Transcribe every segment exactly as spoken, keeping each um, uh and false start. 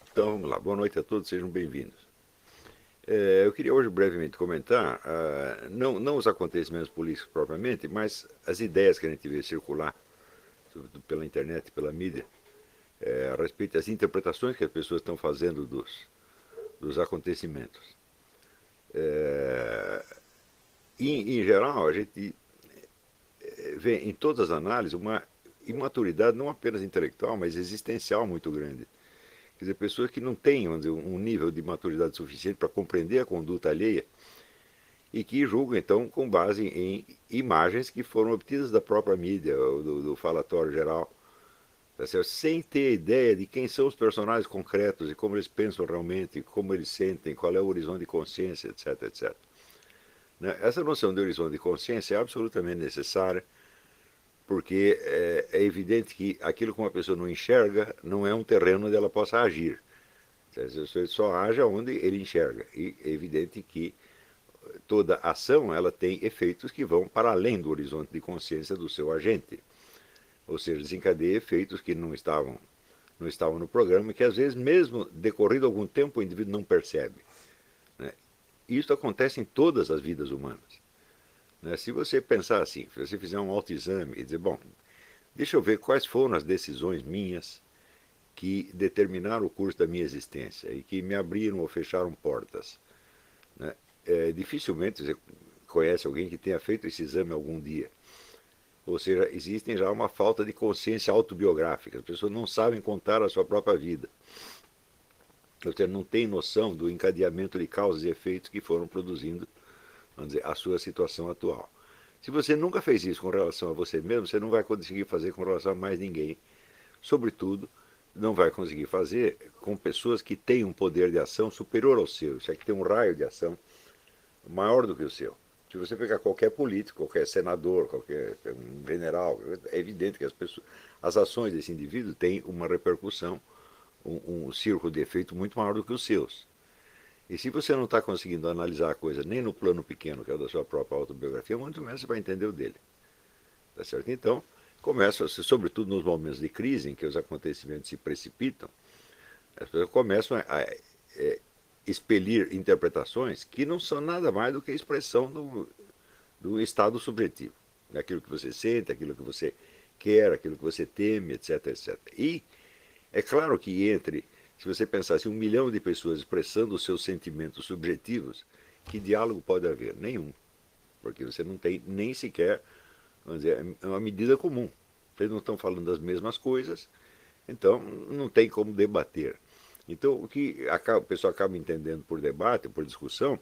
Então vamos lá, boa noite a todos, sejam bem-vindos. É, eu queria hoje brevemente comentar, ah, não, não os acontecimentos políticos propriamente, mas as ideias que a gente vê circular, sobretudo pela internet, pela mídia, é, a respeito das interpretações que as pessoas estão fazendo dos, dos acontecimentos. É, em, em geral, a gente vê em todas as análises uma imaturidade não apenas intelectual, mas existencial muito grande. Quer dizer, pessoas que não têm, vamos dizer, um nível de maturidade suficiente para compreender a conduta alheia e que julgam, então, com base em imagens que foram obtidas da própria mídia, do, do falatório geral, tá certo? Sem ter ideia de quem são os personagens concretos e como eles pensam realmente, como eles sentem, qual é o horizonte de consciência, etc, etcétera. Né? Essa noção de horizonte de consciência é absolutamente necessária, porque é, é evidente que aquilo que uma pessoa não enxerga não é um terreno onde ela possa agir. Ele só age onde ele enxerga. E é evidente que toda ação ela tem efeitos que vão para além do horizonte de consciência do seu agente. Ou seja, desencadeia efeitos que não estavam, não estavam no programa e que às vezes, mesmo decorrido algum tempo, o indivíduo não percebe. Né? Isso acontece em todas as vidas humanas. Né? Se você pensar assim, se você fizer um autoexame e dizer, bom, deixa eu ver quais foram as decisões minhas que determinaram o curso da minha existência e que me abriram ou fecharam portas. Né? É, dificilmente você conhece alguém que tenha feito esse exame algum dia. Ou seja, existe já uma falta de consciência autobiográfica. As pessoas não sabem contar a sua própria vida. Ou seja, não têm noção do encadeamento de causas e efeitos que foram produzindo, vamos dizer, a sua situação atual. Se você nunca fez isso com relação a você mesmo, você não vai conseguir fazer com relação a mais ninguém. Sobretudo, não vai conseguir fazer com pessoas que têm um poder de ação superior ao seu. Isso aqui tem um raio de ação maior do que o seu. Se você pegar qualquer político, qualquer senador, qualquer um general, é evidente que as, pessoas, as ações desse indivíduo têm uma repercussão, um, um círculo de efeito muito maior do que os seus. E se você não está conseguindo analisar a coisa nem no plano pequeno, que é o da sua própria autobiografia, muito menos você vai entender o dele. Tá certo? Então, começa, sobretudo nos momentos de crise, em que os acontecimentos se precipitam, as pessoas começam a, a, a expelir interpretações que não são nada mais do que a expressão do, do estado subjetivo. Aquilo que você sente, aquilo que você quer, aquilo que você teme, etc, etcétera. E é claro que entre, se você pensasse um milhão de pessoas expressando os seus sentimentos subjetivos, que diálogo pode haver? Nenhum. Porque você não tem nem sequer, vamos dizer, é uma medida comum. Eles não estão falando das mesmas coisas, então não tem como debater. Então, o que o pessoal acaba entendendo por debate, por discussão,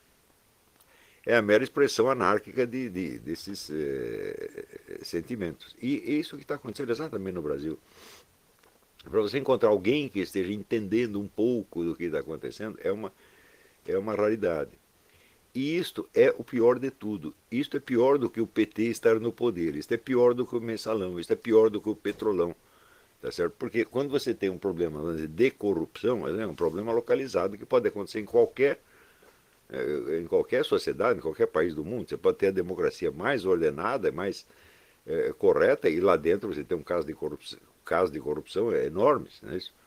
é a mera expressão anárquica de, de, desses eh, sentimentos. E é isso que está acontecendo exatamente no Brasil. Para você encontrar alguém que esteja entendendo um pouco do que está acontecendo, é uma, é uma raridade. E isto é o pior de tudo. Isto é pior do que o P T estar no poder. Isto é pior do que o mensalão. Isto é pior do que o petrolão. Tá certo? Porque quando você tem um problema vamos dizer, de corrupção, é um problema localizado que pode acontecer em qualquer em qualquer sociedade, em qualquer país do mundo. Você pode ter a democracia mais ordenada, mais é, correta, e lá dentro você tem um caso de corrupção, casos de corrupção enormes. Não é isso?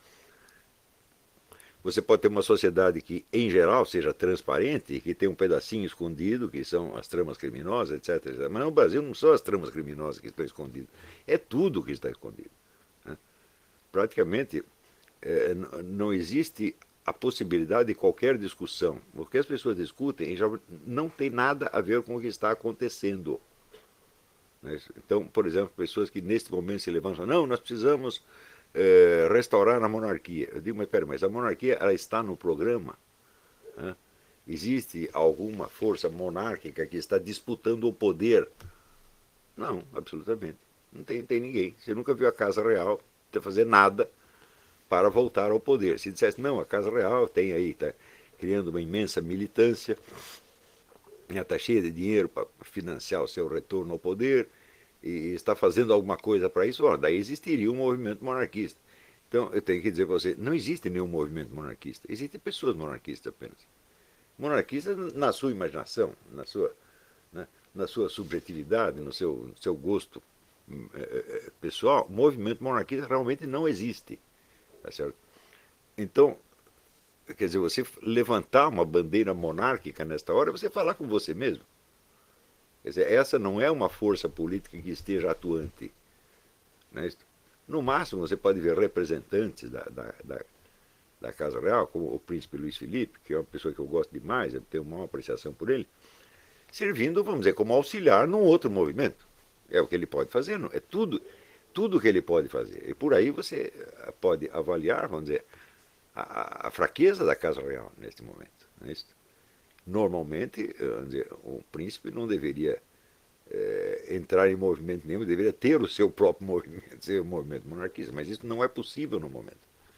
Você pode ter uma sociedade que, em geral, seja transparente, que tem um pedacinho escondido, que são as tramas criminosas, etc, etcétera. Mas no Brasil não são as tramas criminosas que estão escondidas, é tudo que está escondido. Né? Praticamente é, não existe a possibilidade de qualquer discussão. O que as pessoas discutem já não tem nada a ver com o que está acontecendo. Né? Então, por exemplo, pessoas que neste momento se levantam, não, nós precisamos é, restaurar a monarquia. Eu digo, mas pera, mas a monarquia ela está no programa? Né? Existe alguma força monárquica que está disputando o poder? Não, absolutamente. Não tem, tem ninguém. Você nunca viu a Casa Real fazer nada para voltar ao poder. Se dissesse, não, a Casa Real tem aí, está criando uma imensa militância, está cheia de dinheiro para financiar o seu retorno ao poder, e está fazendo alguma coisa para isso, ó, daí existiria um movimento monarquista. Então, eu tenho que dizer para você, não existe nenhum movimento monarquista, existem pessoas monarquistas apenas. Monarquistas na sua imaginação, na sua, né, na sua subjetividade, no seu, no seu gosto é, pessoal, movimento monarquista realmente não existe. Tá certo? Então, quer dizer, você levantar uma bandeira monárquica nesta hora é você falar com você mesmo. Quer dizer, essa não é uma força política que esteja atuante. Né? No máximo, você pode ver representantes da, da, da, da Casa Real, como o príncipe Luiz Felipe, que é uma pessoa que eu gosto demais, eu tenho uma apreciação por ele, servindo, vamos dizer, como auxiliar num outro movimento. É o que ele pode fazer, não? É tudo, tudo que ele pode fazer. E por aí você pode avaliar, vamos dizer, a, a fraqueza da Casa Real neste momento. Não é isso? Normalmente, vamos dizer, o príncipe não deveria é, entrar em movimento nenhum, deveria ter o seu próprio movimento, seu movimento monarquista, mas isso não é possível no momento.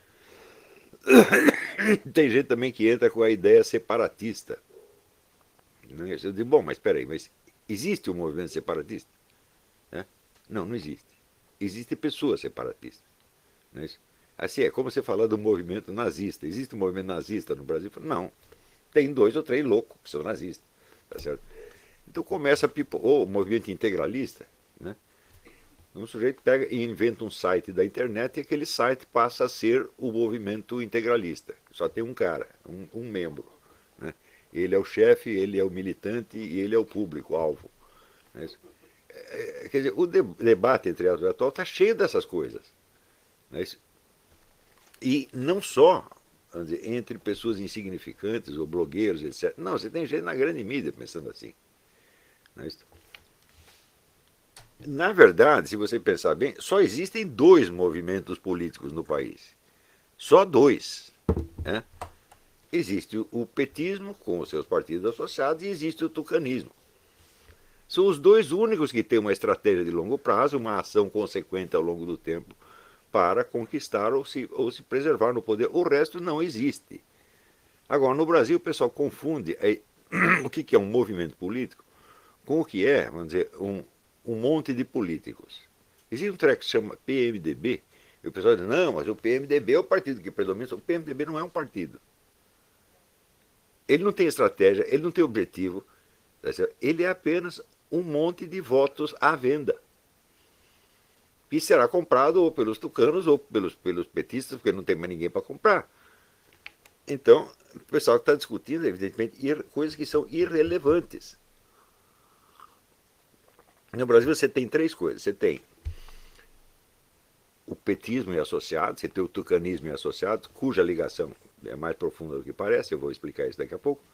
Tem gente também que entra com a ideia separatista. Eu digo, bom, mas espera aí, mas existe um movimento separatista? É? Não, não existe. Existem pessoas separatistas. Não é isso? Assim, é como você falar do movimento nazista. Existe um movimento nazista no Brasil? Não. Tem dois ou três loucos que são nazistas. Tá certo? Então começa a pipo... ou o movimento integralista, né? Um sujeito pega e inventa um site da internet e aquele site passa a ser o movimento integralista. Só tem um cara, um, um membro. Né? Ele é o chefe, ele é o militante e ele é o público-alvo. Né? É, quer dizer, o de debate entre as atual está cheio dessas coisas. Né? E não só vamos dizer, entre pessoas insignificantes ou blogueiros, etcétera. Não, você tem gente na grande mídia pensando assim. Né? Na verdade, se você pensar bem, só existem dois movimentos políticos no país. Só dois. Né? Existe o petismo, com os seus partidos associados, e existe o tucanismo. São os dois únicos que têm uma estratégia de longo prazo, uma ação consequente ao longo do tempo para conquistar ou se, ou se preservar no poder. O resto não existe. Agora, no Brasil, o pessoal confunde é, o que é um movimento político com o que é, vamos dizer, um, um monte de políticos. Existe um treco que se chama P M D B, e o pessoal diz, não, mas o P M D B é o partido que predomina. O P M D B não é um partido. Ele não tem estratégia, ele não tem objetivo. Ele é apenas um monte de votos à venda. E será comprado ou pelos tucanos ou pelos, pelos petistas, porque não tem mais ninguém para comprar. Então, o pessoal está discutindo, evidentemente, coisas que são irrelevantes. No Brasil você tem três coisas. Você tem o petismo e associados, você tem o tucanismo e associados, cuja ligação é mais profunda do que parece, eu vou explicar isso daqui a pouco.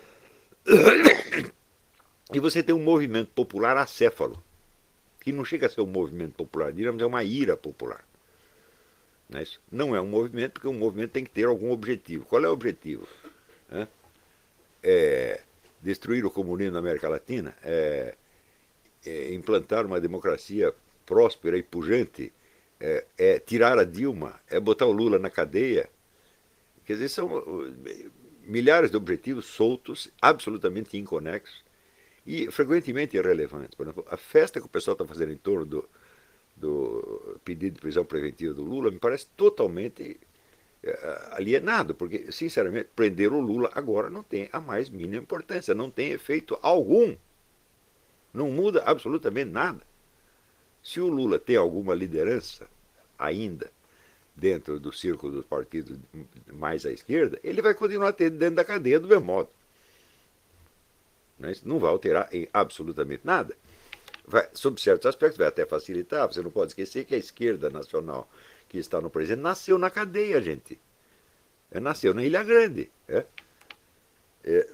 E você tem um movimento popular acéfalo, que não chega a ser um movimento popular, digamos, é uma ira popular. Não é um movimento, porque um movimento tem que ter algum objetivo. Qual é o objetivo? É, é destruir o comunismo na América Latina? É, é implantar uma democracia próspera e pujante? É, é tirar a Dilma? É botar o Lula na cadeia? Quer dizer, são milhares de objetivos soltos, absolutamente inconexos e frequentemente irrelevantes. Por exemplo, a festa que o pessoal está fazendo em torno do, do pedido de prisão preventiva do Lula me parece totalmente alienado, porque, sinceramente, prender o Lula agora não tem a mais mínima importância, não tem efeito algum. Não muda absolutamente nada. Se o Lula tem alguma liderança ainda dentro do círculo dos partidos mais à esquerda, ele vai continuar tendo dentro da cadeia do mesmo modo. Isso não vai alterar em absolutamente nada. Vai, sob certos aspectos, vai até facilitar. Você não pode esquecer que a esquerda nacional que está no presente nasceu na cadeia, gente. É, nasceu na Ilha Grande. É. É.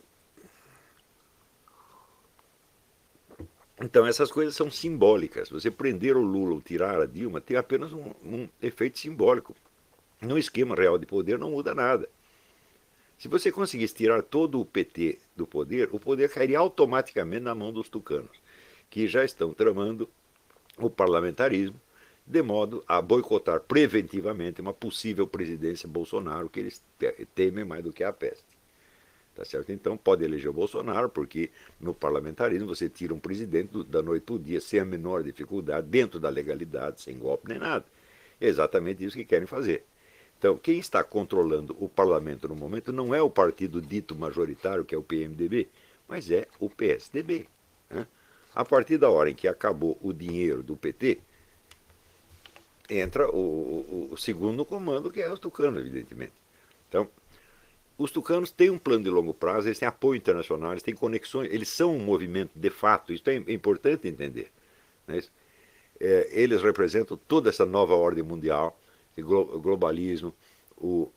Então, essas coisas são simbólicas. Você prender o Lula ou tirar a Dilma tem apenas um, um efeito simbólico. No esquema real de poder não muda nada. Se você conseguisse tirar todo o P T do poder, o poder cairia automaticamente na mão dos tucanos, que já estão tramando o parlamentarismo, de modo a boicotar preventivamente uma possível presidência Bolsonaro, que eles temem mais do que a peste. Tá certo? Então pode eleger o Bolsonaro, porque no parlamentarismo você tira um presidente da noite para o dia sem a menor dificuldade, dentro da legalidade, sem golpe nem nada. É exatamente isso que querem fazer. Então, quem está controlando o parlamento no momento não é o partido dito majoritário, que é o P M D B, mas é o P S D B. Né? A partir da hora em que acabou o dinheiro do P T, entra o, o, o segundo comando, que é os tucanos, evidentemente. Então, os tucanos têm um plano de longo prazo, eles têm apoio internacional, eles têm conexões, eles são um movimento de fato, isso é importante entender. Né? É, eles representam toda essa nova ordem mundial, o globalismo, o,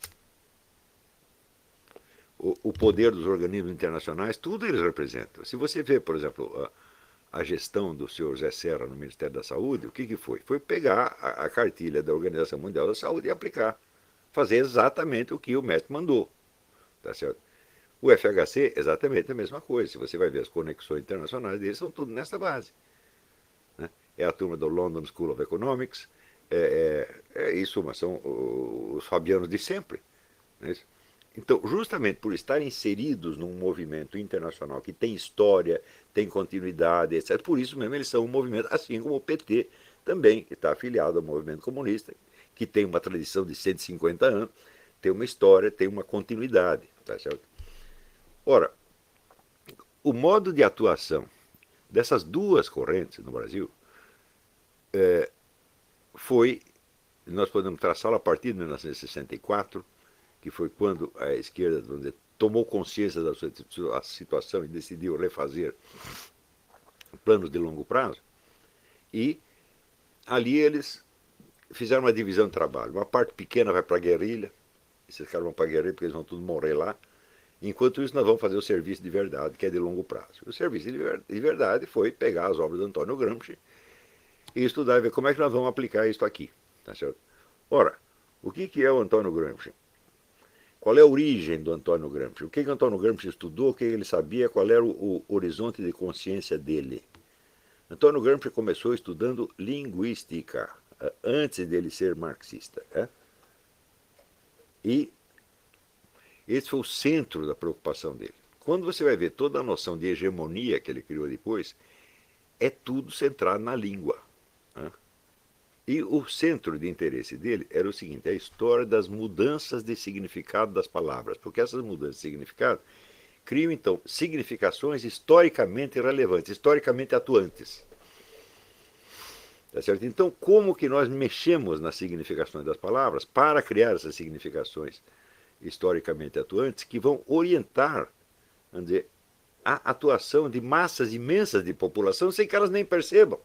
o, o poder dos organismos internacionais, tudo eles representam. Se você vê, por exemplo, a, a gestão do senhor Zé Serra no Ministério da Saúde, o que, que foi? Foi pegar a, a cartilha da Organização Mundial da Saúde e aplicar. Fazer exatamente o que o mestre mandou. Tá certo? O F H C, exatamente a mesma coisa. Se você vai ver as conexões internacionais deles, são tudo nessa base. Né? É a turma do London School of Economics, é, é, é isso, mas são os fabianos de sempre. Né? Então, justamente por estarem inseridos num movimento internacional que tem história, tem continuidade, etcétera, por isso mesmo eles são um movimento, assim como o P T também, que está afiliado ao movimento comunista, que tem uma tradição de cento e cinquenta anos, tem uma história, tem uma continuidade. Tá certo? Ora, o modo de atuação dessas duas correntes no Brasil é, foi, nós podemos traçá-lo a partir de mil novecentos e sessenta e quatro, que foi quando a esquerda dizer, tomou consciência da sua situação e decidiu refazer planos de longo prazo, e ali eles fizeram uma divisão de trabalho. Uma parte pequena vai para a guerrilha, esses caras vão para a guerrilha porque eles vão tudo morrer lá. Enquanto isso, nós vamos fazer o serviço de verdade, que é de longo prazo. O serviço de verdade foi pegar as obras do Antônio Gramsci e estudar e ver como é que nós vamos aplicar isso aqui. Tá certo? Ora, o que, que é o Antônio Gramsci? Qual é a origem do Antônio Gramsci? O que, que o Antônio Gramsci estudou, o que ele sabia, qual era o, o horizonte de consciência dele? Antônio Gramsci começou estudando linguística, antes dele ser marxista. É? E esse foi o centro da preocupação dele. Quando você vai ver toda a noção de hegemonia que ele criou depois, é tudo centrado na língua. Né? E o centro de interesse dele era o seguinte, a história das mudanças de significado das palavras, porque essas mudanças de significado criam, então, significações historicamente relevantes, historicamente atuantes. Tá certo? Então, como que nós mexemos nas significações das palavras para criar essas significações historicamente atuantes que vão orientar, vamos dizer, a atuação de massas imensas de população sem que elas nem percebam.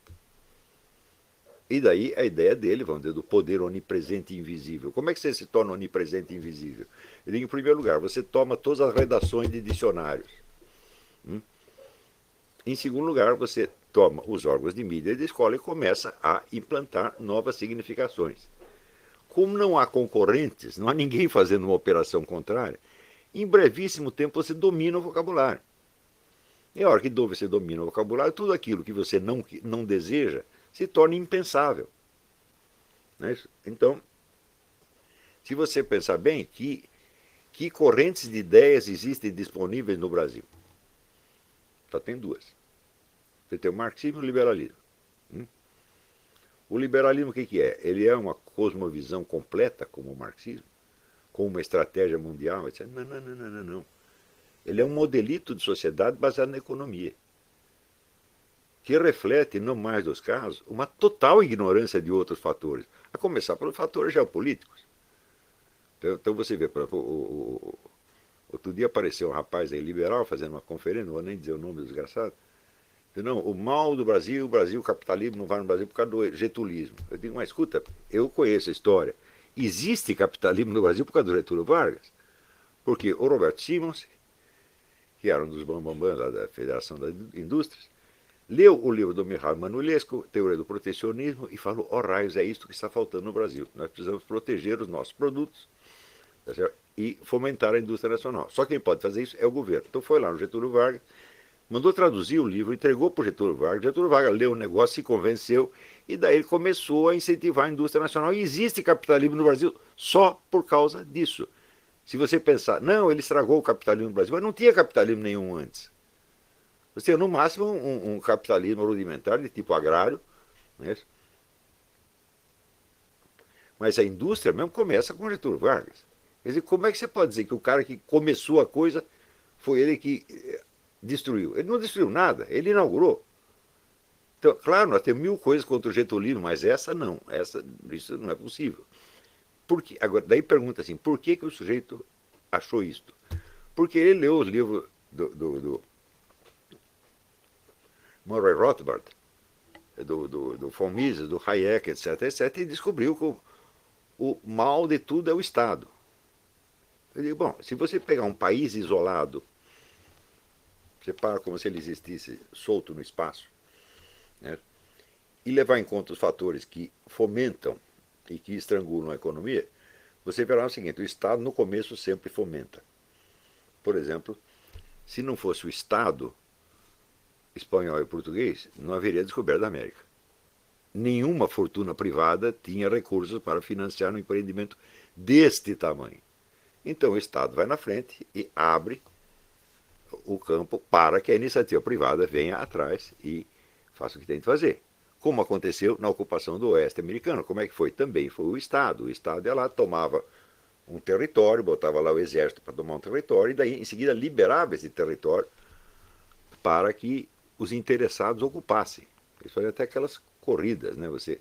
E daí a ideia dele, vamos dizer, do poder onipresente e invisível. Como é que você se torna onipresente e invisível? Eu digo, em primeiro lugar, você toma todas as redações de dicionários. Hum? Em segundo lugar, você toma os órgãos de mídia e de escola e começa a implantar novas significações. Como não há concorrentes, não há ninguém fazendo uma operação contrária, em brevíssimo tempo você domina o vocabulário. E a hora que você domina o vocabulário, tudo aquilo que você não, não deseja se torna impensável. Não é isso? Então, se você pensar bem, que, que correntes de ideias existem disponíveis no Brasil? Só tem duas. Você tem o marxismo e o liberalismo. Hum? O liberalismo o que, que é? Ele é uma cosmovisão completa, como o marxismo, com uma estratégia mundial, etcétera. Não, não, não, não, não. Ele é um modelito de sociedade baseado na economia, que reflete, no mais dos casos, uma total ignorância de outros fatores, a começar pelos fatores geopolíticos. Então, então você vê, por exemplo, o, o, o, outro dia apareceu um rapaz aí liberal fazendo uma conferência, não vou nem dizer o nome do desgraçado. Não, o mal do Brasil, o Brasil, o capitalismo não vai no Brasil por causa do getulismo. Eu digo, mas escuta, eu conheço a história. Existe capitalismo no Brasil por causa do Getúlio Vargas. Porque o Roberto Simons, que era um dos bambambãs da Federação das Indústrias, leu o livro do Mihail Manulescu, Teoria do Protecionismo, e falou, ó oh, raios, é isto que está faltando no Brasil. Nós precisamos proteger os nossos produtos, tá certo? E fomentar a indústria nacional. Só quem pode fazer isso é o governo. Então foi lá no Getúlio Vargas, mandou traduzir o livro, entregou para o Getúlio Vargas, Getúlio Vargas leu o negócio, se convenceu, e daí ele começou a incentivar a indústria nacional. E existe capitalismo no Brasil só por causa disso. Se você pensar, não, ele estragou o capitalismo no Brasil, mas não tinha capitalismo nenhum antes. Você tinha, no máximo, um, um capitalismo rudimentar de tipo agrário, não é isso? Mas a indústria mesmo começa com Getúlio Vargas. Quer dizer, como é que você pode dizer que o cara que começou a coisa foi ele que destruiu? Ele não destruiu nada, ele inaugurou. Então, claro, nós temos mil coisas contra o getulismo, mas essa não, essa, isso não é possível. Por quê? Agora, daí pergunta assim, por que, que o sujeito achou isto? Porque ele leu os livros do, do, do Murray Rothbard, do, do, do von Mises, do Hayek, etc, etc, e descobriu que o, o mal de tudo é o Estado. Eu digo, bom, se você pegar um país isolado, você para como se ele existisse solto no espaço, né, e levar em conta os fatores que fomentam e que estrangulam a economia, você verá o seguinte, o Estado no começo sempre fomenta. Por exemplo, se não fosse o Estado espanhol e português, não haveria descoberta da América. Nenhuma fortuna privada tinha recursos para financiar um empreendimento deste tamanho. Então o Estado vai na frente e abre o campo para que a iniciativa privada venha atrás e faça o que tem de fazer. Como aconteceu na ocupação do oeste americano. Como é que foi? Também foi o Estado. O Estado ia lá, tomava um território, botava lá o exército para tomar um território, e daí em seguida liberava esse território para que os interessados ocupassem. Eles faziam até aquelas corridas, né? Você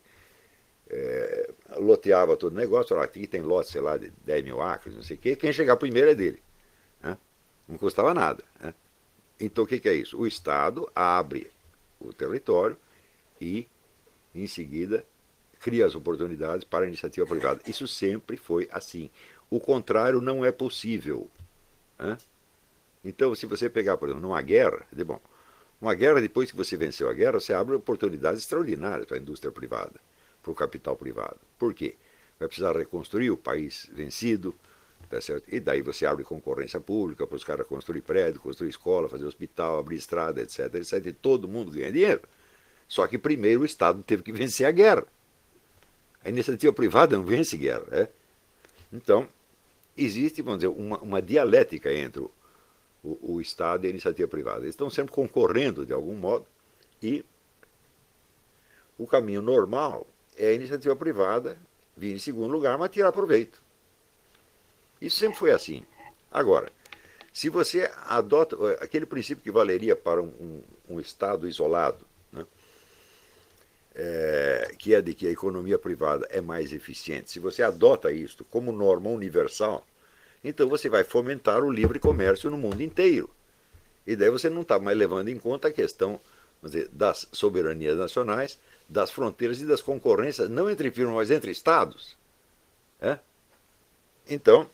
é, loteava todo o negócio, lá, aqui tem lote, sei lá, de dez mil acres, não sei o quê, quem chegar primeiro é dele. Né? Não custava nada. Né? Então o que, que é isso? O Estado abre o território e, em seguida, cria as oportunidades para a iniciativa privada. Isso sempre foi assim. O contrário não é possível. Né? Então, se você pegar, por exemplo, numa guerra, bom, uma guerra, depois que você venceu a guerra, você abre oportunidades extraordinárias para a indústria privada, para o capital privado. Por quê? Vai precisar reconstruir o país vencido, tá certo? E daí você abre concorrência pública para os caras construir prédio, construir escola, fazer hospital, abrir estrada, etc, etc. E todo mundo ganha dinheiro. Só que primeiro o Estado teve que vencer a guerra. A iniciativa privada não vence guerra. Né? Então, existe, vamos dizer, uma, uma dialética entre o, o, o Estado e a iniciativa privada. Eles estão sempre concorrendo de algum modo e o caminho normal é a iniciativa privada vir em segundo lugar, mas tirar proveito. Isso sempre foi assim. Agora, se você adota aquele princípio que valeria para um, um, um Estado isolado, né, é, que é de que a economia privada é mais eficiente, se você adota isto como norma universal, então você vai fomentar o livre comércio no mundo inteiro. E daí você não está mais levando em conta a questão, vamos dizer, das soberanias nacionais, das fronteiras e das concorrências, não entre firmas, mas entre estados. É? Então,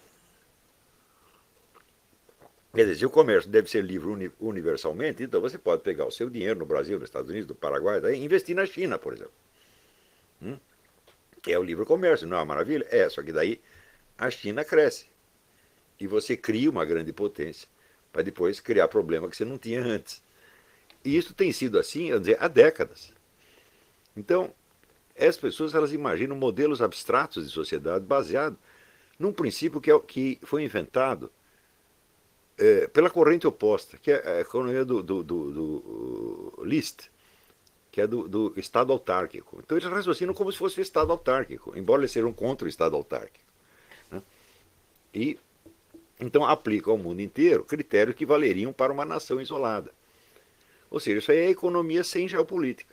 quer dizer, se o comércio deve ser livre uni universalmente, então você pode pegar o seu dinheiro no Brasil, nos Estados Unidos, no Paraguai, daí, e investir na China, por exemplo. Hum? Que é o livre comércio, não é uma maravilha? É, só que daí a China cresce. E você cria uma grande potência para depois criar problema que você não tinha antes. E isso tem sido assim, vamos dizer, há décadas. Então, as pessoas elas imaginam modelos abstratos de sociedade baseados num princípio que, é, que foi inventado é, pela corrente oposta, que é a economia do, do, do, do List, que é do, do Estado autárquico. Então eles raciocinam como se fosse o Estado autárquico, embora eles sejam contra o Estado autárquico. Né? E então aplicam ao mundo inteiro critérios que valeriam para uma nação isolada. Ou seja, isso aí é economia sem geopolítica.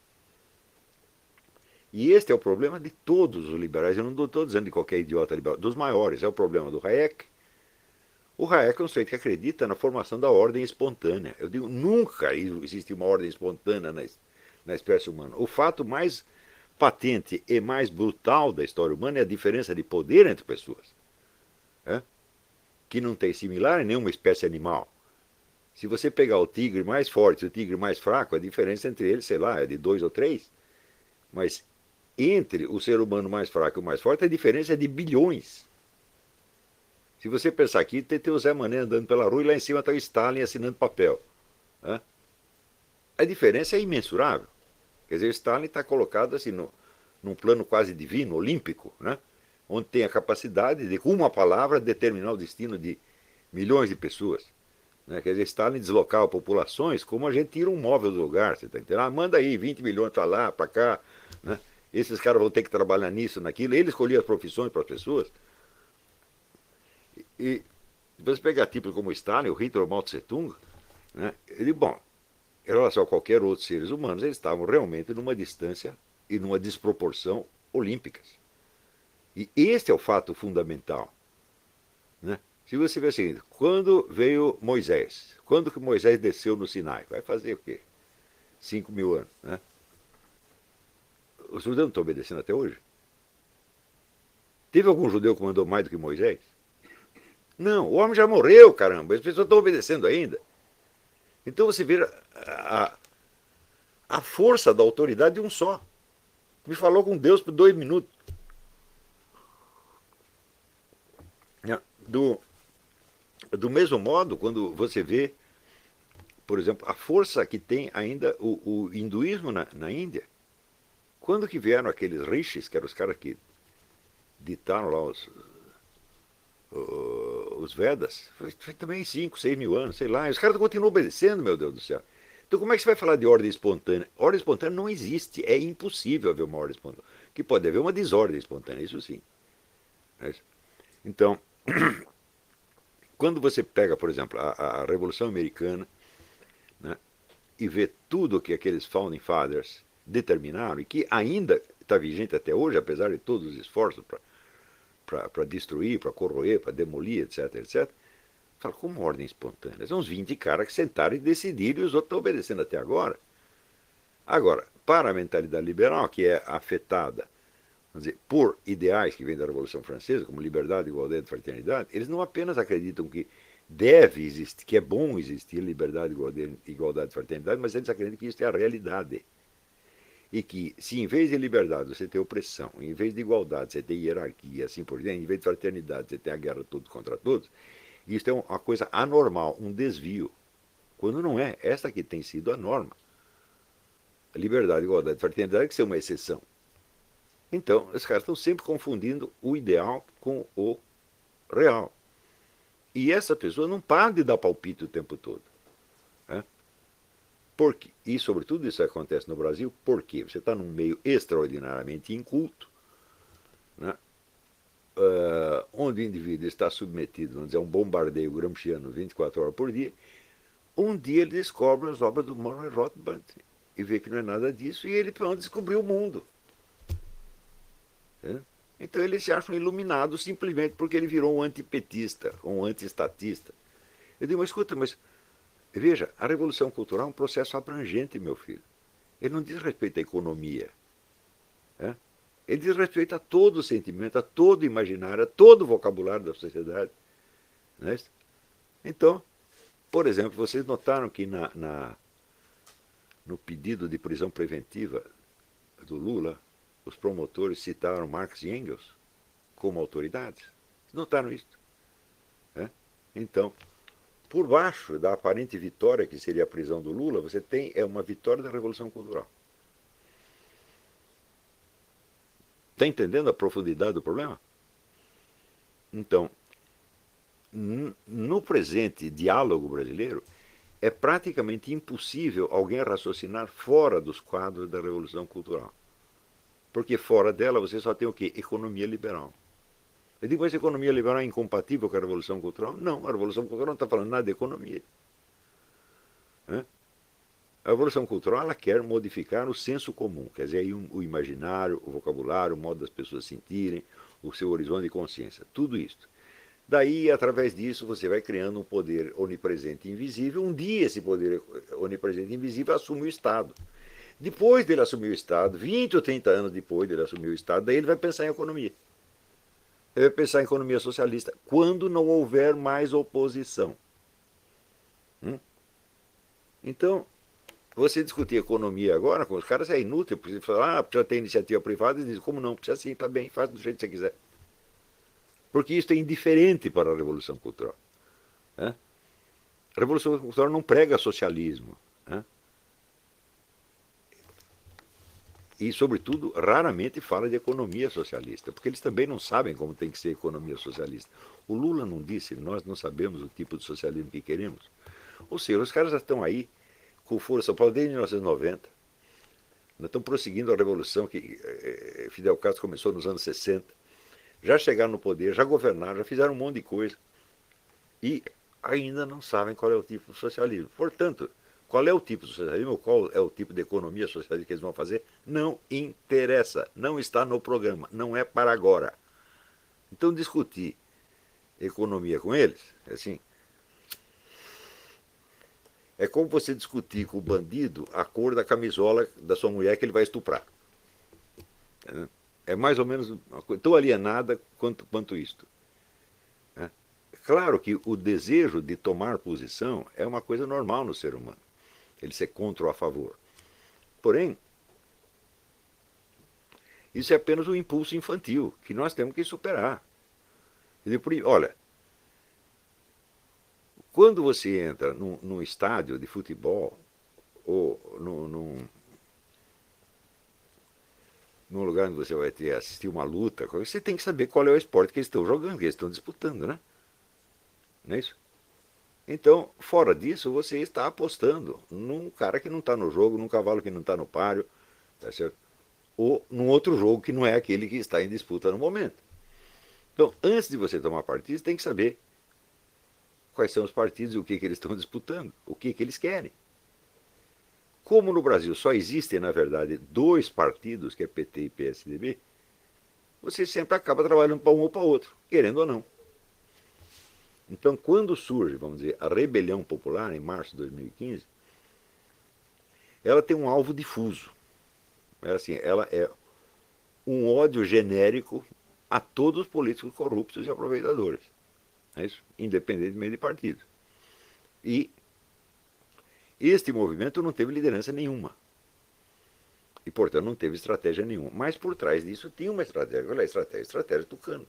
E este é o problema de todos os liberais. Eu não estou dizendo de qualquer idiota liberal, dos maiores. É o problema do Hayek. O Hayek é um sujeito que acredita na formação da ordem espontânea. Eu digo, nunca existe uma ordem espontânea na, na espécie humana. O fato mais patente e mais brutal da história humana é a diferença de poder entre pessoas. É? Que não tem similar em nenhuma espécie animal. Se você pegar o tigre mais forte e o tigre mais fraco, a diferença entre eles, sei lá, é de dois ou três. Mas entre o ser humano mais fraco e o mais forte, a diferença é de bilhões. Se você pensar aqui, tem, tem o Zé Mané andando pela rua e lá em cima está o Stalin assinando papel. Né? A diferença é imensurável. Quer dizer, o Stalin está colocado assim no, num plano quase divino, olímpico, né? Onde tem a capacidade de, com uma palavra, determinar o destino de milhões de pessoas. Né? Quer dizer, Stalin deslocava populações como a gente tira um móvel do lugar. Você tá entendendo? Ah, manda aí vinte milhões para lá, para cá. Né? Esses caras vão ter que trabalhar nisso, naquilo. Ele escolhia as profissões para as pessoas. E se você pegar tipos como Stalin, o Hitler, o Mao Tse Tung, né? Ele, bom, em relação a qualquer outro seres humanos, eles estavam realmente numa distância e numa desproporção olímpicas. E este é o fato fundamental. Né? Se você vê o seguinte, quando veio Moisés, quando que Moisés desceu no Sinai? Vai fazer o quê? Cinco mil anos. Né? Os judeus não estão obedecendo até hoje? Teve algum judeu que mandou mais do que Moisés? Não, o homem já morreu, caramba. As pessoas estão obedecendo ainda. Então você vê a, a força da autoridade de um só. Me falou com Deus por dois minutos. Do, do mesmo modo, quando você vê, por exemplo, a força que tem ainda o, o hinduísmo na, na Índia. Quando que vieram aqueles rishis, que eram os caras que ditaram lá os, os Vedas, foi, foi também cinco, seis mil anos, sei lá. E os caras continuam obedecendo, meu Deus do céu. Então como é que você vai falar de ordem espontânea? Ordem espontânea não existe, é impossível haver uma ordem espontânea. Que pode haver uma desordem espontânea, isso sim. Então, quando você pega, por exemplo, a, a Revolução Americana, né, e vê tudo o que aqueles Founding Fathers determinaram, e que ainda está vigente até hoje, apesar de todos os esforços para destruir, para corroer, para demolir, etc, etcétera, fala, como ordem espontânea? São uns vinte caras que sentaram e decidiram e os outros estão obedecendo até agora. Agora, para a mentalidade liberal, que é afetada, vamos dizer, por ideais que vêm da Revolução Francesa, como liberdade, igualdade e fraternidade, eles não apenas acreditam que deve existir, que é bom existir liberdade, igualdade e fraternidade, mas eles acreditam que isso é a realidade. E que, se em vez de liberdade você tem opressão, em vez de igualdade você tem hierarquia, assim por diante, em vez de fraternidade você tem a guerra todos contra todos, isso é uma coisa anormal, um desvio. Quando não é, essa que tem sido a norma. A liberdade, igualdade e fraternidade tem que ser uma exceção. Então, os caras estão sempre confundindo o ideal com o real. E essa pessoa não para de dar palpite o tempo todo. Né? Porque, e, sobretudo, isso acontece no Brasil, porque você está num meio extraordinariamente inculto, né? uh, onde o indivíduo está submetido, vamos dizer, a um bombardeio gramsciano vinte e quatro horas por dia. Um dia ele descobre as obras do Murray Rothbard e vê que não é nada disso, e ele pronto descobriu o mundo. Né? Então ele se acha um iluminado simplesmente porque ele virou um antipetista, um antiestatista. Eu digo, mas escuta, mas veja, a Revolução Cultural é um processo abrangente, meu filho. Ele não diz respeito à economia. Né? Ele diz respeito a todo o sentimento, a todo o imaginário, a todo o vocabulário da sociedade. Né? Então, por exemplo, vocês notaram que na, na, no pedido de prisão preventiva do Lula, os promotores citaram Marx e Engels como autoridades. Notaram isso? É? Então, por baixo da aparente vitória que seria a prisão do Lula, você tem é uma vitória da Revolução Cultural. Está entendendo a profundidade do problema? Então, no presente diálogo brasileiro, é praticamente impossível alguém raciocinar fora dos quadros da Revolução Cultural. Porque fora dela você só tem o quê? Economia liberal. Eu digo, mas a economia liberal é incompatível com a Revolução Cultural? Não, a Revolução Cultural não está falando nada de economia. Né? A Revolução Cultural ela quer modificar o senso comum, quer dizer, aí o imaginário, o vocabulário, o modo das pessoas sentirem, o seu horizonte de consciência, tudo isso. Daí, através disso, você vai criando um poder onipresente e invisível. Um dia esse poder onipresente e invisível assume o Estado. Depois dele assumir o Estado, vinte ou trinta anos depois dele assumir o Estado, daí ele vai pensar em economia. Ele vai pensar em economia socialista, quando não houver mais oposição. Hum? Então, você discutir economia agora com os caras é inútil, porque você fala, ah, precisa ter iniciativa privada, e diz, como não? Precisa sim, está bem, faz do jeito que você quiser. Porque isso é indiferente para a Revolução Cultural. Né? A Revolução Cultural não prega socialismo. Né? E, sobretudo, raramente fala de economia socialista, porque eles também não sabem como tem que ser economia socialista. O Lula não disse, nós não sabemos o tipo de socialismo que queremos. Ou seja, os caras já estão aí com força desde mil novecentos e noventa. Nós estamos prosseguindo a revolução que Fidel Castro começou nos anos sessenta. Já chegaram no poder, já governaram, já fizeram um monte de coisa. E ainda não sabem qual é o tipo de socialismo. Portanto, qual é o tipo de socialismo, qual é o tipo de economia socialista que eles vão fazer, não interessa, não está no programa, não é para agora. Então, discutir economia com eles, é assim, é como você discutir com o bandido a cor da camisola da sua mulher que ele vai estuprar. É mais ou menos uma coisa tão alienada quanto, quanto isto. Né? Claro que o desejo de tomar posição é uma coisa normal no ser humano. Ele ser contra ou a favor. Porém, isso é apenas um impulso infantil que nós temos que superar. Olha, quando você entra num, num estádio de futebol ou num, num, num lugar onde você vai ter assistir uma luta, você tem que saber qual é o esporte que eles estão jogando, que eles estão disputando, né? Não é isso? Então, fora disso, você está apostando num cara que não está no jogo, num cavalo que não está no páreo, tá certo? Ou num outro jogo que não é aquele que está em disputa no momento. Então, antes de você tomar partido, você tem que saber quais são os partidos e o que, que eles estão disputando, o que, que eles querem. Como no Brasil só existem, na verdade, dois partidos, que é P T e P S D B, você sempre acaba trabalhando para um ou para outro, querendo ou não. Então, quando surge, vamos dizer, a rebelião popular, em março de dois mil e quinze, ela tem um alvo difuso. É assim, ela é um ódio genérico a todos os políticos corruptos e aproveitadores. É isso? Independentemente de partido. E este movimento não teve liderança nenhuma. E, portanto, não teve estratégia nenhuma. Mas por trás disso tinha uma estratégia. Olha a estratégia, a estratégia tucana.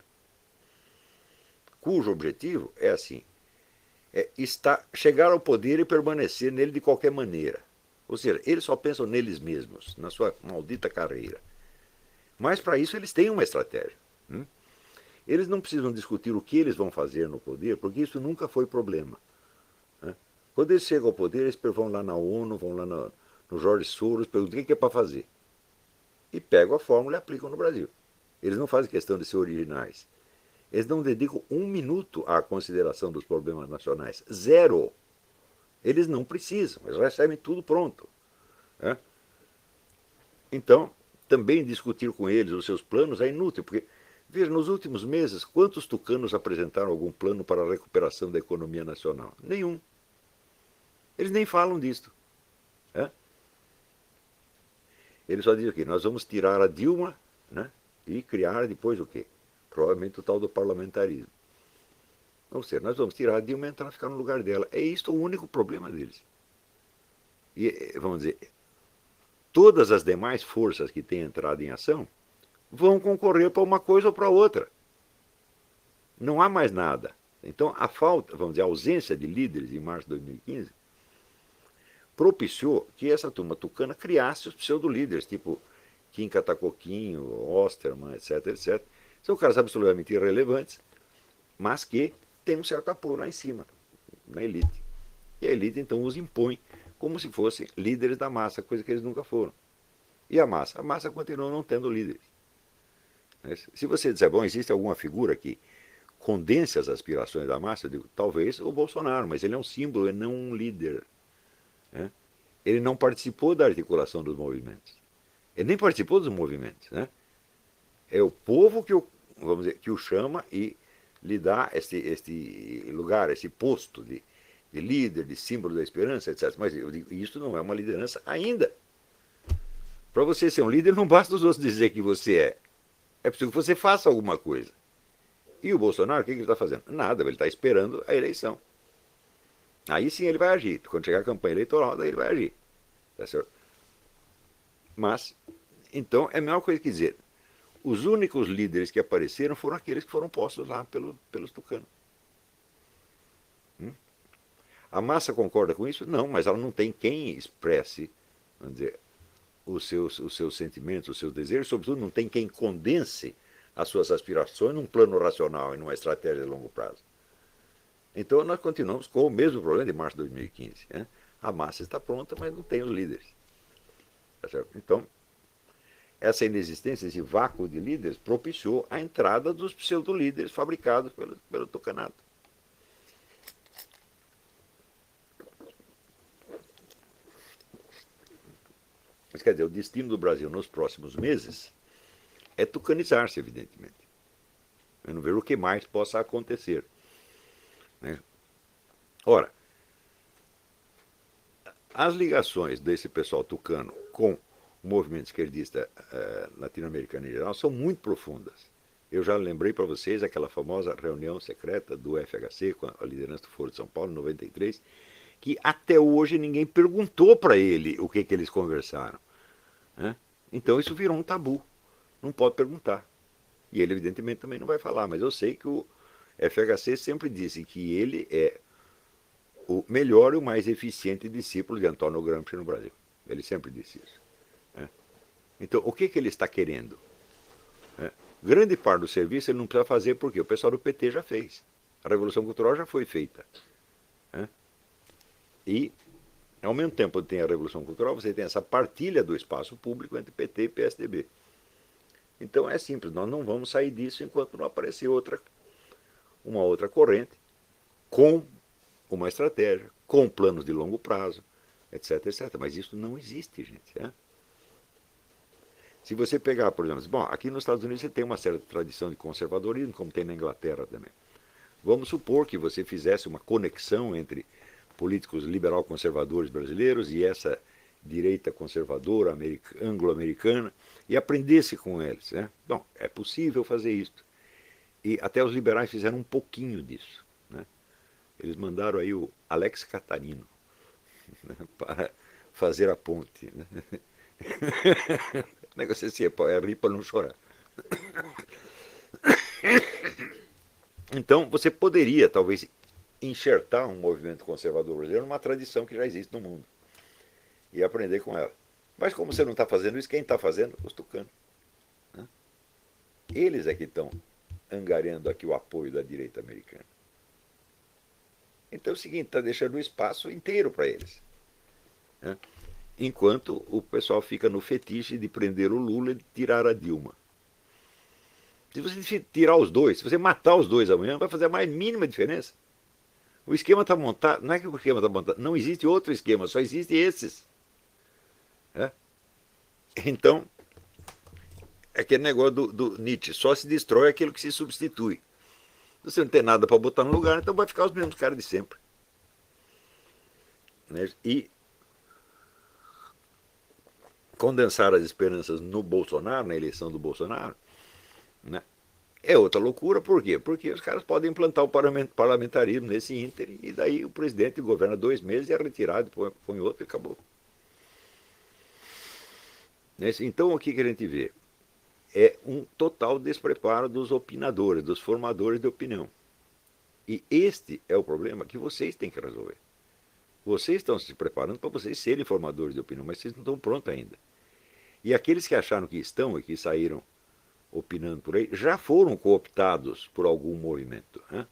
Cujo objetivo é assim, é estar, chegar ao poder e permanecer nele de qualquer maneira. Ou seja, eles só pensam neles mesmos, na sua maldita carreira. Mas para isso eles têm uma estratégia. Hum? Eles não precisam discutir o que eles vão fazer no poder, porque isso nunca foi problema. Né? Quando eles chegam ao poder, eles vão lá na ONU, vão lá no, no Jorge Soros, perguntam o que é para fazer. E pegam a fórmula e aplicam no Brasil. Eles não fazem questão de ser originais. Eles não dedicam um minuto à consideração dos problemas nacionais. Zero. Eles não precisam, eles recebem tudo pronto. Né? Então, também discutir com eles os seus planos é inútil, porque, veja, nos últimos meses, quantos tucanos apresentaram algum plano para a recuperação da economia nacional? Nenhum. Eles nem falam disto. Né? Eles só dizem o quê? Nós vamos tirar a Dilma, né, e criar depois o quê? Provavelmente o tal do parlamentarismo. Ou seja, nós vamos tirar a Dilma e entrar, ficar no lugar dela. É isto o único problema deles. E, vamos dizer, todas as demais forças que têm entrado em ação vão concorrer para uma coisa ou para outra. Não há mais nada. Então, a falta, vamos dizer, a ausência de líderes em março de dois mil e quinze propiciou que essa turma tucana criasse os pseudo-líderes, tipo Kim Katakoquinho, Osterman, etc, etcétera. São caras absolutamente irrelevantes, mas que têm um certo apoio lá em cima, na elite. E a elite, então, os impõe como se fossem líderes da massa, coisa que eles nunca foram. E a massa? A massa continua não tendo líderes. Se você disser, bom, existe alguma figura que condense as aspirações da massa, eu digo, talvez o Bolsonaro, mas ele é um símbolo, ele não é um líder. Né? Ele não participou da articulação dos movimentos. Ele nem participou dos movimentos. Né? É o povo que o, vamos dizer, que o chama e lhe dá este, este lugar, esse posto de, de líder, de símbolo da esperança, etcétera. Mas eu digo, isso não é uma liderança ainda. Para você ser um líder, não basta os outros dizer que você é. É preciso que você faça alguma coisa. E o Bolsonaro, o que ele está fazendo? Nada, ele está esperando a eleição. Aí sim ele vai agir. Quando chegar a campanha eleitoral, daí ele vai agir. Tá certo? Mas, então, é a mesma coisa que dizer, os únicos líderes que apareceram foram aqueles que foram postos lá pelo, pelos tucanos. Hum? A massa concorda com isso? Não, mas ela não tem quem expresse, vamos dizer, os seus, os seus sentimentos, os seus desejos, sobretudo não tem quem condense as suas aspirações num plano racional e numa estratégia de longo prazo. Então nós continuamos com o mesmo problema de março de dois mil e quinze. Né? A massa está pronta, mas não tem os líderes. Tá certo? Então, essa inexistência, esse vácuo de líderes, propiciou a entrada dos pseudo-líderes fabricados pelo, pelo tucanato. Mas quer dizer, o destino do Brasil nos próximos meses é tucanizar-se, evidentemente. Eu não vejo o que mais possa acontecer. Né? Ora, as ligações desse pessoal tucano com o movimento esquerdista eh, latino-americano em geral são muito profundas. Eu já lembrei para vocês aquela famosa reunião secreta do F H C com a liderança do Foro de São Paulo, em noventa e três, que até hoje ninguém perguntou para ele o que, que eles conversaram. Né? Então isso virou um tabu. Não pode perguntar. E ele, evidentemente, também não vai falar, mas eu sei que o F H C sempre disse que ele é o melhor e o mais eficiente discípulo de Antônio Gramsci no Brasil. Ele sempre disse isso. Né? Então, o que, que ele está querendo? Né? Grande parte do serviço ele não precisa fazer porque o pessoal do P T já fez. A Revolução Cultural já foi feita. Né? E, ao mesmo tempo que tem a Revolução Cultural, você tem essa partilha do espaço público entre P T e P S D B. Então é simples, nós não vamos sair disso enquanto não aparecer outra, uma outra corrente com uma estratégia, com planos de longo prazo, etc, etcétera. Mas isso não existe, gente. Né? Se você pegar, por exemplo, bom, aqui nos Estados Unidos você tem uma certa tradição de conservadorismo, como tem na Inglaterra também. Vamos supor que você fizesse uma conexão entre políticos liberal-conservadores brasileiros e essa direita conservadora anglo-americana e aprendesse com eles. Né? Bom, é possível fazer isso. E até os liberais fizeram um pouquinho disso. Né? Eles mandaram aí o Alex Catarino, né, para fazer a ponte. Né? O negócio assim, é rir para não chorar. Então, você poderia, talvez, enxertar um movimento conservador brasileiro numa tradição que já existe no mundo e aprender com ela. Mas como você não está fazendo isso, quem está fazendo? Os tucanos. Né? Eles é que estão angariando aqui o apoio da direita americana. Então é o seguinte, está deixando o espaço inteiro para eles. Né? Enquanto o pessoal fica no fetiche de prender o Lula e de tirar a Dilma. Se você tirar os dois, se você matar os dois amanhã, não vai fazer a mais mínima diferença. O esquema está montado, não é que o esquema está montado, não existe outro esquema, só existem esses. É? Então, é aquele negócio do, do Nietzsche, só se destrói aquilo que se substitui. Você não tem nada para botar no lugar, então vai ficar os mesmos caras de sempre. Né? E condensar as esperanças no Bolsonaro, na eleição do Bolsonaro, né? É outra loucura, por quê? Porque os caras podem implantar o parlamentarismo nesse ínter e daí o presidente governa dois meses e é retirado, põe outro e acabou. Então o que a gente vê? É um total despreparo dos opinadores, dos formadores de opinião. E este é o problema que vocês têm que resolver. Vocês estão se preparando para vocês serem formadores de opinião, mas vocês não estão prontos ainda. E aqueles que acharam que estão e que saíram opinando por aí, já foram cooptados por algum movimento. Né?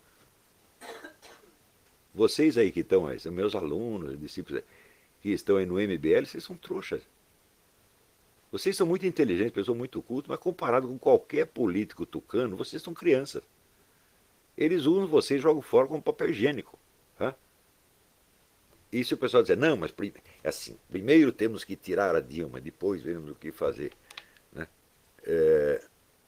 Vocês aí que estão aí, são meus alunos, discípulos que estão aí no M B L, vocês são trouxas. Vocês são muito inteligentes, pessoas muito cultas, mas comparado com qualquer político tucano, vocês são crianças. Eles usam vocês e jogam fora como papel higiênico. Tá? E se o pessoal dizer, não, mas é assim, primeiro temos que tirar a Dilma, depois vemos o que fazer. Né? É...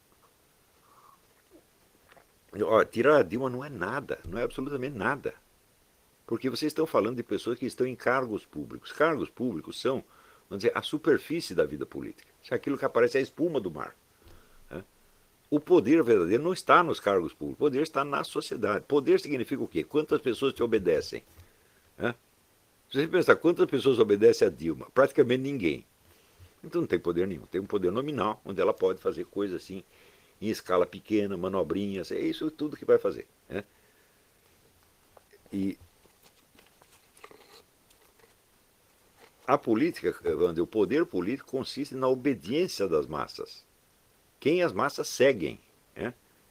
Ó, tirar a Dilma não é nada, não é absolutamente nada. Porque vocês estão falando de pessoas que estão em cargos públicos. Cargos públicos são, vamos dizer, a superfície da vida política. Isso é aquilo que aparece é a espuma do mar. Né? O poder verdadeiro não está nos cargos públicos, o poder está na sociedade. Poder significa o quê? Quantas pessoas te obedecem? Né? Se você pensar quantas pessoas obedecem a Dilma, praticamente ninguém. Então não tem poder nenhum, tem um poder nominal, onde ela pode fazer coisas assim, em escala pequena, manobrinhas, é isso tudo que vai fazer. Né? E a política, o poder político consiste na obediência das massas. Quem as massas seguem. Né?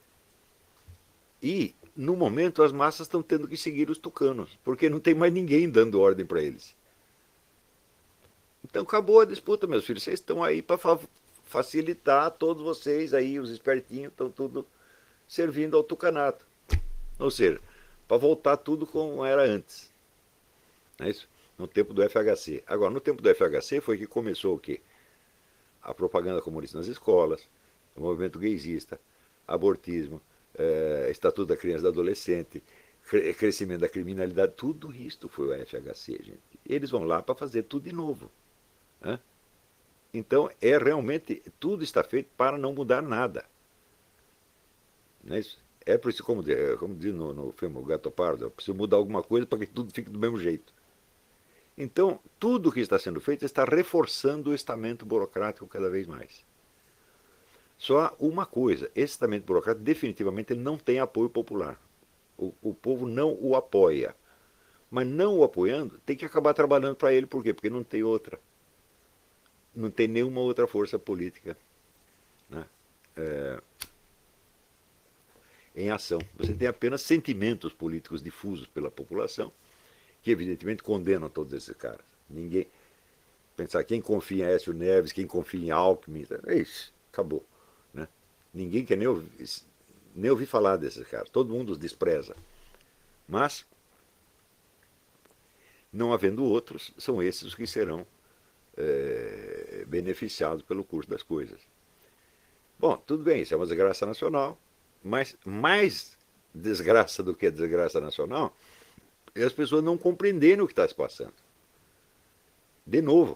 E, no momento, as massas estão tendo que seguir os tucanos, porque não tem mais ninguém dando ordem para eles. Então acabou a disputa, meus filhos. Vocês estão aí para fa facilitar, todos vocês aí, os espertinhos, estão tudo servindo ao tucanato. Ou seja, para voltar tudo como era antes. Não é isso? No tempo do F H C. Agora, no tempo do F H C foi que começou o quê? A propaganda comunista nas escolas, o movimento gaysista, abortismo, é, Estatuto da Criança e do Adolescente, crescimento da criminalidade, tudo isso foi o F H C, gente. Eles vão lá para fazer tudo de novo. Né? Então, é realmente, tudo está feito para não mudar nada. Não é isso? É por isso, como, como diz no, no filme O Gato Pardo, eu preciso mudar alguma coisa para que tudo fique do mesmo jeito. Então, tudo que está sendo feito está reforçando o estamento burocrático cada vez mais. Só há uma coisa, esse estamento burocrático definitivamente ele não tem apoio popular. O, o povo não o apoia. Mas não o apoiando, tem que acabar trabalhando para ele. Por quê? Porque não tem outra. Não tem nenhuma outra força política, né, é, em ação. Você tem apenas sentimentos políticos difusos pela população, que evidentemente condenam todos esses caras. Ninguém. Pensar quem confia em Aécio Neves, quem confia em Alckmin, é isso, acabou. Né? Ninguém quer nem ouvir, nem ouvir falar desses caras. Todo mundo os despreza. Mas, não havendo outros, são esses os que serão é, beneficiados pelo curso das coisas. Bom, tudo bem, isso é uma desgraça nacional, mas mais desgraça do que a desgraça nacional é as pessoas não compreenderem o que está se passando. De novo,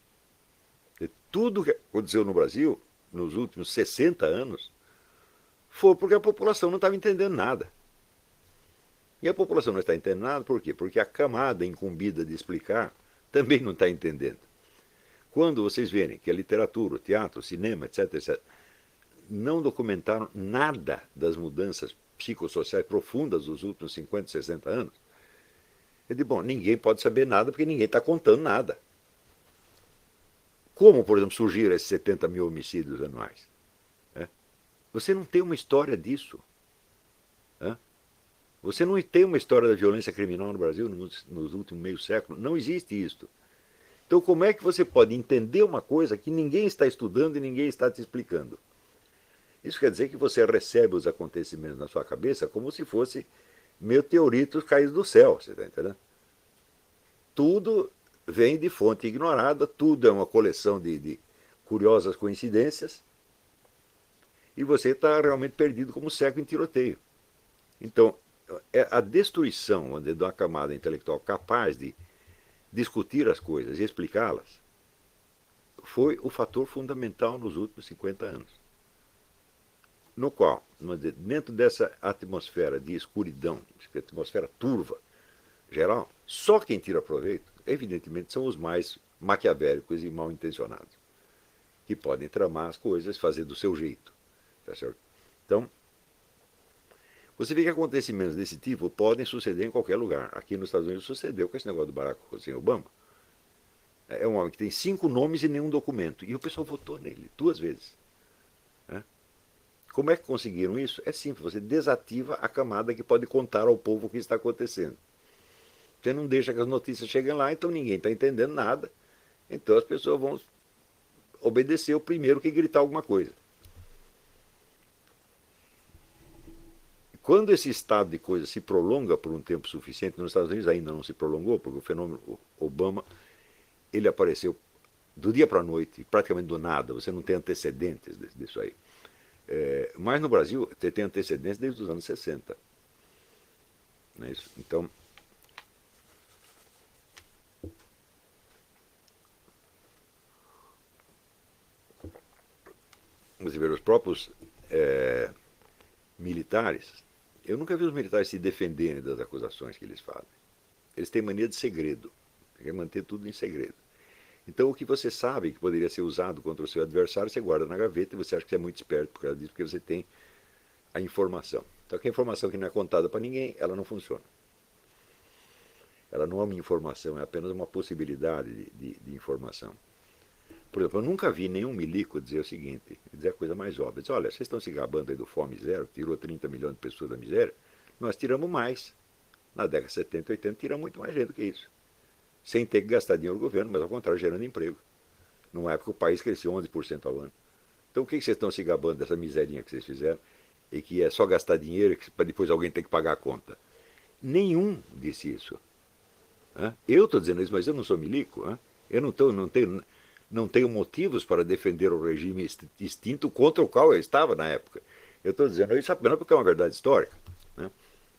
tudo que aconteceu no Brasil nos últimos sessenta anos foi porque a população não estava entendendo nada. E a população não está entendendo nada por quê? Porque a camada incumbida de explicar também não está entendendo. Quando vocês verem que a literatura, o teatro, o cinema, etc, etcétera, não documentaram nada das mudanças psicossociais profundas dos últimos cinquenta, sessenta anos, eu digo, bom, ninguém pode saber nada porque ninguém está contando nada. Como, por exemplo, surgiram esses setenta mil homicídios anuais? É? Você não tem uma história disso. É? Você não tem uma história da violência criminal no Brasil nos, nos últimos meio século. Não existe isso. Então, como é que você pode entender uma coisa que ninguém está estudando e ninguém está te explicando? Isso quer dizer que você recebe os acontecimentos na sua cabeça como se fosse meteoritos caídos do céu, você está entendendo? Tudo vem de fonte ignorada, tudo é uma coleção de, de curiosas coincidências, e você está realmente perdido como cego em tiroteio. Então, a destruição de uma camada intelectual capaz de discutir as coisas e explicá-las foi o fator fundamental nos últimos cinquenta anos. No qual, dentro dessa atmosfera de escuridão, atmosfera turva geral, só quem tira proveito, evidentemente, são os mais maquiavélicos e mal intencionados, que podem tramar as coisas, fazer do seu jeito. Tá certo? Então, você vê que acontecimentos desse tipo podem suceder em qualquer lugar. Aqui nos Estados Unidos sucedeu com esse negócio do Barack Hussein Obama. É um homem que tem cinco nomes e nenhum documento. E o pessoal votou nele duas vezes. Né? Como é que conseguiram isso? É simples, você desativa a camada que pode contar ao povo o que está acontecendo. Você não deixa que as notícias cheguem lá, então ninguém está entendendo nada. Então as pessoas vão obedecer o primeiro que gritar alguma coisa. Quando esse estado de coisa se prolonga por um tempo suficiente, nos Estados Unidos ainda não se prolongou, porque o fenômeno Obama, ele apareceu do dia para a noite, praticamente do nada, você não tem antecedentes disso aí. É, mas no Brasil, você tem antecedentes desde os anos sessenta. Não é isso? Então, você vê, os próprios é, militares, eu nunca vi os militares se defenderem das acusações que eles fazem. Eles têm mania de segredo, querem manter tudo em segredo. Então, o que você sabe que poderia ser usado contra o seu adversário, você guarda na gaveta e você acha que você é muito esperto por causa disso, porque você tem a informação. Então, que a informação que não é contada para ninguém, ela não funciona. Ela não é uma informação, é apenas uma possibilidade de, de, de informação. Por exemplo, eu nunca vi nenhum milico dizer o seguinte, dizer a coisa mais óbvia. Diz, olha, vocês estão se gabando aí do Fome Zero, tirou trinta milhões de pessoas da miséria, nós tiramos mais. Na década de setenta, oitenta, tiramos muito mais gente do que isso. Sem ter que gastar dinheiro do governo, mas ao contrário, gerando emprego. Numa época o país cresceu onze por cento ao ano. Então o que vocês estão se gabando dessa miserinha que vocês fizeram e que é só gastar dinheiro para depois alguém ter que pagar a conta? Nenhum disse isso. Eu estou dizendo isso, mas eu não sou milico. Eu não, tô, não, tenho, não tenho motivos para defender o regime extinto contra o qual eu estava na época. Eu estou dizendo isso apenas porque é uma verdade histórica. Né?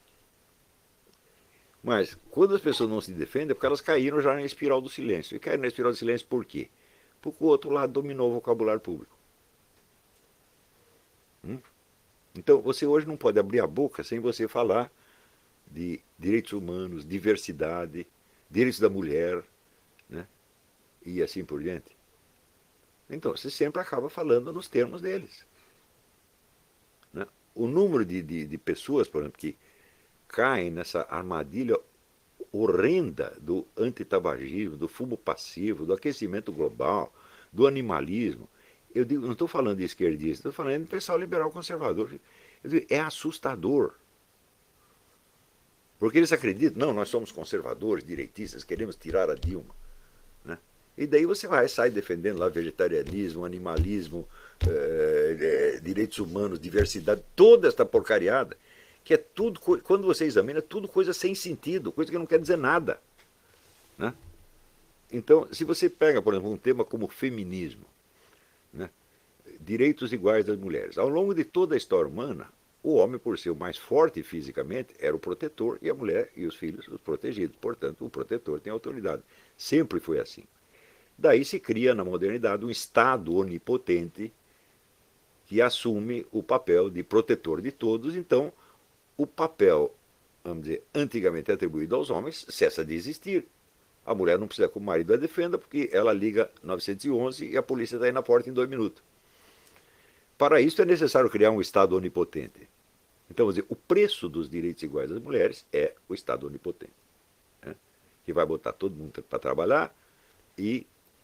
Mas quando as pessoas não se defendem, é porque elas caíram já na espiral do silêncio. E caíram na espiral do silêncio por quê? Porque o outro lado dominou o vocabulário público. Hum? Então, você hoje não pode abrir a boca sem você falar de direitos humanos, diversidade, direitos da mulher, né? E assim por diante. Então, você sempre acaba falando nos termos deles. Né? O número de, de, de pessoas, por exemplo, que caem nessa armadilha horrenda do antitabagismo, do fumo passivo, do aquecimento global, do animalismo. Eu digo, não estou falando de esquerdista, estou falando de pessoal liberal conservador. Eu digo, é assustador. Porque eles acreditam, não, nós somos conservadores, direitistas, queremos tirar a Dilma. Né? E daí você vai, sai defendendo lá vegetarianismo, animalismo, eh, eh, direitos humanos, diversidade, toda esta porcariada, que é tudo, quando você examina, é tudo coisa sem sentido, coisa que não quer dizer nada. Né? Então, se você pega, por exemplo, um tema como feminismo, né? Direitos iguais das mulheres, ao longo de toda a história humana, o homem, por ser o mais forte fisicamente, era o protetor e a mulher e os filhos os protegidos. Portanto, o protetor tem autoridade. Sempre foi assim. Daí se cria, na modernidade, um Estado onipotente que assume o papel de protetor de todos. Então, o papel, vamos dizer, antigamente atribuído aos homens, cessa de existir. A mulher não precisa que o marido a defenda, porque ela liga novecentos e onze e a polícia está aí na porta em dois minutos. Para isso é necessário criar um Estado onipotente. Então, vamos dizer, o preço dos direitos iguais das mulheres é o Estado onipotente, né? Que vai botar todo mundo para trabalhar e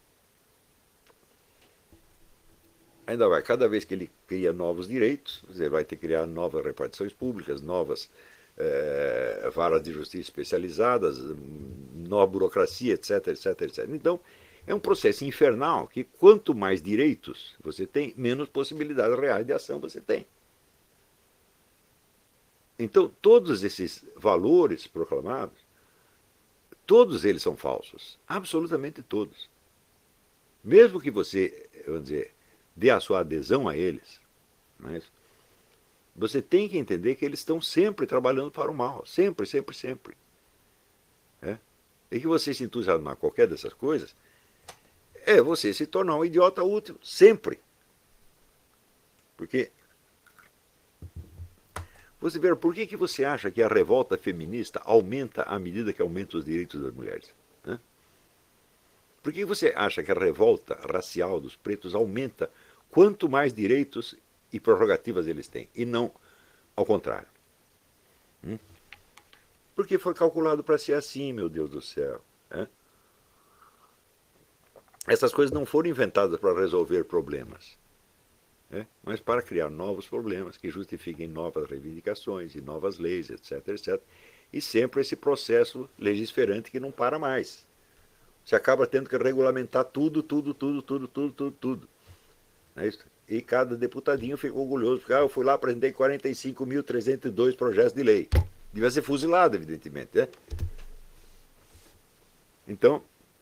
ainda vai, cada vez que ele cria novos direitos, ele vai ter que criar novas repartições públicas, novas é, varas de justiça especializadas, nova burocracia, etc, etc, etcétera. Então, é um processo infernal que quanto mais direitos você tem, menos possibilidades reais de ação você tem. Então, todos esses valores proclamados, todos eles são falsos. Absolutamente todos. Mesmo que você, vamos dizer, dê a sua adesão a eles, mas você tem que entender que eles estão sempre trabalhando para o mal. Sempre, sempre, sempre. É? E que você se entusiasmar a qualquer dessas coisas é você se tornar um idiota útil. Sempre. Porque você vê, por que, que você acha que a revolta feminista aumenta à medida que aumenta os direitos das mulheres? Né? Por que você acha que a revolta racial dos pretos aumenta quanto mais direitos e prerrogativas eles têm? E não ao contrário. Hum? Porque foi calculado para ser assim, meu Deus do céu. Né? Essas coisas não foram inventadas para resolver problemas, né? Mas para criar novos problemas que justifiquem novas reivindicações e novas leis, etc, etcétera. E sempre esse processo legisferante que não para mais. Você acaba tendo que regulamentar tudo, tudo, tudo, tudo, tudo, tudo, tudo. Não é isso? E cada deputadinho fica orgulhoso, porque ah, eu fui lá, apresentei quarenta e cinco mil trezentos e dois projetos de lei. Devia ser fuzilado, evidentemente. Né? Então,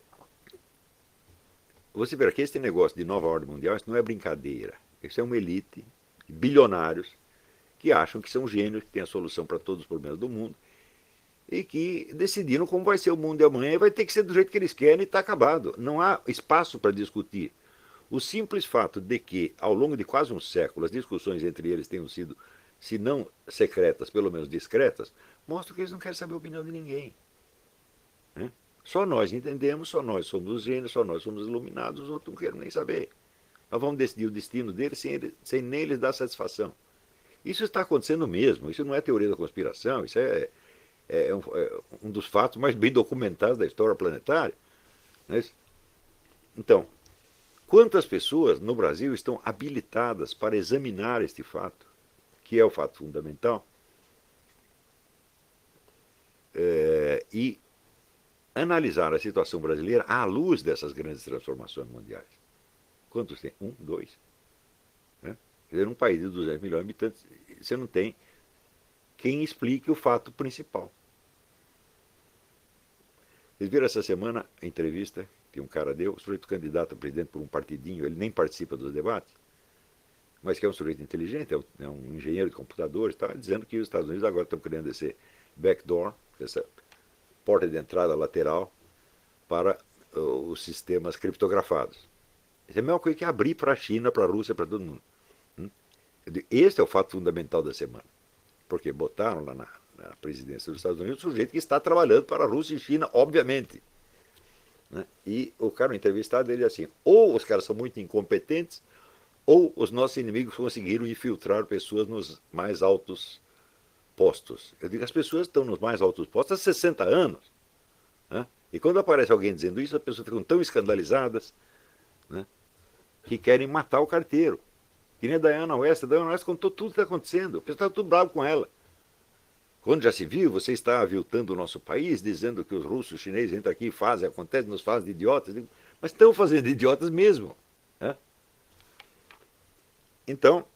você vê que esse negócio de nova ordem mundial, isso não é brincadeira. Isso é uma elite, bilionários, que acham que são gênios, que têm a solução para todos os problemas do mundo, e que decidiram como vai ser o mundo de amanhã e vai ter que ser do jeito que eles querem e está acabado. Não há espaço para discutir. O simples fato de que, ao longo de quase um século, as discussões entre eles tenham sido, se não secretas, pelo menos discretas, mostra que eles não querem saber a opinião de ninguém. Né? Só nós entendemos, só nós somos os gênios, só nós somos iluminados, os outros não querem nem saber. Nós vamos decidir o destino deles sem, ele, sem nem eles dar satisfação. Isso está acontecendo mesmo, isso não é teoria da conspiração, isso é, é, um, é um dos fatos mais bem documentados da história planetária. Né? Então, quantas pessoas no Brasil estão habilitadas para examinar este fato, que é o fato fundamental, é, e analisar a situação brasileira à luz dessas grandes transformações mundiais? Quantos tem? Um, dois? Né? Quer dizer, num país de duzentos milhões de habitantes, você não tem quem explique o fato principal. Vocês viram essa semana a entrevista que um cara deu, o sujeito candidato a presidente por um partidinho, ele nem participa dos debates. mas que é um sujeito inteligente, é um, é um engenheiro de computadores, está dizendo que os Estados Unidos agora estão criando esse backdoor, essa porta de entrada lateral para uh, os sistemas criptografados. Isso é a mesma coisa que abrir para a China, para a Rússia, para todo mundo. Hum? Esse é o fato fundamental da semana. Porque botaram lá na, na presidência dos Estados Unidos o sujeito que está trabalhando para a Rússia e China, obviamente. Né? E o cara entrevistado, ele assim, ou os caras são muito incompetentes, ou os nossos inimigos conseguiram infiltrar pessoas nos mais altos postos. Eu digo, as pessoas estão nos mais altos postos há sessenta anos. Né? E quando aparece alguém dizendo isso, as pessoas ficam tão escandalizadas, né, que querem matar o carteiro. Que nem a Diana West. A Diana West contou tudo o que está acontecendo. O pessoal está tudo bravo com ela. Quando já se viu, você está aviltando o nosso país, dizendo que os russos, os chineses entram aqui e fazem, acontece, nos fazem de idiotas. Mas estão fazendo de idiotas mesmo. Né? Então,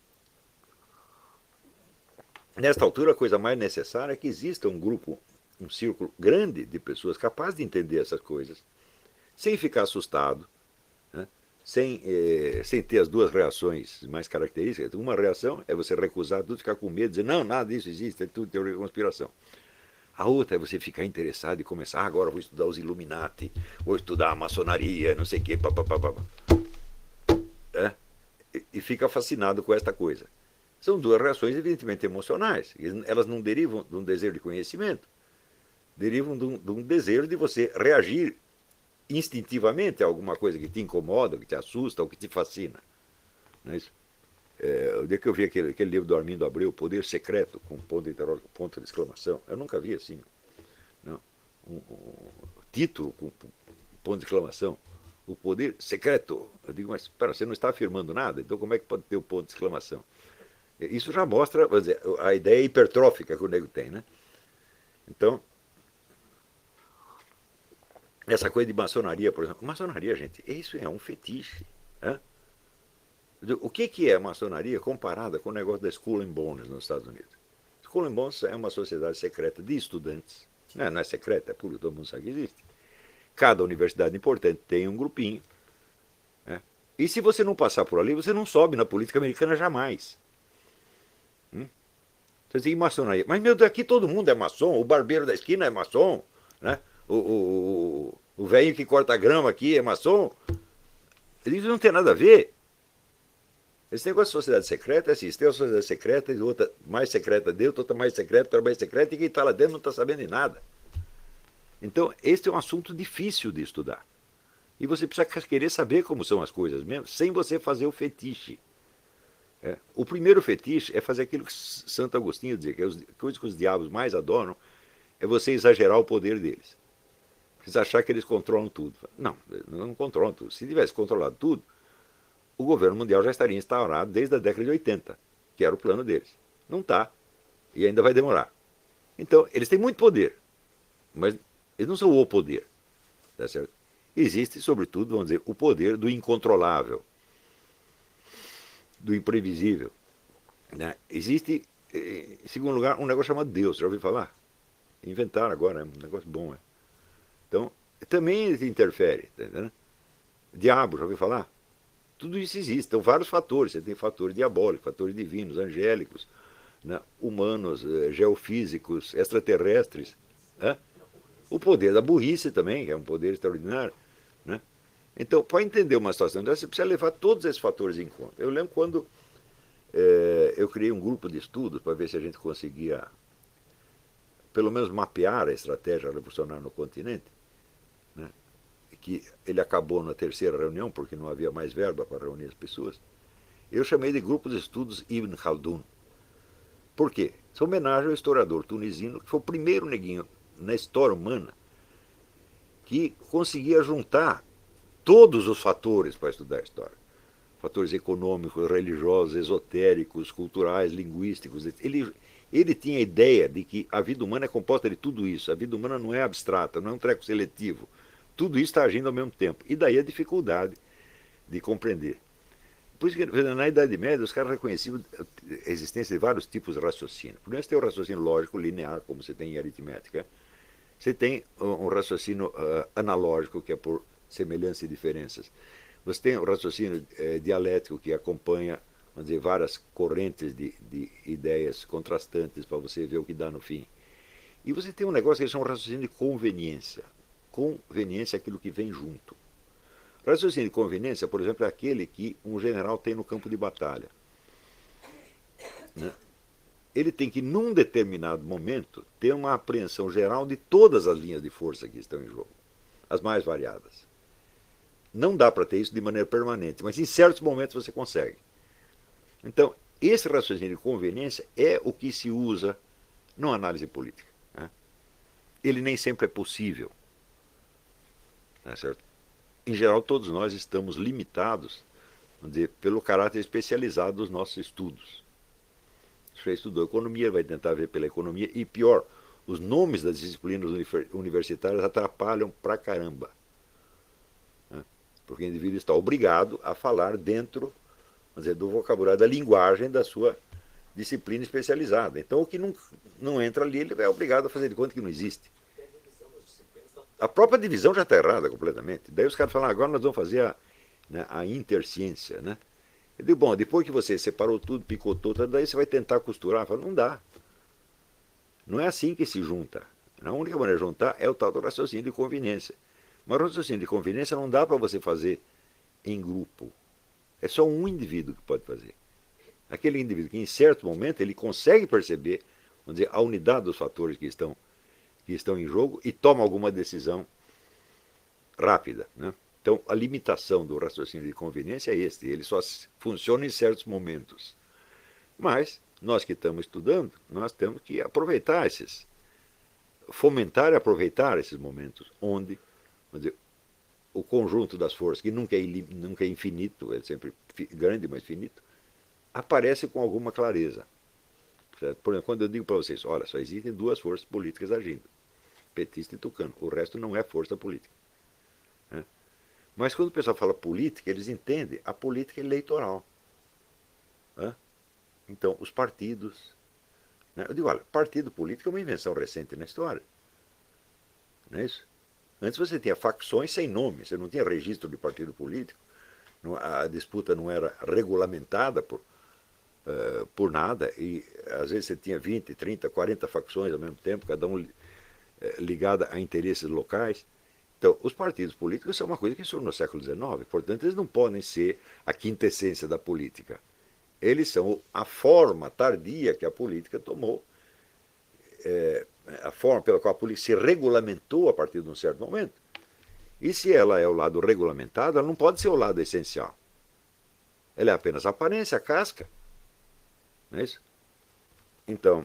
nesta altura, a coisa mais necessária é que exista um grupo, um círculo grande de pessoas capazes de entender essas coisas, sem ficar assustado, né? sem, eh, sem ter as duas reações mais características. Uma reação é você recusar tudo, ficar com medo, dizer, não, nada disso existe, é tudo teoria da conspiração. A outra é você ficar interessado e começar, ah, agora vou estudar os Illuminati, vou estudar a maçonaria, não sei o quê, papapá. É? E, e fica fascinado com esta coisa. São duas reações evidentemente emocionais. Elas não derivam de um desejo de conhecimento, derivam de um, de um desejo de você reagir instintivamente a alguma coisa que te incomoda, que te assusta ou que te fascina. Não é isso? É, o dia que eu vi aquele, aquele livro do Armindo Abreu, Poder Secreto, com ponto de, ponto de exclamação, eu nunca vi assim. Não. Um, um título com ponto de exclamação. O poder secreto. Eu digo, mas pera, você não está afirmando nada? Então como é que pode ter o ponto de exclamação? Isso já mostra, vamos dizer, a ideia hipertrófica que o nego tem, né? Então, essa coisa de maçonaria, por exemplo. Maçonaria, gente, isso é um fetiche. Né? O que, que é maçonaria comparada com o negócio da Skull and Bones nos Estados Unidos? Skull and Bones é uma sociedade secreta de estudantes. Não é, não é secreta, é público, todo mundo sabe que existe. Cada universidade importante tem um grupinho. Né? E se você não passar por ali, você não sobe na política americana jamais. Hum? Você tem maçonaria. Mas, meu Deus, aqui todo mundo é maçom. O barbeiro da esquina é maçom. Né? O, o, o velho que corta a grama aqui é maçom. Isso não tem nada a ver. Esse negócio de sociedade secreta é assim, tem uma sociedade secreta e outra mais secreta dentro, outra mais secreta, outra mais secreta, e quem está lá dentro não está sabendo de nada. Então, este é um assunto difícil de estudar. E você precisa querer saber como são as coisas mesmo, sem você fazer o fetiche. É. O primeiro fetiche é fazer aquilo que Santo Agostinho dizia, que é as coisas que os diabos mais adoram, é você exagerar o poder deles. Você achar que eles controlam tudo. Não, não controlam tudo. Se tivesse controlado tudo, o governo mundial já estaria instaurado desde a década de oitenta, que era o plano deles. Não está. E ainda vai demorar. Então, eles têm muito poder, mas eles não são o poder. Tá certo? Existe, sobretudo, vamos dizer, o poder do incontrolável, do imprevisível. Né? Existe, em segundo lugar, um negócio chamado Deus. Já ouviu falar? Inventaram agora, é um negócio bom. É? Então, também ele interfere. Tá entendendo? Diabo, já ouviu falar? Tudo isso existe. Então, vários fatores. Você tem fatores diabólicos, fatores divinos, angélicos, né? Humanos, geofísicos, extraterrestres. Né? O poder da burrice também, que é um poder extraordinário. Né? Então, para entender uma situação dessa, você precisa levar todos esses fatores em conta. Eu lembro quando é, eu criei um grupo de estudos para ver se a gente conseguia, pelo menos, mapear a estratégia revolucionária no continente, né? Que ele acabou na terceira reunião, porque não havia mais verba para reunir as pessoas. Eu chamei de grupo de estudos Ibn Khaldun. Por quê? Isso é homenagem ao historiador tunisino, que foi o primeiro neguinho na história humana que conseguia juntar todos os fatores para estudar a história. Fatores econômicos, religiosos, esotéricos, culturais, linguísticos. Ele, ele tinha a ideia de que a vida humana é composta de tudo isso. A vida humana não é abstrata, não é um treco seletivo. Tudo isso está agindo ao mesmo tempo. E daí a dificuldade de compreender. Por isso que na Idade Média os caras reconheciam a existência de vários tipos de raciocínio. Primeiro você tem o raciocínio lógico linear, como você tem em aritmética. Você tem um raciocínio uh, analógico, que é por semelhança e diferenças. Você tem o raciocínio uh, dialético, que acompanha vamos dizer, várias correntes de, de ideias contrastantes para você ver o que dá no fim. E você tem um negócio que eles chamam de raciocínio de conveniência. Conveniência é aquilo que vem junto. Raciocínio de conveniência, por exemplo, é aquele que um general tem no campo de batalha. Né? Ele tem que, num determinado momento, ter uma apreensão geral de todas as linhas de força que estão em jogo, as mais variadas. Não dá para ter isso de maneira permanente, mas em certos momentos você consegue. Então, esse raciocínio de conveniência é o que se usa numa análise política. Né? Ele nem sempre é possível. Não é certo? Em geral, todos nós estamos limitados, vamos dizer, pelo caráter especializado dos nossos estudos. Se você estudou economia, vai tentar ver pela economia. E pior, os nomes das disciplinas universitárias atrapalham pra caramba. Né? Porque o indivíduo está obrigado a falar dentro, vamos dizer, do vocabulário, da linguagem da sua disciplina especializada. Então, o que não, não entra ali, ele é obrigado a fazer de conta que não existe. A própria divisão já está errada completamente. Daí os caras falam, agora nós vamos fazer a, né, a interciência. Né? Eu digo, bom, depois que você separou tudo, picotou, daí você vai tentar costurar. Eu falo, não dá. Não é assim que se junta. A única maneira de juntar é o tal do raciocínio de conveniência. Mas o raciocínio de conveniência não dá para você fazer em grupo. É só um indivíduo que pode fazer. Aquele indivíduo que em certo momento ele consegue perceber, vamos dizer, a unidade dos fatores que estão que estão em jogo e toma alguma decisão rápida. Né? Então, a limitação do raciocínio de conveniência é este, ele só funciona em certos momentos. Mas, nós que estamos estudando, nós temos que aproveitar esses, fomentar e aproveitar esses momentos, onde, vamos dizer, o conjunto das forças, que nunca é, nunca é infinito, é sempre grande, mas finito, aparece com alguma clareza. Certo? Por exemplo, quando eu digo para vocês, olha, só existem duas forças políticas agindo, petista e tucano. O resto não é força política. Né? Mas quando o pessoal fala política, eles entendem a política eleitoral. Né? Então, os partidos. Né? Eu digo, olha, partido político é uma invenção recente na história. Não é isso? Antes você tinha facções sem nome, você não tinha registro de partido político, a disputa não era regulamentada por, uh, por nada, e às vezes você tinha vinte, trinta, quarenta facções ao mesmo tempo, cada um ligada a interesses locais. Então, os partidos políticos são uma coisa que surgiu no século dezenove, portanto, eles não podem ser a quintessência da política. Eles são a forma tardia que a política tomou, é, a forma pela qual a política se regulamentou a partir de um certo momento. E se ela é o lado regulamentado, ela não pode ser o lado essencial. Ela é apenas a aparência, a casca. Não é isso? Então,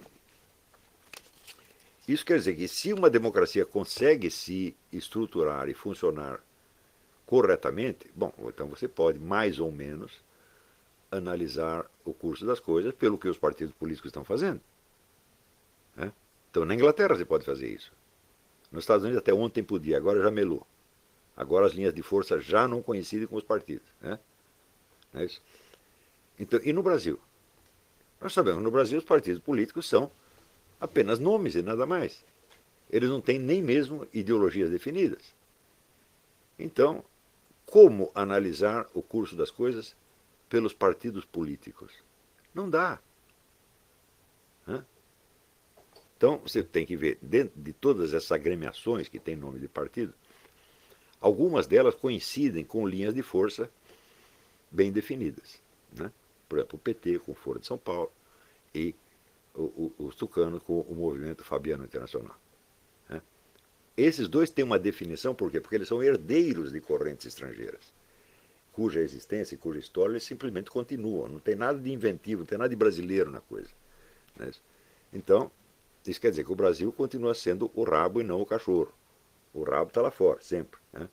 isso quer dizer que se uma democracia consegue se estruturar e funcionar corretamente, bom, então você pode mais ou menos analisar o curso das coisas pelo que os partidos políticos estão fazendo. Né? Então, na Inglaterra você pode fazer isso. Nos Estados Unidos até ontem podia, agora já melou. Agora as linhas de força já não coincidem com os partidos. Né? Não é isso? Então, e no Brasil? Nós sabemos que no Brasil os partidos políticos são apenas nomes e nada mais. Eles não têm nem mesmo ideologias definidas. Então, como analisar o curso das coisas pelos partidos políticos? Não dá. Né? Então, você tem que ver, dentro de todas essas agremiações que têm nome de partido, algumas delas coincidem com linhas de força bem definidas. Né? Por exemplo, o P T com o Foro de São Paulo e os tucanos com o movimento Fabiano Internacional. Né? Esses dois têm uma definição, por quê? Porque eles são herdeiros de correntes estrangeiras, cuja existência e cuja história eles simplesmente continuam. Não tem nada de inventivo, não tem nada de brasileiro na coisa. Né? Então, isso quer dizer que o Brasil continua sendo o rabo e não o cachorro. O rabo está lá fora, sempre. Né?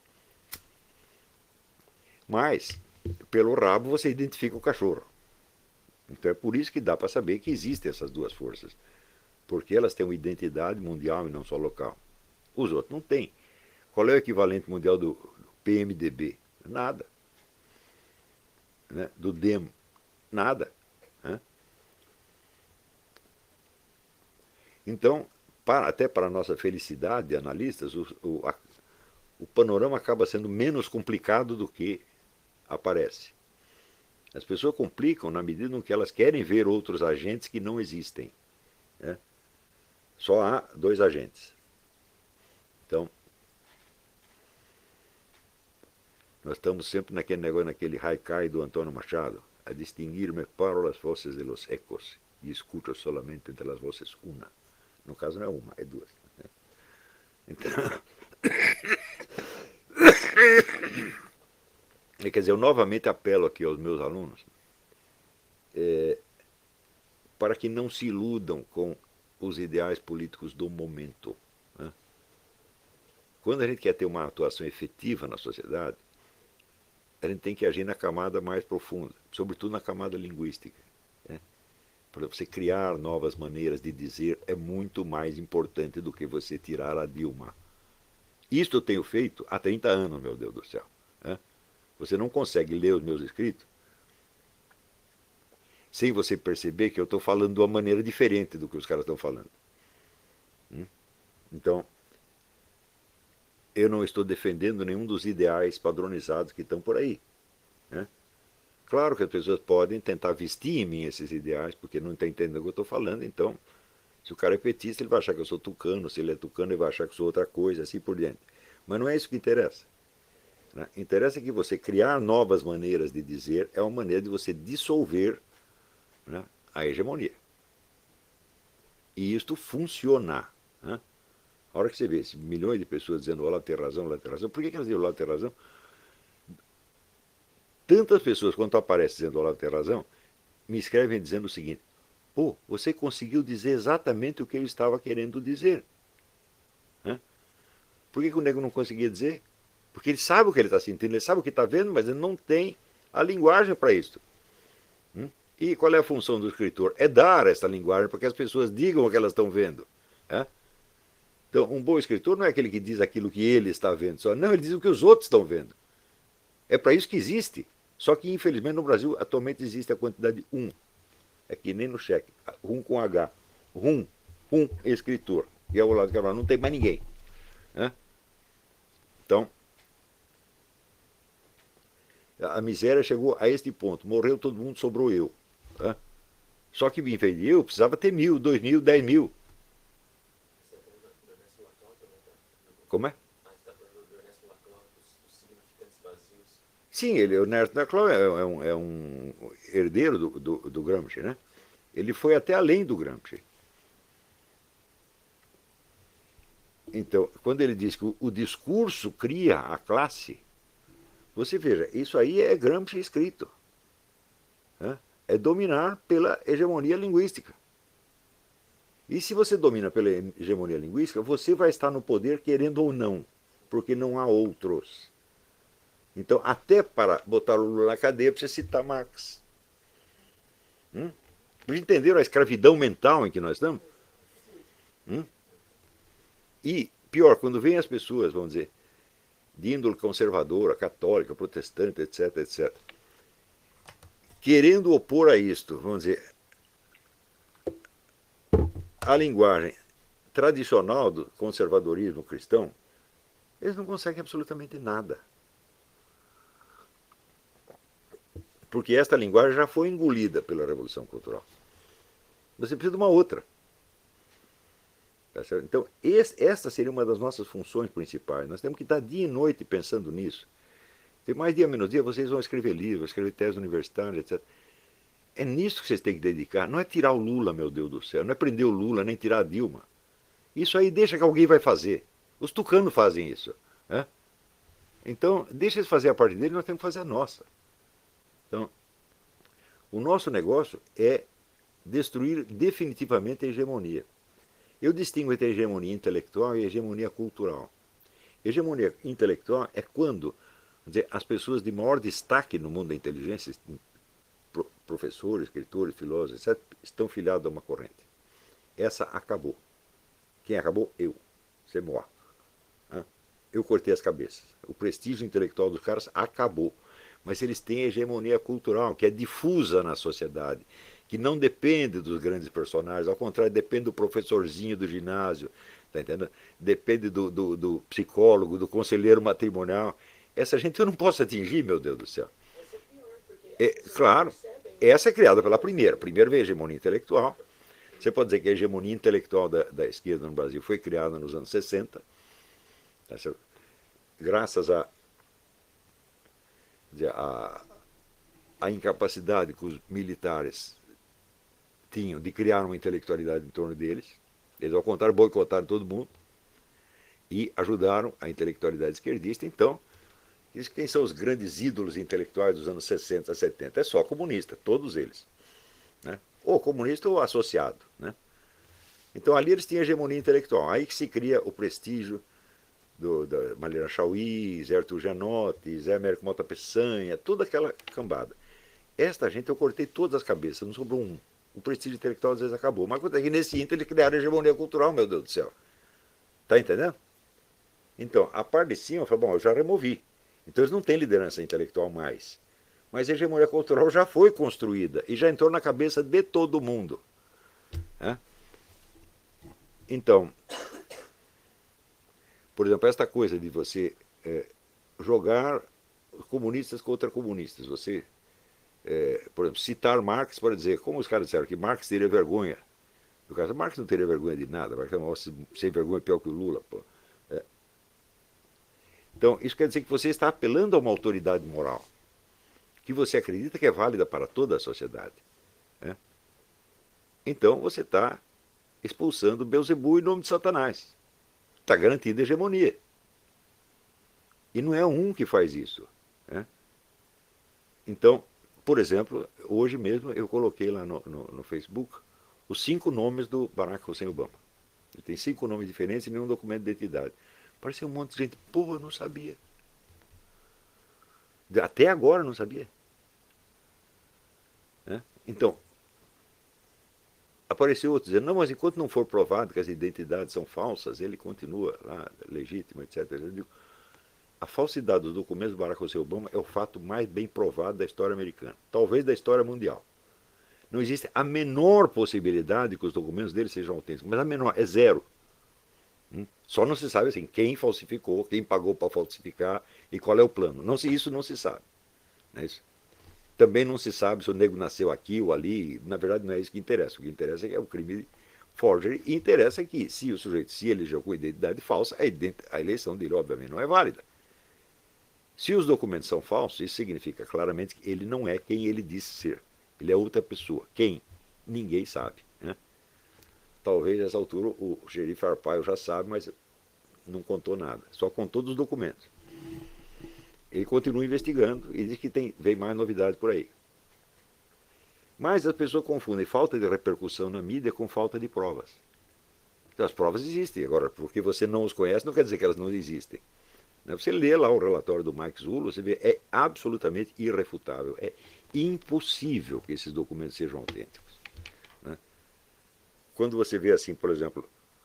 Mas, pelo rabo você identifica o cachorro. Então é por isso que dá para saber que existem essas duas forças. Porque elas têm uma identidade mundial e não só local. Os outros não têm. Qual é o equivalente mundial do P M D B? Nada. Né? Do DEM? Nada. Né? Então, para, até para a nossa felicidade de analistas, o, o, a, o panorama acaba sendo menos complicado do que aparece. As pessoas complicam na medida em que elas querem ver outros agentes que não existem. Né? Só há dois agentes. Então, nós estamos sempre naquele negócio, naquele haikai do Antônio Machado, a distinguir-me para as vozes de los ecos e escuto solamente entre as vozes uma. No caso não é uma, é duas. Né? Então, quer dizer, eu novamente apelo aqui aos meus alunos é, para que não se iludam com os ideais políticos do momento. Né? Quando a gente quer ter uma atuação efetiva na sociedade, a gente tem que agir na camada mais profunda, sobretudo na camada linguística. Né? Para você criar novas maneiras de dizer é muito mais importante do que você tirar a Dilma. Isto eu tenho feito há trinta anos, meu Deus do céu. Né? Você não consegue ler os meus escritos sem você perceber que eu estou falando de uma maneira diferente do que os caras estão falando. Então, eu não estou defendendo nenhum dos ideais padronizados que estão por aí. Né? Claro que as pessoas podem tentar vestir em mim esses ideais, porque não estão entendendo o que eu estou falando, então, se o cara é petista, ele vai achar que eu sou tucano, se ele é tucano, ele vai achar que eu sou outra coisa, assim por diante. Mas não é isso que interessa. Né? Interessa que você criar novas maneiras de dizer é uma maneira de você dissolver, né, a hegemonia. E isto funcionar. Né? A hora que você vê milhões de pessoas dizendo o Olavo tem razão, o Olavo tem razão, por que elas dizem o Olavo tem razão? Tantas pessoas quanto aparecem dizendo o Olavo tem razão, me escrevem dizendo o seguinte: pô, você conseguiu dizer exatamente o que eu estava querendo dizer. Né? Por que, que o nego não conseguia dizer? Porque ele sabe o que ele está sentindo, ele sabe o que está vendo, mas ele não tem a linguagem para isso. Hum? E qual é a função do escritor? É dar essa linguagem para que as pessoas digam o que elas estão vendo. É? Então, um bom escritor não é aquele que diz aquilo que ele está vendo só. Não, ele diz o que os outros estão vendo. É para isso que existe. Só que, infelizmente, no Brasil, atualmente existe a quantidade um. É que nem no cheque. Rum com H. Rum. Rum, escritor. E ao lado do Carvalho não tem mais ninguém. Né? Então, a miséria chegou a este ponto. Morreu todo mundo, sobrou eu. Né? Só que, em vez de eu, precisava ter mil, dois mil, dez mil. Como é? Sim, ele, o Ernesto Laclau é, é, um, é um herdeiro do, do, do Gramsci, né? Ele foi até além do Gramsci. Então, quando ele diz que o, o discurso cria a classe, você veja, isso aí é Gramsci escrito. Né? É dominar pela hegemonia linguística. E se você domina pela hegemonia linguística, você vai estar no poder querendo ou não, porque não há outros. Então, até para botar o Lula na cadeia, precisa citar Marx. Hum? Entenderam a escravidão mental em que nós estamos? Hum? E, pior, quando vêm as pessoas, vamos dizer, de índole conservadora, católica, protestante, etc, etcétera, querendo opor a isto, vamos dizer, a linguagem tradicional do conservadorismo cristão, eles não conseguem absolutamente nada. Porque esta linguagem já foi engolida pela Revolução Cultural. Você precisa de uma outra. Tá certo? Então, esse, esta seria uma das nossas funções principais. Nós temos que estar dia e noite pensando nisso. Tem mais dia, menos dia, vocês vão escrever livros, escrever tese universitária, etcétera. É nisso que vocês têm que dedicar. Não é tirar o Lula, meu Deus do céu. Não é prender o Lula, nem tirar a Dilma. Isso aí deixa que alguém vai fazer. Os tucanos fazem isso. Né? Então, deixa eles fazer a parte deles, nós temos que fazer a nossa. Então, o nosso negócio é destruir definitivamente a hegemonia. Eu distingo entre a hegemonia intelectual e a hegemonia cultural. Hegemonia intelectual é quando, quer dizer, as pessoas de maior destaque no mundo da inteligência, professores, escritores, filósofos, etcétera, estão filiados a uma corrente. Essa acabou. Quem acabou? Eu. C'est moi. Eu cortei as cabeças. O prestígio intelectual dos caras acabou. Mas eles têm a hegemonia cultural, que é difusa na sociedade, que não depende dos grandes personagens, ao contrário, depende do professorzinho do ginásio, tá entendendo? Depende do, do, do psicólogo, do conselheiro matrimonial. Essa gente eu não posso atingir, meu Deus do céu. É, claro, essa é criada pela primeira. Primeiro veio a hegemonia intelectual. Você pode dizer que a hegemonia intelectual da, da esquerda no Brasil foi criada nos anos sessenta, graças a, a, a incapacidade que os militares tinham de criar uma intelectualidade em torno deles. Eles, ao contrário, boicotaram todo mundo e ajudaram a intelectualidade esquerdista. Então, quem são os grandes ídolos intelectuais dos anos sessenta, setenta? É só comunista, todos eles. Né? Ou comunista ou associado. Né? Então ali eles tinham hegemonia intelectual. Aí que se cria o prestígio do, da Malena Chauí, Zé Arthur Janotti, Zé Américo Mota Peçanha, toda aquela cambada. Esta gente eu cortei todas as cabeças, não sobrou um. O prestígio intelectual às vezes acabou. Mas quando é que nesse ínter eles criaram a hegemonia cultural, meu Deus do céu. Tá entendendo? Então, a parte de cima, eu falei, bom, eu já removi. Então eles não têm liderança intelectual mais. Mas a hegemonia cultural já foi construída e já entrou na cabeça de todo mundo. Né? Então, por exemplo, esta coisa de você é, jogar comunistas contra comunistas, você, é, por exemplo, citar Marx para dizer, como os caras disseram que Marx teria vergonha. No caso, Marx não teria vergonha de nada, Marx é sem vergonha pior que o Lula. Pô. É. Então, isso quer dizer que você está apelando a uma autoridade moral, que você acredita que é válida para toda a sociedade. Né? Então, você está expulsando Beelzebub em nome de Satanás. Está garantindo hegemonia. E não é um que faz isso. Né? Então, por exemplo, hoje mesmo eu coloquei lá no, no, no Facebook os cinco nomes do Barack Hussein Obama. Ele tem cinco nomes diferentes e nenhum documento de identidade. Parecia um monte de gente, pô, eu não sabia. Até agora eu não sabia. Né? Então, apareceu outro dizendo, não, mas enquanto não for provado que as identidades são falsas, ele continua lá, legítimo, etcétera. Eu digo, a falsidade dos documentos do Barack Hussein Obama é o fato mais bem provado da história americana, talvez da história mundial. Não existe a menor possibilidade que os documentos dele sejam autênticos, mas a menor, é zero. Só não se sabe assim, quem falsificou, quem pagou para falsificar e qual é o plano. Não se, isso não se sabe. Não é isso? Também não se sabe se o negro nasceu aqui ou ali. Na verdade, não é isso que interessa. O que interessa é que é o crime de forgery. E interessa que, se o sujeito se elegeu com identidade falsa, a eleição dele, obviamente, não é válida. Se os documentos são falsos, isso significa claramente que ele não é quem ele disse ser. Ele é outra pessoa. Quem? Ninguém sabe. Né? Talvez nessa altura o xerife Arpaio já sabe, mas não contou nada. Só contou dos documentos. Ele continua investigando e diz que tem, vem mais novidades por aí. Mas as pessoas confundem falta de repercussão na mídia com falta de provas. Então, as provas existem. Agora, porque você não os conhece, não quer dizer que elas não existem. Você lê lá o relatório do Mike Zulo, você vê, é absolutamente irrefutável. É impossível que esses documentos sejam autênticos. Né? Quando você vê assim, por exemplo,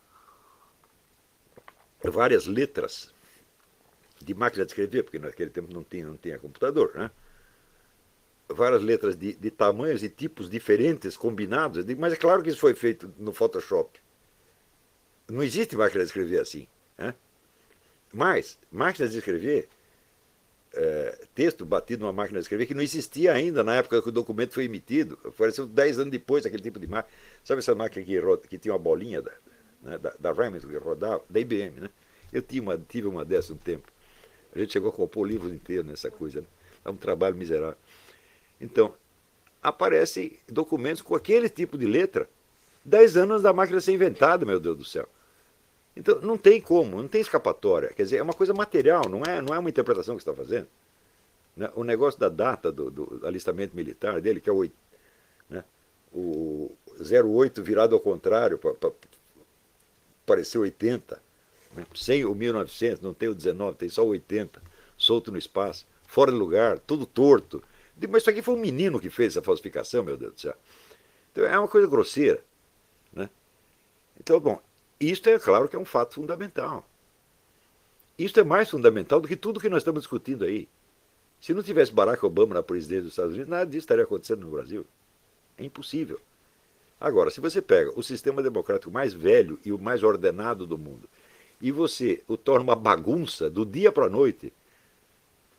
várias letras de máquina de escrever, porque naquele tempo não tinha, não tinha computador, né? Várias letras de, de tamanhos e tipos diferentes, combinados, mas é claro que isso foi feito no Photoshop. Não existe máquina de escrever assim. Né? Mas, máquina de escrever, é, texto batido numa máquina de escrever, que não existia ainda na época que o documento foi emitido, apareceu dez anos depois aquele tipo de máquina. Sabe essa máquina que, roda, que tinha uma bolinha da, né, da, da Remington que rodava, da I B M, né? Eu tinha uma, tive uma dessa um tempo. A gente chegou a compor livros inteiros nessa coisa. Né? É um trabalho miserável. Então, aparecem documentos com aquele tipo de letra, dez anos da máquina ser inventada, meu Deus do céu. Então, não tem como, não tem escapatória. Quer dizer, é uma coisa material, não é, não é uma interpretação que você está fazendo. Né? O negócio da data do, do alistamento militar dele, que é o, né? o zero oito virado ao contrário, para parecer oitenta. Né? Sem o mil e novecentos, não tem o dezenove, tem só o oitenta, solto no espaço, fora de lugar, tudo torto. Mas isso aqui foi um menino que fez essa falsificação, meu Deus do céu. Então é uma coisa grosseira. Né? Então, bom, isto é claro que é um fato fundamental. Isto é mais fundamental do que tudo que nós estamos discutindo aí. Se não tivesse Barack Obama na presidência dos Estados Unidos, nada disso estaria acontecendo no Brasil. É impossível. Agora, se você pega o sistema democrático mais velho e o mais ordenado do mundo, e você o torna uma bagunça do dia para a noite,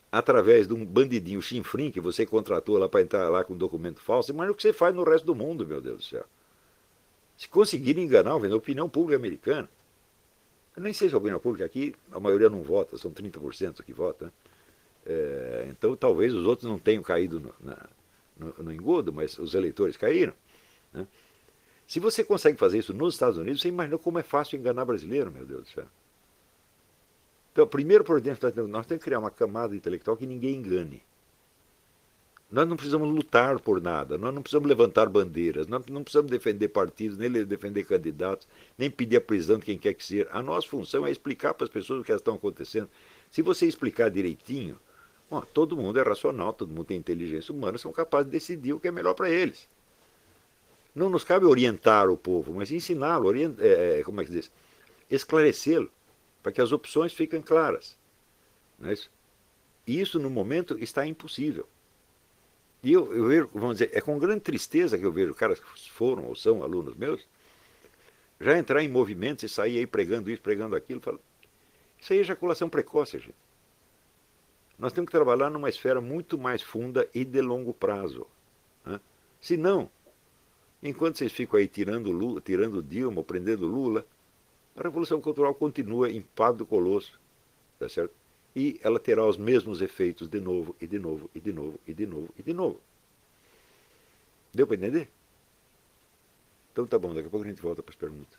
através de um bandidinho chinfrim que você contratou lá para entrar lá com um documento falso, imagina o que você faz no resto do mundo, meu Deus do céu. Se conseguirem enganar a opinião pública americana, eu nem sei se a opinião pública aqui, a maioria não vota, são trinta por cento que vota, né? É, então talvez os outros não tenham caído no, na, no, no engodo, mas os eleitores caíram, né? Se você consegue fazer isso nos Estados Unidos, você imagina como é fácil enganar brasileiro, meu Deus do céu. Então, primeiro problema, nós temos que criar uma camada intelectual que ninguém engane. Nós não precisamos lutar por nada, nós não precisamos levantar bandeiras, nós não precisamos defender partidos, nem defender candidatos, nem pedir a prisão de quem quer que seja. A nossa função é explicar para as pessoas o que estão acontecendo. Se você explicar direitinho, bom, todo mundo é racional, todo mundo tem inteligência humana, são capazes de decidir o que é melhor para eles. Não nos cabe orientar o povo, mas ensiná-lo, orient... é, como é que diz? Esclarecê-lo, para que as opções fiquem claras. Não é isso? E isso, no momento, está impossível. E eu, eu vejo, vamos dizer, é com grande tristeza que eu vejo caras que foram ou são alunos meus, já entrar em movimentos e sair aí pregando isso, pregando aquilo. Falo, isso aí é ejaculação precoce, gente. Nós temos que trabalhar numa esfera muito mais funda e de longo prazo. Né? Se não, enquanto vocês ficam aí tirando, Lula, tirando Dilma, prendendo Lula, a Revolução Cultural continua em pado do colosso, tá certo? E ela terá os mesmos efeitos de novo, e de novo, e de novo, e de novo, e de novo. Deu para entender? Então tá bom, daqui a pouco a gente volta para as perguntas.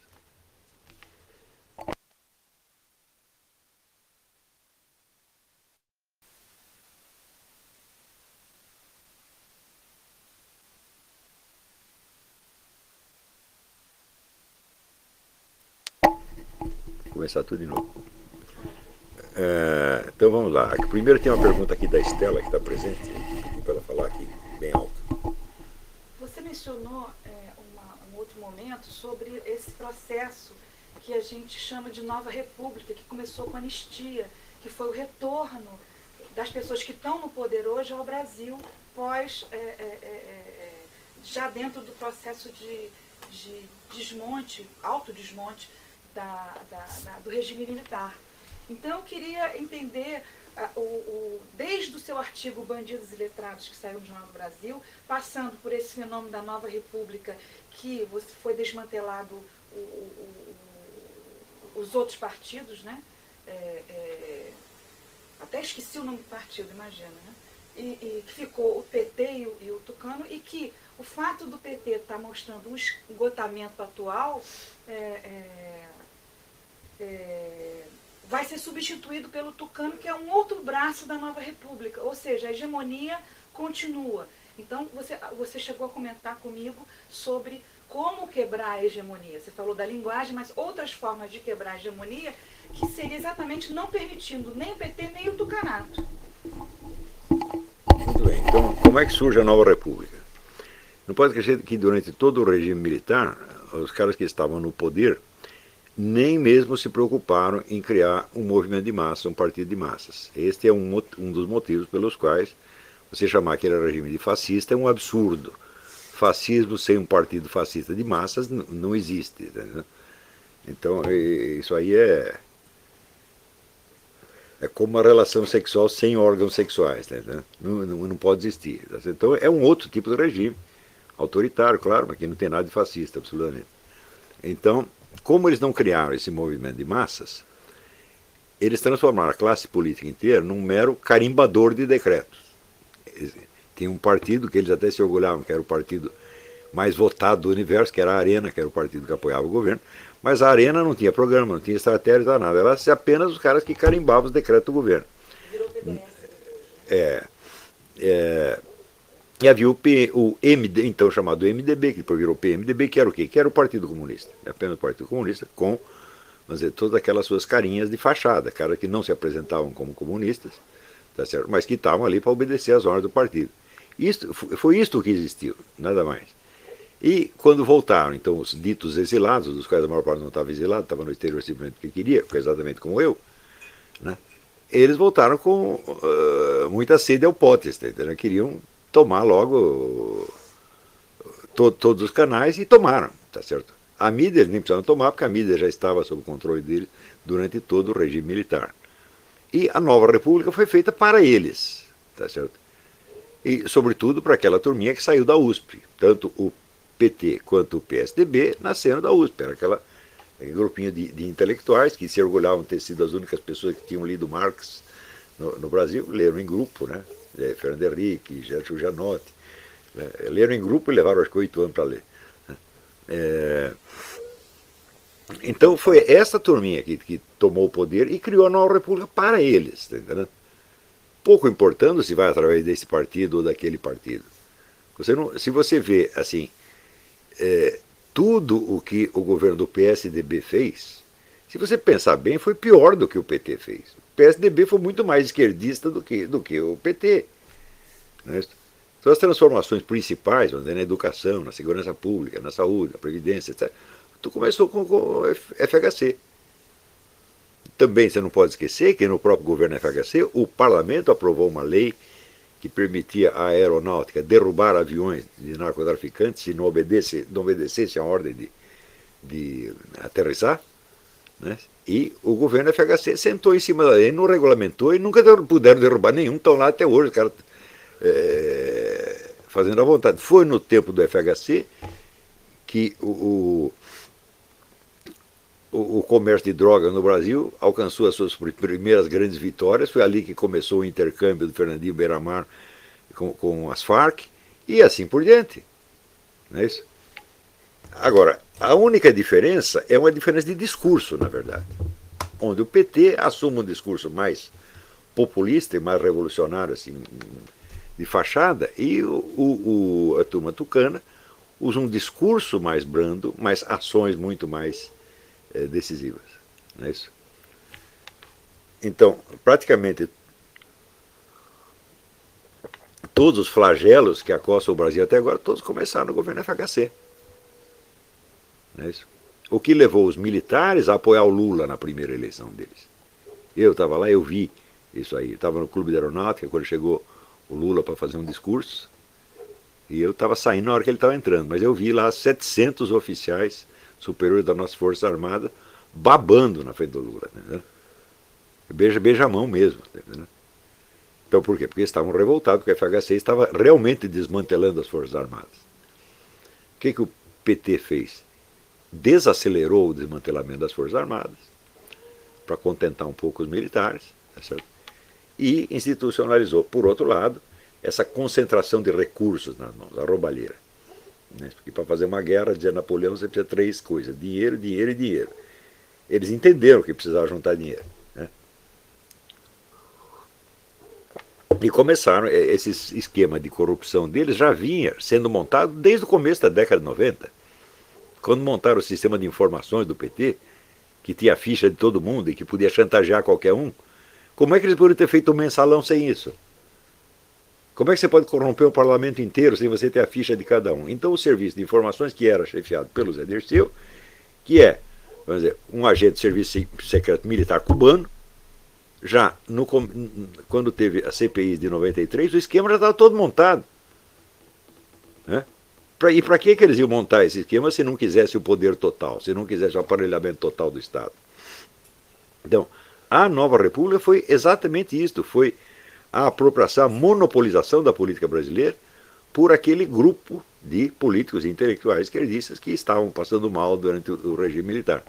Vou começar tudo de novo. É, então vamos lá. Primeiro tem uma pergunta aqui da Estela, que está presente, para ela falar aqui, bem alto. Você mencionou é, uma, um outro momento sobre esse processo que a gente chama de Nova República, que começou com a anistia, que foi o retorno das pessoas que estão no poder hoje ao Brasil, pós, é, é, é, já dentro do processo de, de desmonte, autodesmonte da, da, da, do regime militar. Então, eu queria entender, uh, o, o, desde o seu artigo Bandidos e Letrados, que saiu no Jornal do Brasil, passando por esse fenômeno da Nova República, que você foi desmantelado o, o, o, os outros partidos, né? É, é, até esqueci o nome do partido, imagina, né? E, e ficou o P T e o, e o Tucano, e que o fato do P T estar tá mostrando um esgotamento atual é, é, é, vai ser substituído pelo Tucano, que é um outro braço da Nova República, ou seja, a hegemonia continua. Então, você, você chegou a comentar comigo sobre como quebrar a hegemonia. Você falou da linguagem, mas outras formas de quebrar a hegemonia, que seria exatamente não permitindo nem o P T, nem o tucanato. Muito bem. Então, como é que surge a Nova República? Não pode esquecer que durante todo o regime militar, os caras que estavam no poder nem mesmo se preocuparam em criar um movimento de massa, um partido de massas. Este é um, um dos motivos pelos quais você chamar aquele regime de fascista é um absurdo. Fascismo sem um partido fascista de massas não existe. Entendeu? Então, isso aí é, é como uma relação sexual sem órgãos sexuais. Entendeu? Não, não, não pode existir. Então, é um outro tipo de regime. Autoritário, claro, mas que não tem nada de fascista, absolutamente. Então, como eles não criaram esse movimento de massas, eles transformaram a classe política inteira num mero carimbador de decretos. Tinha um partido que eles até se orgulhavam, que era o partido mais votado do universo, que era a Arena, que era o partido que apoiava o governo, mas a Arena não tinha programa, não tinha estratégia, não nada. Era apenas os caras que carimbavam os decretos do governo. Virou P D S. É, é, e havia o, P, o M D, então chamado M D B, que depois virou P M D B, que era o quê? Que era o Partido Comunista. Apenas o Partido Comunista, com, vamos dizer, todas aquelas suas carinhas de fachada, caras que não se apresentavam como comunistas, tá certo? Mas que estavam ali para obedecer às ordens do partido. Isto, foi isto que existiu, nada mais. E quando voltaram, então, os ditos exilados, dos quais a maior parte não estava exilado, estava no exterior simplesmente porque queria, exatamente como eu, né? Eles voltaram com uh, muita sede ao potes, entendeu? Queriam tomar logo to, todos os canais e tomaram, tá certo? A mídia eles nem precisavam tomar, porque a mídia já estava sob controle deles durante todo o regime militar. E a nova república foi feita para eles, tá certo? E, sobretudo, para aquela turminha que saiu da U S P. Tanto o P T quanto o P S D B nasceram da U S P. Era aquela, aquele grupinho de, de intelectuais que se orgulhavam de ter sido as únicas pessoas que tinham lido Marx no, no Brasil, leram em grupo, né? É, Fernando Henrique, Gertrude Janotti. Né? Leram em grupo e levaram acho que oito anos para ler. É... Então foi essa turminha que, que tomou o poder e criou a nova república para eles, tá entendendo? Pouco importando se vai através desse partido ou daquele partido. Você não, se você vê assim, é, tudo o que o governo do P S D B fez, se você pensar bem, foi pior do que o P T fez. O P S D B foi muito mais esquerdista do que, do que o P T. Né? Então as transformações principais, vamos dizer, na educação, na segurança pública, na saúde, na previdência, etcétera, tudo começou com o F H C. Também você não pode esquecer que no próprio governo F H C, o parlamento aprovou uma lei que permitia à aeronáutica derrubar aviões de narcotraficantes se não, obedece, não obedecesse a ordem de, de aterrissar. Né? E o governo F H C sentou em cima da lei, não regulamentou e nunca puderam derrubar nenhum, estão lá até hoje, os caras é, fazendo à vontade. Foi no tempo do F H C que o, o, o comércio de drogas no Brasil alcançou as suas primeiras grandes vitórias, foi ali que começou o intercâmbio do Fernandinho Beiramar com, com as Farc, e assim por diante. Não é isso? Agora, a única diferença é uma diferença de discurso, na verdade, onde o P T assume um discurso mais populista e mais revolucionário, assim, de fachada, e o, o, a turma tucana usa um discurso mais brando, mas ações muito mais é, decisivas. Não é isso? Então, praticamente todos os flagelos que acostam o Brasil até agora, todos começaram no governo F H C. Não é isso? O que levou os militares a apoiar o Lula na primeira eleição deles. Eu estava lá, eu vi isso aí. Estava no Clube da Aeronáutica, quando chegou o Lula para fazer um discurso, e eu estava saindo na hora que ele estava entrando, mas eu vi lá setecentos oficiais superiores das nossas Forças Armadas babando na frente do Lula. Tá, beija, beija a mão mesmo. Tá, então por quê? Porque eles estavam revoltados, porque a F H C estava realmente desmantelando as Forças Armadas. O que, que o P T fez? Desacelerou o desmantelamento das Forças Armadas para contentar um pouco os militares, tá certo? E institucionalizou, por outro lado, essa concentração de recursos nas mãos, a roubalheira. Né? Porque para fazer uma guerra, dizia Napoleão, você precisa de três coisas: dinheiro, dinheiro e dinheiro. Eles entenderam que precisava juntar dinheiro. Né? E começaram, esse esquema de corrupção deles já vinha sendo montado desde o começo da década de noventa. Quando montaram o sistema de informações do P T, que tinha a ficha de todo mundo e que podia chantagear qualquer um, como é que eles poderiam ter feito um mensalão sem isso? Como é que você pode corromper o parlamento inteiro sem você ter a ficha de cada um? Então o serviço de informações, que era chefiado pelo Zé Dirceu, que é, vamos dizer, um agente de serviço secreto militar cubano, já no, quando teve a C P I de noventa e três, o esquema já estava todo montado. Né? Pra, e para que, que eles iam montar esse esquema se não quisesse o poder total, se não quisesse o aparelhamento total do Estado? Então, a nova república foi exatamente isto, foi a apropriação, a monopolização da política brasileira por aquele grupo de políticos e intelectuais esquerdistas que estavam passando mal durante o regime militar.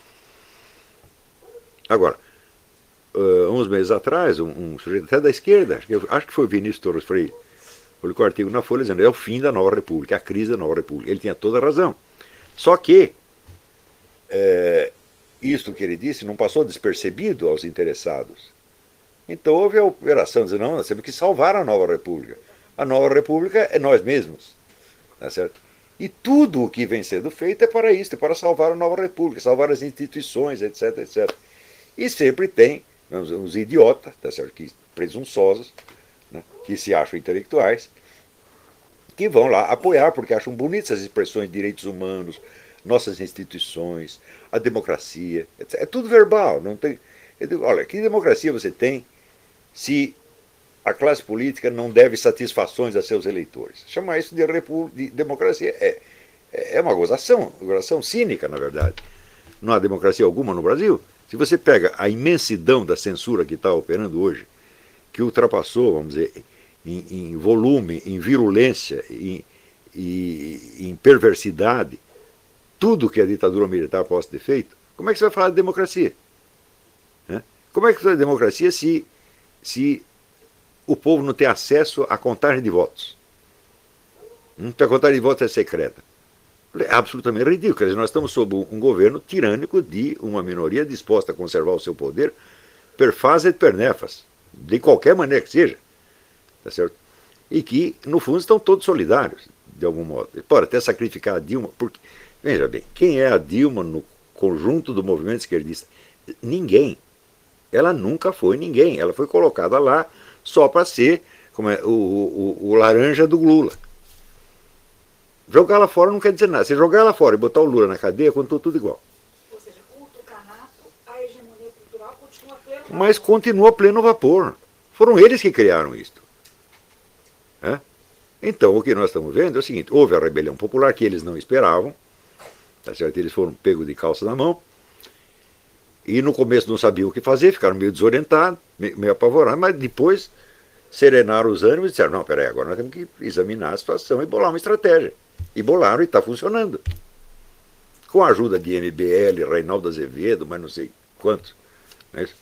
Agora, uh, uns meses atrás, um, um sujeito até da esquerda, acho que, acho que foi o Vinícius Torres Freire, publicou um artigo na Folha dizendo: é o fim da nova república, a crise da nova república. Ele tinha toda a razão. Só que é, isso que ele disse não passou despercebido aos interessados. Então houve a operação de dizer: não, nós temos que salvar a nova república. A nova república é nós mesmos. Tá certo? E tudo o que vem sendo feito é para isso, é para salvar a nova república, salvar as instituições, etc, etcétera. E sempre tem uns, uns idiotas, tá certo? Que presunçosos, né, que se acham intelectuais, que vão lá apoiar, porque acham bonitas as expressões de direitos humanos, nossas instituições, a democracia, etcétera. É tudo verbal. Não tem, digo, olha, que democracia você tem se a classe política não deve satisfações a seus eleitores? Chamar isso de, de democracia é, é uma gozação, uma gozação cínica, na verdade. Não há democracia alguma no Brasil. Se você pega a imensidão da censura que está operando hoje, que ultrapassou, vamos dizer, em, em volume, em virulência, em, em, em perversidade, tudo que a ditadura militar possa ter feito, como é que você vai falar de democracia? Né? Como é que você vai falar de democracia se, se o povo não tem acesso à contagem de votos? Hum? A contagem de votos é secreta. É absolutamente ridículo. Quer dizer, nós estamos sob um governo tirânico de uma minoria disposta a conservar o seu poder per fase et per nefas, de qualquer maneira que seja. Tá certo? E que, no fundo, estão todos solidários, de algum modo. Pode até sacrificar a Dilma, porque, veja bem, quem é a Dilma no conjunto do movimento esquerdista? Ninguém. Ela nunca foi ninguém. Ela foi colocada lá só para ser como é, o, o, o laranja do Lula. Jogar lá fora não quer dizer nada. Se jogar lá fora e botar o Lula na cadeia, continua tudo igual. Ou seja, culto canato, a hegemonia cultural continua pleno vapor. Mas continua pleno vapor. Foram eles que criaram isto. É? Então, o que nós estamos vendo é o seguinte: houve a rebelião popular que eles não esperavam, tá certo? Eles foram pegos de calça na mão, e no começo não sabiam o que fazer, ficaram meio desorientados, meio apavorados, mas depois serenaram os ânimos e disseram: não, peraí, agora nós temos que examinar a situação e bolar uma estratégia. E bolaram e está funcionando. Com a ajuda de M B L, Reinaldo Azevedo, mas não sei quantos. Não é isso?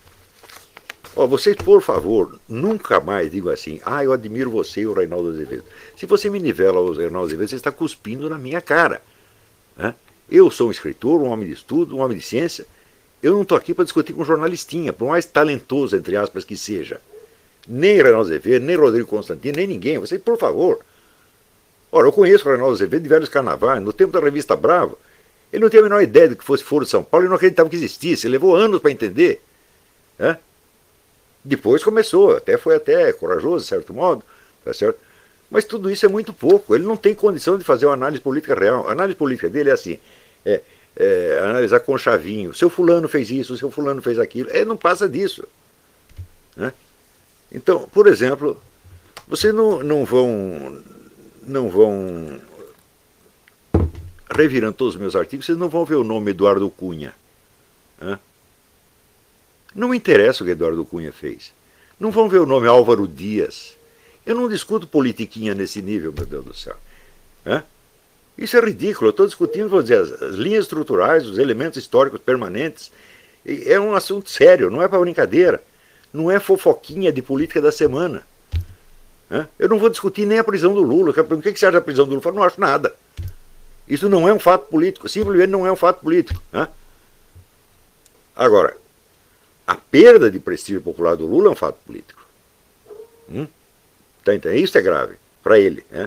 Oh, vocês, por favor, nunca mais digam assim: ah, eu admiro você e o Reinaldo Azevedo. Se você me nivela o Reinaldo Azevedo, você está cuspindo na minha cara. Né? Eu sou um escritor, um homem de estudo, um homem de ciência. Eu não estou aqui para discutir com um jornalistinha, por mais talentoso, entre aspas, que seja. Nem Reinaldo Azevedo, nem Rodrigo Constantino, nem ninguém. Vocês, por favor. Ora, eu conheço o Reinaldo Azevedo de velhos carnavais, no tempo da revista Bravo. Ele não tinha a menor ideia de que fosse Foro de São Paulo, ele não acreditava que existisse, ele levou anos para entender. Né? Depois começou, até foi até corajoso, de certo modo, tá certo? Mas tudo isso é muito pouco, ele não tem condição de fazer uma análise política real. A análise política dele é assim, é, é analisar com chavinho, seu fulano fez isso, seu fulano fez aquilo, ele não passa disso. Né? Então, por exemplo, vocês não, não vão... não vão, revirando todos os meus artigos, vocês não vão ver o nome Eduardo Cunha. Né? Não me interessa o que Eduardo Cunha fez. Não vão ver o nome Álvaro Dias. Eu não discuto politiquinha nesse nível, meu Deus do céu. Né? Isso é ridículo. Eu estou discutindo, vou dizer, as, as linhas estruturais, os elementos históricos permanentes. E é um assunto sério, não é para brincadeira. Não é fofoquinha de política da semana. Eu não vou discutir nem a prisão do Lula. O que você acha da prisão do Lula? Eu falo, não acho nada. Isso não é um fato político. Simplesmente não é um fato político. Né? Agora, a perda de prestígio popular do Lula é um fato político. Hum? Tá, então, isso é grave para ele. Né?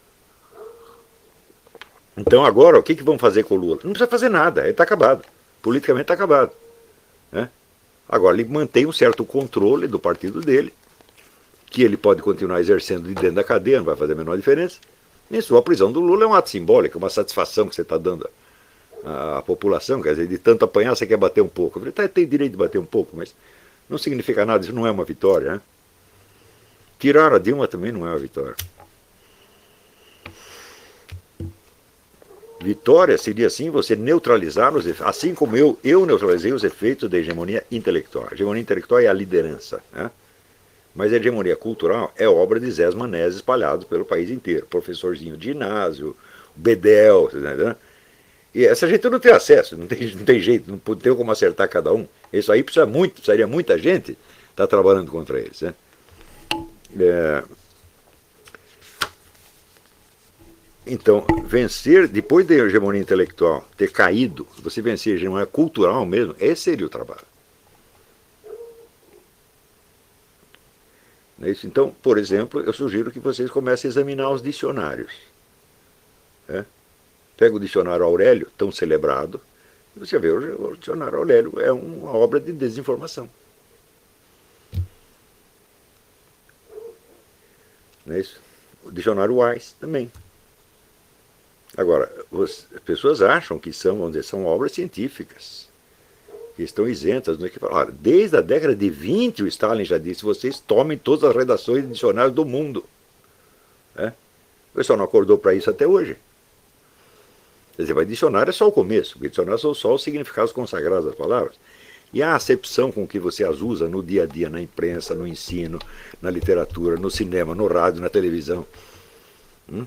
Então agora, o que, que vão fazer com o Lula? Não precisa fazer nada. Ele está acabado. Politicamente está acabado. Né? Agora, ele mantém um certo controle do partido dele, que ele pode continuar exercendo de dentro da cadeia, não vai fazer a menor diferença. Isso, a prisão do Lula é um ato simbólico, uma satisfação que você está dando à, à população, quer dizer, de tanto apanhar você quer bater um pouco. Eu falei, tá, tem direito de bater um pouco, mas não significa nada, isso não é uma vitória. Né? Tirar a Dilma também não é uma vitória. Vitória seria, assim, você neutralizar os efeitos, assim como eu, eu neutralizei os efeitos da hegemonia intelectual. A hegemonia intelectual é a liderança, né? Mas a hegemonia cultural é obra de Zé Manés espalhados pelo país inteiro. Professorzinho de ginásio, Bedel, né? E essa gente não tem acesso, não tem, não tem jeito, não tem como acertar cada um. Isso aí precisa muito, precisaria muita gente estar trabalhando contra eles. Né? É... Então, vencer, depois da hegemonia intelectual ter caído, você vencer a hegemonia cultural mesmo, esse seria o trabalho. Então, por exemplo, eu sugiro que vocês comecem a examinar os dicionários. Né? Pega o dicionário Aurélio, tão celebrado, e você vê, o dicionário Aurélio é uma obra de desinformação. Não é isso? O dicionário Wise também. Agora, as pessoas acham que são, vamos dizer, são obras científicas, que estão isentas do equivalente. Desde a década de vinte, o Stalin já disse, vocês tomem todas as redações de dicionários do mundo. É? O pessoal não acordou para isso até hoje. Quer dizer, mas dicionário é só o começo, porque dicionário são só os significados consagrados das palavras. E a acepção com que você as usa no dia a dia, na imprensa, no ensino, na literatura, no cinema, no rádio, na televisão. Hum?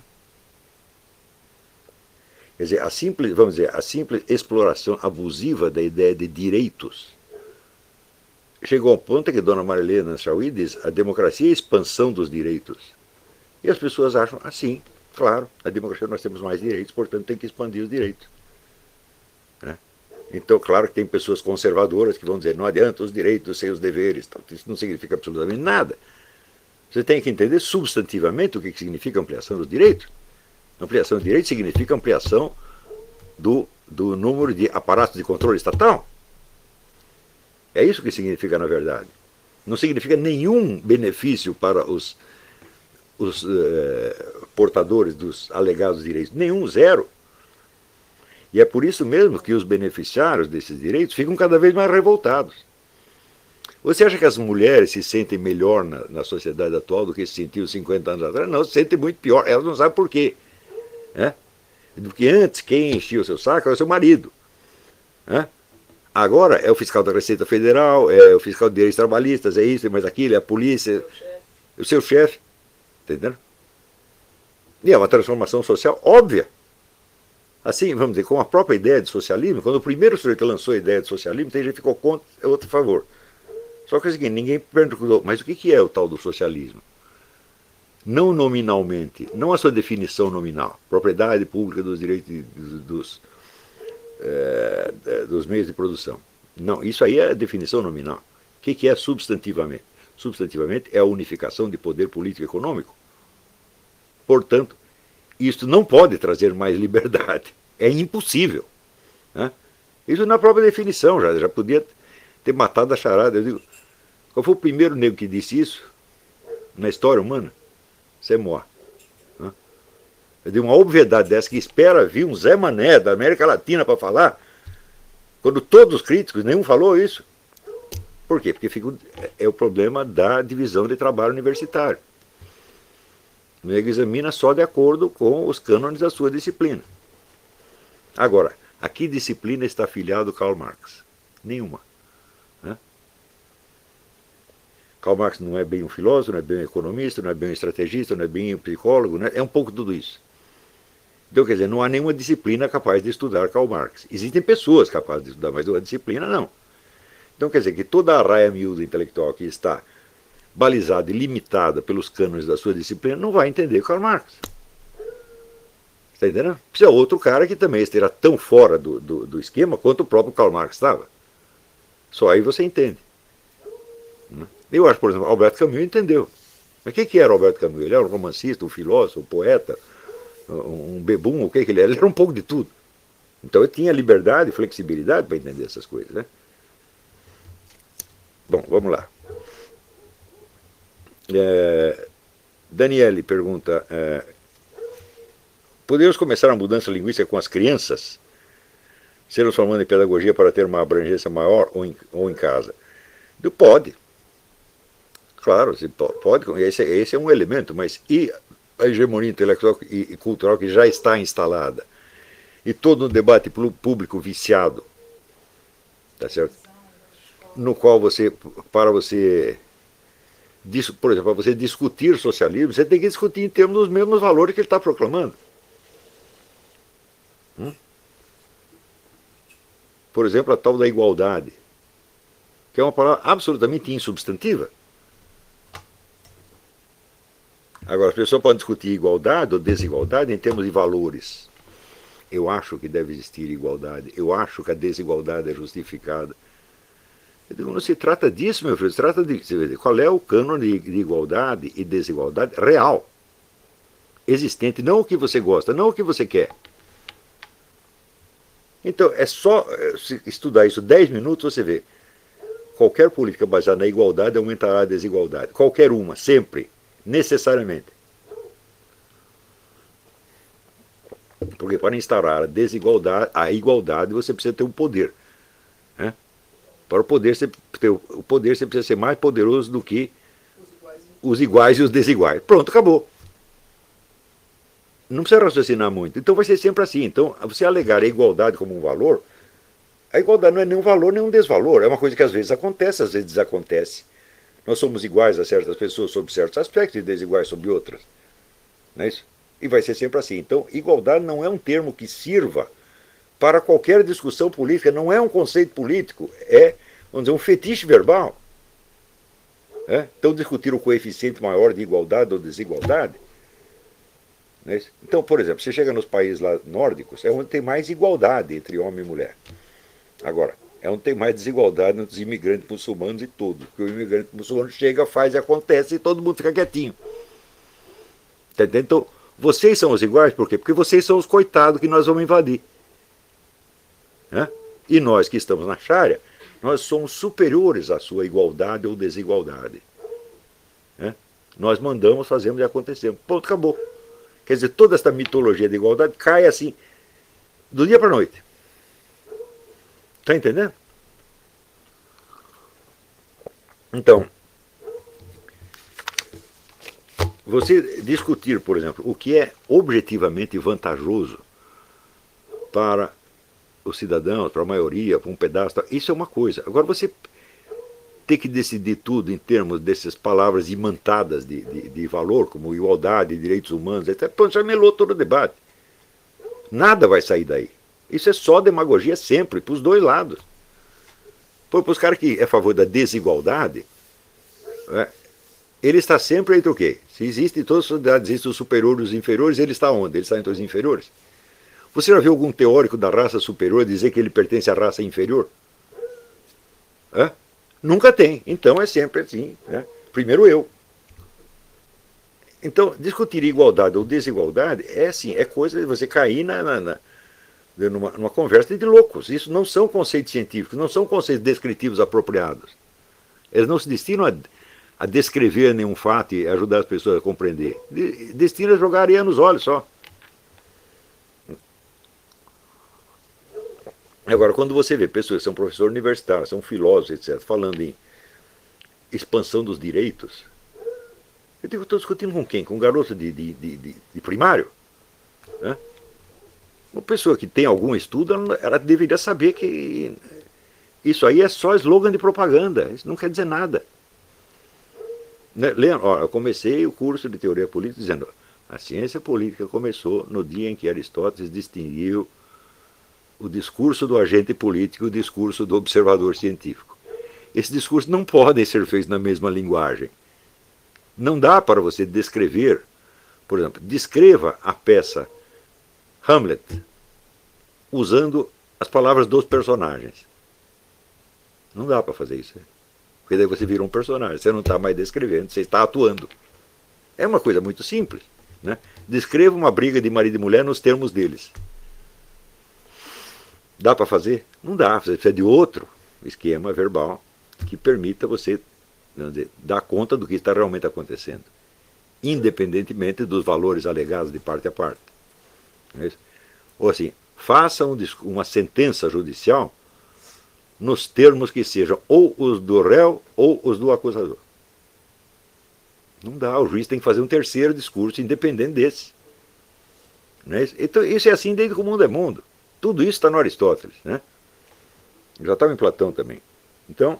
Quer dizer, a simples, vamos dizer, a simples exploração abusiva da ideia de direitos chegou ao ponto que Dona Marilena Chauí diz: a democracia é a expansão dos direitos. E as pessoas acham assim, claro, na democracia nós temos mais direitos, portanto tem que expandir os direitos. Né? Então, claro que tem pessoas conservadoras que vão dizer: não adianta os direitos sem os deveres. Isso não significa absolutamente nada. Você tem que entender substantivamente o que significa ampliação dos direitos. Ampliação de direitos significa ampliação do, do número de aparatos de controle estatal. É isso que significa, na verdade. Não significa nenhum benefício para os, os eh, portadores dos alegados direitos. Nenhum, zero. E é por isso mesmo que os beneficiários desses direitos ficam cada vez mais revoltados. Você acha que as mulheres se sentem melhor na, na sociedade atual do que se sentiam cinquenta anos atrás? Não, se sentem muito pior. Elas não sabem por quê. Né? Porque antes, quem enchia o seu saco era o seu marido. Né? Agora é o fiscal da Receita Federal, é o fiscal de direitos trabalhistas, é isso, é mais aquilo, é a polícia, o seu chefe. Entendeu? E é uma transformação social óbvia. Assim, vamos dizer, com a própria ideia de socialismo, quando o primeiro sujeito lançou a ideia de socialismo, tem gente que ficou contra, é outro a favor. Só que é o seguinte, ninguém perguntou, mas o que é o tal do socialismo? Não nominalmente, não a sua definição nominal, propriedade pública dos direitos dos, é, dos meios de produção. Não, isso aí é a definição nominal. O que é substantivamente? Substantivamente é a unificação de poder político e econômico. Portanto, isto não pode trazer mais liberdade. É impossível. Né? Isso na própria definição já, já podia ter matado a charada. Eu digo, qual foi o primeiro negro que disse isso na história humana? Você morre. Né? Eu digo, uma obviedade dessa que espera vir um Zé Mané da América Latina para falar, quando todos os críticos, nenhum falou isso. Por quê? Porque fica, é o problema da divisão de trabalho universitário. O negro examina só de acordo com os cânones da sua disciplina. Agora, a que disciplina está afiliado Karl Marx? Nenhuma. Né? Karl Marx não é bem um filósofo, não é bem um economista, não é bem um estrategista, não é bem um psicólogo, né? É um pouco tudo isso. Então, quer dizer, não há nenhuma disciplina capaz de estudar Karl Marx. Existem pessoas capazes de estudar, mas uma disciplina não. Então, quer dizer que toda a raia miúda intelectual que está balizada e limitada pelos cânones da sua disciplina não vai entender Karl Marx. Está entendendo? Precisa outro cara que também esteja tão fora do, do, do esquema quanto o próprio Karl Marx estava. Só aí você entende. Eu acho, por exemplo, Alberto Camus entendeu. Mas o que, que era Alberto Camus? Ele era um romancista, um filósofo, um poeta, um bebum, o que, que ele era? Ele era um pouco de tudo. Então ele tinha liberdade e flexibilidade para entender essas coisas. Né? Bom, vamos lá. É, Daniele pergunta, é, podemos começar a mudança linguística com as crianças? Se nos formando em pedagogia para ter uma abrangência maior ou em, ou em casa? Pode. Claro, pode. Esse, esse é um elemento, mas e a hegemonia intelectual e, e cultural que já está instalada? E todo um debate público viciado, tá certo? No qual você, para você... Por exemplo, para você discutir socialismo, você tem que discutir em termos dos mesmos valores que ele está proclamando. Hum? Por exemplo, a tal da igualdade, que é uma palavra absolutamente insubstantiva. Agora, as pessoas podem discutir igualdade ou desigualdade em termos de valores. Eu acho que deve existir igualdade. Eu acho que a desigualdade é justificada. Não se trata disso, meu filho, se trata de qual é o cânone de igualdade e desigualdade real, existente, não o que você gosta, não o que você quer. Então, é só estudar isso dez minutos, você vê. Qualquer política baseada na igualdade aumentará a desigualdade. Qualquer uma, sempre, necessariamente. Porque para instaurar a desigualdade, a igualdade, você precisa ter um poder. Né? Para o poder, você, o poder você precisa ser mais poderoso do que os iguais e os desiguais. Pronto, acabou. Não precisa raciocinar muito. Então vai ser sempre assim. Então, você alegar a igualdade como um valor, A igualdade não é nenhum valor, nenhum desvalor. É uma coisa que às vezes acontece, às vezes desacontece. Nós somos iguais a certas pessoas sobre certos aspectos e desiguais sobre outras. Não é isso? E vai ser sempre assim. Então, igualdade não é um termo que sirva para qualquer discussão política, não é um conceito político, é, vamos dizer, um fetiche verbal. É? Então, discutir o coeficiente maior de igualdade ou desigualdade. Não é isso? Então, por exemplo, você chega nos países lá nórdicos, é onde tem mais igualdade entre homem e mulher. Agora, é onde tem mais desigualdade entre os imigrantes muçulmanos e tudo. Porque o imigrante muçulmano chega, faz e acontece e todo mundo fica quietinho. Tá entendendo? Então, vocês são os iguais, por quê? Porque vocês são os coitados que nós vamos invadir. Né? E nós que estamos na Sharia, nós somos superiores à sua igualdade ou desigualdade. Né? Nós mandamos, fazemos e acontecemos. Ponto, acabou. Quer dizer, toda essa mitologia de igualdade cai assim, do dia para a noite. Está entendendo? Então, você discutir, por exemplo, o que é objetivamente vantajoso para os cidadãos, para a maioria, para um pedaço, isso é uma coisa. Agora, você ter que decidir tudo em termos dessas palavras imantadas de, de, de valor, como igualdade, direitos humanos, etcétera, pô, já melou todo o debate. Nada vai sair daí. Isso é só demagogia sempre, para os dois lados. Para os caras que é a favor da desigualdade, é, ele está sempre entre o quê? Se existe em todas as sociedades, existem os superiores e os inferiores, ele está onde? Ele está entre os inferiores. Você já viu algum teórico da raça superior dizer que ele pertence à raça inferior? É? Nunca tem. Então é sempre assim. Né? Primeiro eu. Então, discutir igualdade ou desigualdade é assim, é coisa de você cair na, na, na, numa, numa conversa de loucos. Isso não são conceitos científicos, não são conceitos descritivos apropriados. Eles não se destinam a, a descrever nenhum fato e ajudar as pessoas a compreender. Destinam a jogar areia nos olhos só. Agora, quando você vê pessoas que são professores universitários, são filósofos, etcétera, falando em expansão dos direitos, eu digo, estou discutindo com quem? Com um garoto de, de, de, de primário? Né? Uma pessoa que tem algum estudo, ela deveria saber que isso aí é só slogan de propaganda, isso não quer dizer nada. Né? Ó, eu comecei o curso de teoria política dizendo, a ciência política começou no dia em que Aristóteles distinguiu o discurso do agente político e o discurso do observador científico. Esses discursos não podem ser feitos na mesma linguagem. Não dá para você descrever, por exemplo, descreva a peça Hamlet usando as palavras dos personagens. Não dá para fazer isso. Porque daí você vira um personagem, você não está mais descrevendo, você está atuando. É uma coisa muito simples. Né? Descreva uma briga de marido e mulher nos termos deles. Dá para fazer? Não dá. Você precisa de outro esquema verbal que permita você, vamos dizer, dar conta do que está realmente acontecendo, independentemente dos valores alegados de parte a parte. Não é isso? Ou assim, faça um, uma sentença judicial nos termos que sejam ou os do réu ou os do acusador. Não dá. O juiz tem que fazer um terceiro discurso independente desse. Não é isso? Então, isso é assim desde que o mundo é mundo. Tudo isso está no Aristóteles, né? Já estava em Platão também. Então,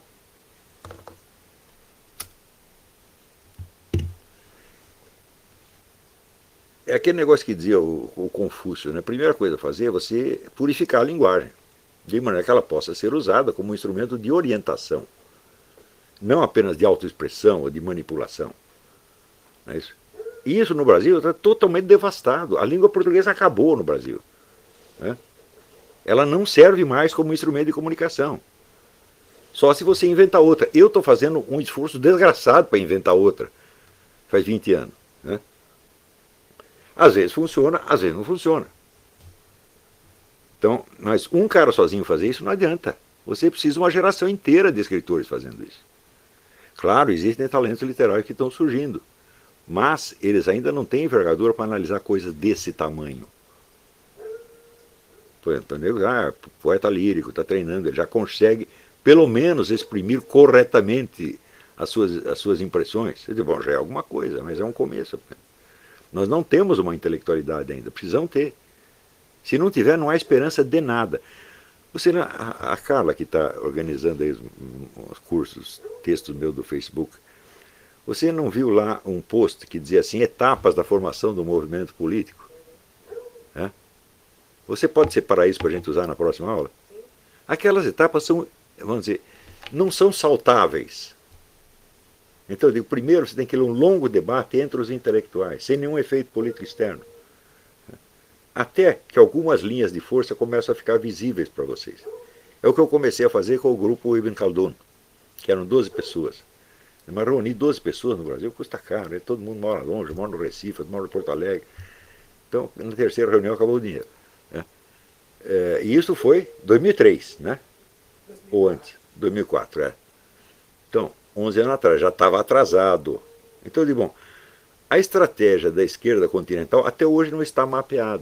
é aquele negócio que dizia o, o Confúcio, né? A primeira coisa a fazer é você purificar a linguagem, de maneira que ela possa ser usada como um instrumento de orientação, não apenas de autoexpressão ou de manipulação. Não é isso? E isso no Brasil está totalmente devastado. A língua portuguesa acabou no Brasil. Né? Ela não serve mais como instrumento de comunicação. Só se você inventar outra. Eu estou fazendo um esforço desgraçado para inventar outra. Faz vinte anos. Né? Às vezes funciona, às vezes não funciona. Então, mas um cara sozinho fazer isso não adianta. Você precisa de uma geração inteira de escritores fazendo isso. Claro, existem talentos literários que estão surgindo. Mas eles ainda não têm envergadura para analisar coisas desse tamanho. Entendeu? Ah, poeta lírico, está treinando, ele já consegue, pelo menos, exprimir corretamente as suas, as suas impressões. Diz, bom, já é alguma coisa, mas é um começo. Nós não temos uma intelectualidade ainda, precisamos ter. Se não tiver, não há esperança de nada. Você, a, a Carla, que está organizando aí os, os cursos, textos meus do Facebook, você não viu lá um post que dizia assim, etapas da formação do movimento político? É? Você pode separar isso para a gente usar na próxima aula? Aquelas etapas são, vamos dizer, não são saltáveis. Então eu digo, primeiro você tem que ler um longo debate entre os intelectuais, sem nenhum efeito político externo. Até que algumas linhas de força começam a ficar visíveis para vocês. É o que eu comecei a fazer com o grupo Ibn Khaldun, que eram doze pessoas. Mas reunir doze pessoas no Brasil custa caro, né? Todo mundo mora longe, mora no Recife, mora no Porto Alegre. Então, na terceira reunião acabou o dinheiro. Né? É, e isso foi dois mil e três, né? Ou antes, dois mil e quatro, é. Então, onze anos atrás, já estava atrasado. Então eu digo, bom, a estratégia da esquerda continental até hoje não está mapeada.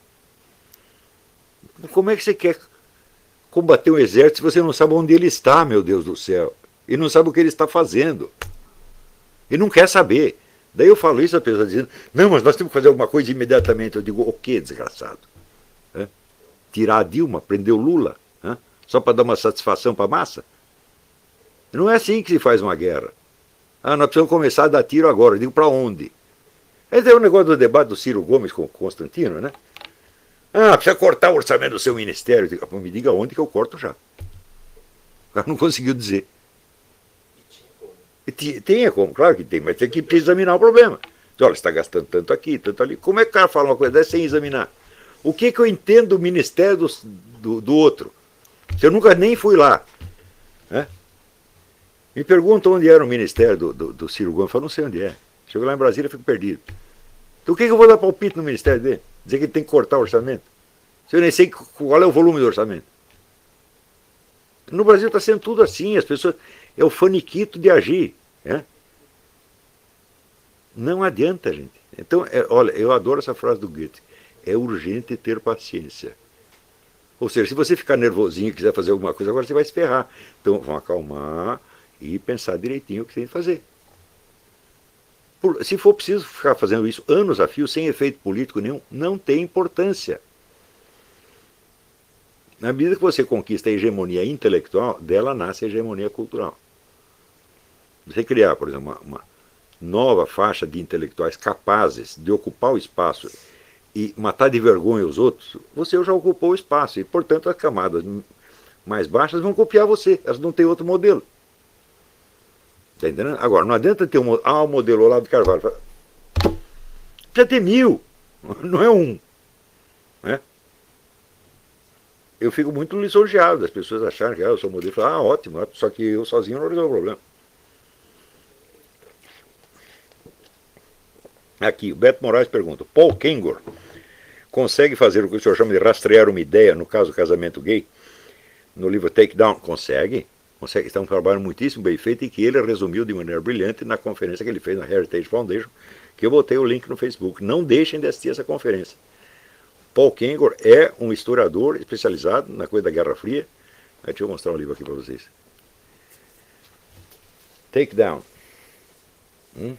Como é que você quer combater um exército se você não sabe onde ele está, meu Deus do céu? E não sabe o que ele está fazendo. E não quer saber. Daí eu falo isso, a pessoa dizendo, não, mas nós temos que fazer alguma coisa imediatamente. Eu digo, o que, desgraçado? É? Tirar a Dilma, prender o Lula? É? Só para dar uma satisfação para a massa? Não é assim que se faz uma guerra. Ah, nós precisamos começar a dar tiro agora. Eu digo, para onde? Esse é o negócio do debate do Ciro Gomes com o Constantino, né? Ah, precisa cortar o orçamento do seu ministério. Eu digo, me diga onde que eu corto já. O cara não conseguiu dizer. Tem como, claro que tem, mas tem que examinar o problema. Então, olha, você está gastando tanto aqui, tanto ali. Como é que o cara fala uma coisa dessa sem examinar? O que, que eu entendo do ministério do, do, do outro? Se eu nunca nem fui lá. Né? Me perguntam onde era o ministério do, do, do Ciro Gomes. Eu falo, não sei onde é. Chego lá em Brasília e fico perdido. Então o que, que eu vou dar palpite no ministério dele? Dizer que ele tem que cortar o orçamento? Se eu nem sei qual é o volume do orçamento. No Brasil está sendo tudo assim. As pessoas... É o faniquito de agir. Né? Não adianta, gente. Então, é, olha, eu adoro essa frase do Goethe. É urgente ter paciência. Ou seja, se você ficar nervosinho e quiser fazer alguma coisa, agora você vai se ferrar. Então, vamos acalmar e pensar direitinho o que tem que fazer. Por, se for preciso ficar fazendo isso anos a fio, sem efeito político nenhum, não tem importância. Na medida que você conquista a hegemonia intelectual, dela nasce a hegemonia cultural. Você criar, por exemplo, uma, uma nova faixa de intelectuais capazes de ocupar o espaço e matar de vergonha os outros, você já ocupou o espaço. E, portanto, as camadas mais baixas vão copiar você. Elas não têm outro modelo. Está entendendo? Agora, não adianta ter um, ah, o modelo Olavo de Carvalho. Precisa ter mil, não é um. Né? Eu fico muito lisonjeado das pessoas acharem que ah, eu sou modelo. Falo, ah, ótimo, só que eu sozinho não resolvo o problema. Aqui, o Beto Moraes pergunta, Paul Kengor consegue fazer o que o senhor chama de rastrear uma ideia, no caso do casamento gay, no livro Takedown? Consegue? Consegue. Está um trabalho muitíssimo bem feito e que ele resumiu de maneira brilhante na conferência que ele fez na Heritage Foundation, que eu botei o link no Facebook. Não deixem de assistir essa conferência. Paul Kengor é um historiador especializado na coisa da Guerra Fria. Deixa eu mostrar um livro aqui para vocês. Takedown. Hum?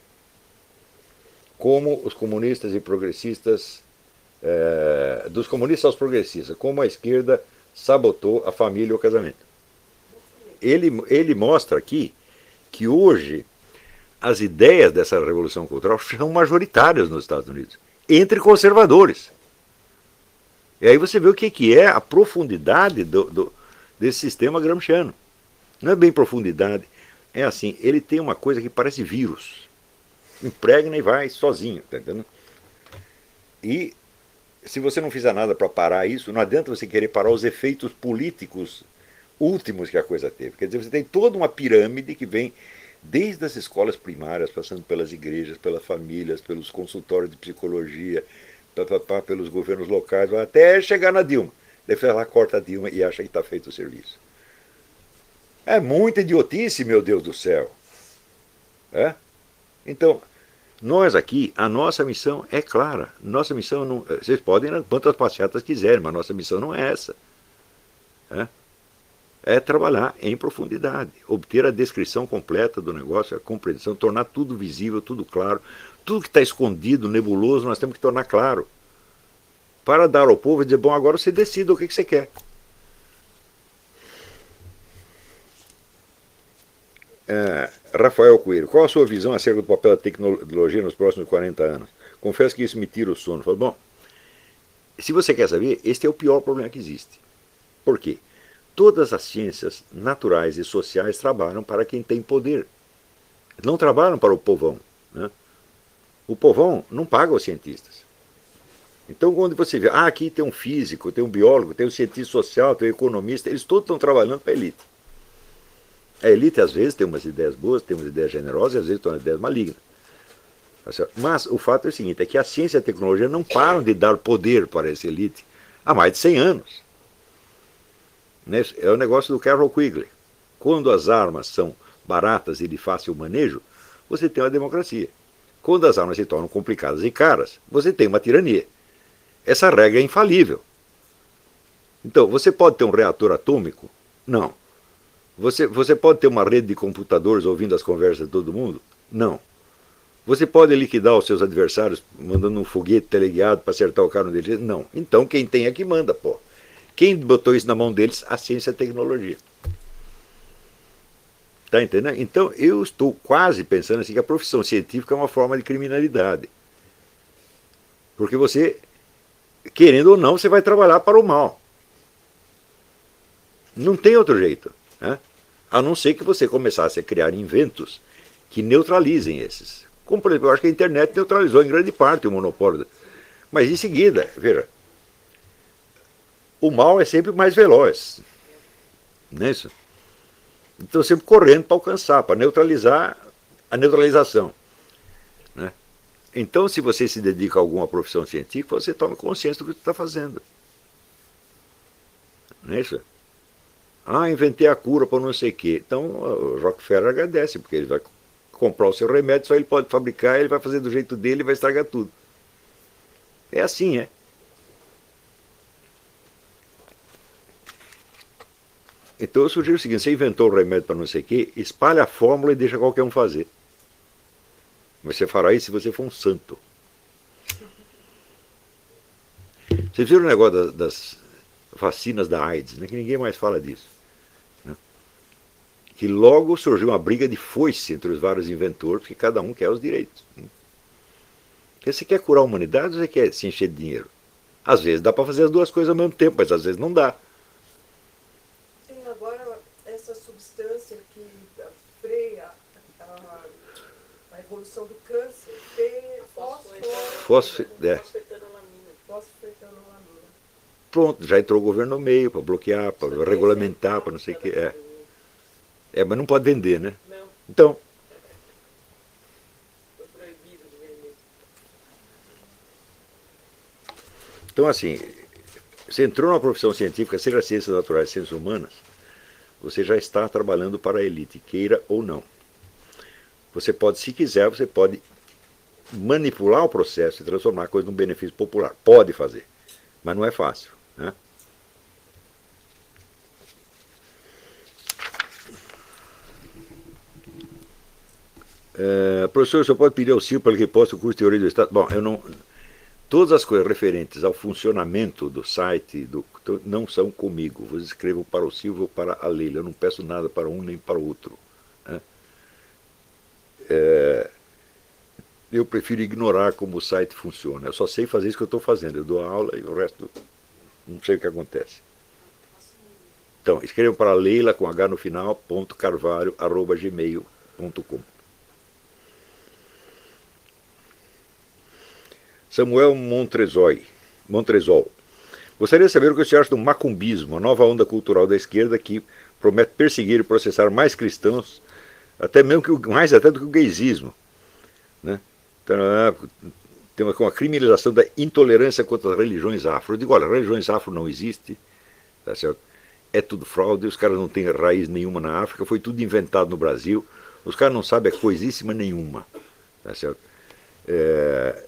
Como os comunistas e progressistas, é, dos comunistas aos progressistas, como a esquerda sabotou a família e o casamento. Ele, ele mostra aqui que hoje as ideias dessa revolução cultural são majoritárias nos Estados Unidos, entre conservadores. E aí você vê o que, que é a profundidade do, do, desse sistema gramsciano. Não é bem profundidade, é assim, ele tem uma coisa que parece vírus. Impregna e vai sozinho, tá entendendo? E se você não fizer nada para parar isso, não adianta você querer parar os efeitos políticos últimos que a coisa teve. Quer dizer, você tem toda uma pirâmide que vem desde as escolas primárias, passando pelas igrejas, pelas famílias, pelos consultórios de psicologia, papapá, pelos governos locais, até chegar na Dilma. Daí você vai lá, corta a Dilma e acha que está feito o serviço. É muita idiotice, meu Deus do céu. É? Então, nós aqui, a nossa missão é clara. Nossa missão não... Vocês podem ir quantas passeatas quiserem, mas nossa missão não é essa. É? É trabalhar em profundidade, obter a descrição completa do negócio, a compreensão, tornar tudo visível, tudo claro. Tudo que está escondido, nebuloso, nós temos que tornar claro. Para dar ao povo e dizer, bom, agora você decida o que, que você quer. É, Rafael Coelho, qual a sua visão acerca do papel da tecnologia nos próximos quarenta anos? Confesso que isso me tira o sono. Falo, bom, se você quer saber, este é o pior problema que existe. Por quê? Todas as ciências naturais e sociais trabalham para quem tem poder. Não trabalham para o povão. Né? O povão não paga os cientistas. Então, quando você vê, ah, aqui tem um físico, tem um biólogo, tem um cientista social, tem um economista, eles todos estão trabalhando para a elite. A elite, às vezes, tem umas ideias boas, tem umas ideias generosas, e às vezes tem umas ideias malignas. Mas o fato é o seguinte, é que a ciência e a tecnologia não param de dar poder para essa elite há mais de cem anos. É o negócio do Carroll Quigley. Quando as armas são baratas e de fácil manejo, você tem uma democracia. Quando as armas se tornam complicadas e caras, você tem uma tirania. Essa regra é infalível. Então, você pode ter um reator atômico? Não. Você, você pode ter uma rede de computadores ouvindo as conversas de todo mundo? Não. Você pode liquidar os seus adversários mandando um foguete teleguiado para acertar o cara deles? Não. Então, quem tem é que manda, pô. Quem botou isso na mão deles? A ciência e a tecnologia. Tá entendendo? Então, eu estou quase pensando assim que a profissão científica é uma forma de criminalidade. Porque você, querendo ou não, você vai trabalhar para o mal. Não tem outro jeito. Né? A não ser que você começasse a criar inventos que neutralizem esses. Como, por exemplo, eu acho que a internet neutralizou em grande parte o monopólio. Mas em seguida, veja, o mal é sempre mais veloz. Não é isso? Então, sempre correndo para alcançar, para neutralizar a neutralização. Né? Então, se você se dedica a alguma profissão científica, você toma consciência do que você está fazendo. Não é isso? Ah, inventei a cura para não sei o quê. Então, o Rockefeller agradece, porque ele vai comprar o seu remédio, só ele pode fabricar, ele vai fazer do jeito dele e vai estragar tudo. É assim, é. Então eu sugiro o seguinte, você inventou o remédio para não sei o quê, espalha a fórmula e deixa qualquer um fazer. Você fará isso se você for um santo. Vocês viram o negócio das, das vacinas da AIDS, né? Que ninguém mais fala disso. Né? Que logo surgiu uma briga de foice entre os vários inventores, porque cada um quer os direitos. Né? Você quer curar a humanidade ou você quer se encher de dinheiro? Às vezes dá para fazer as duas coisas ao mesmo tempo, mas às vezes não dá. Evolução do câncer, ter fosfetanolamina. Pronto, já entrou o governo no meio para bloquear, para regulamentar, para não sei o que. É. é, mas não pode vender, né? Não. Então. Foi proibido de vender. Então, assim, você entrou na profissão científica, seja ciências naturais, ciências humanas, você já está trabalhando para a elite, queira ou não. Você pode, se quiser, você pode manipular o processo e transformar a coisa num benefício popular. Pode fazer, mas não é fácil. Né? É, professor, o senhor pode pedir auxílio para que possa o curso de Teoria do Estado? Bom, eu não... Todas as coisas referentes ao funcionamento do site do, não são comigo. Vos escrevo para o Silvio ou para a Leila. Eu não peço nada para um nem para o outro. Né? É, eu prefiro ignorar como o site funciona. Eu só sei fazer isso que eu estou fazendo. Eu dou a aula e o resto não sei o que acontece. Então, escrevam para Leila com H no final, ponto carvalho, arroba gmail ponto com. Samuel Montresol. Montresol. Gostaria de saber o que você acha do macumbismo, a nova onda cultural da esquerda que promete perseguir e processar mais cristãos, até mesmo que mais até do que o gaysismo. Né? Então, tem uma, uma criminalização da intolerância contra as religiões afro. Eu digo, olha, religiões afro não existem, tá certo? É tudo fraude, os caras não têm raiz nenhuma na África, foi tudo inventado no Brasil, os caras não sabem coisíssima nenhuma. Tá certo? É...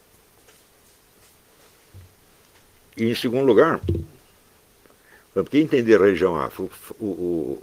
E em segundo lugar, quem entender a religião afro, o, o,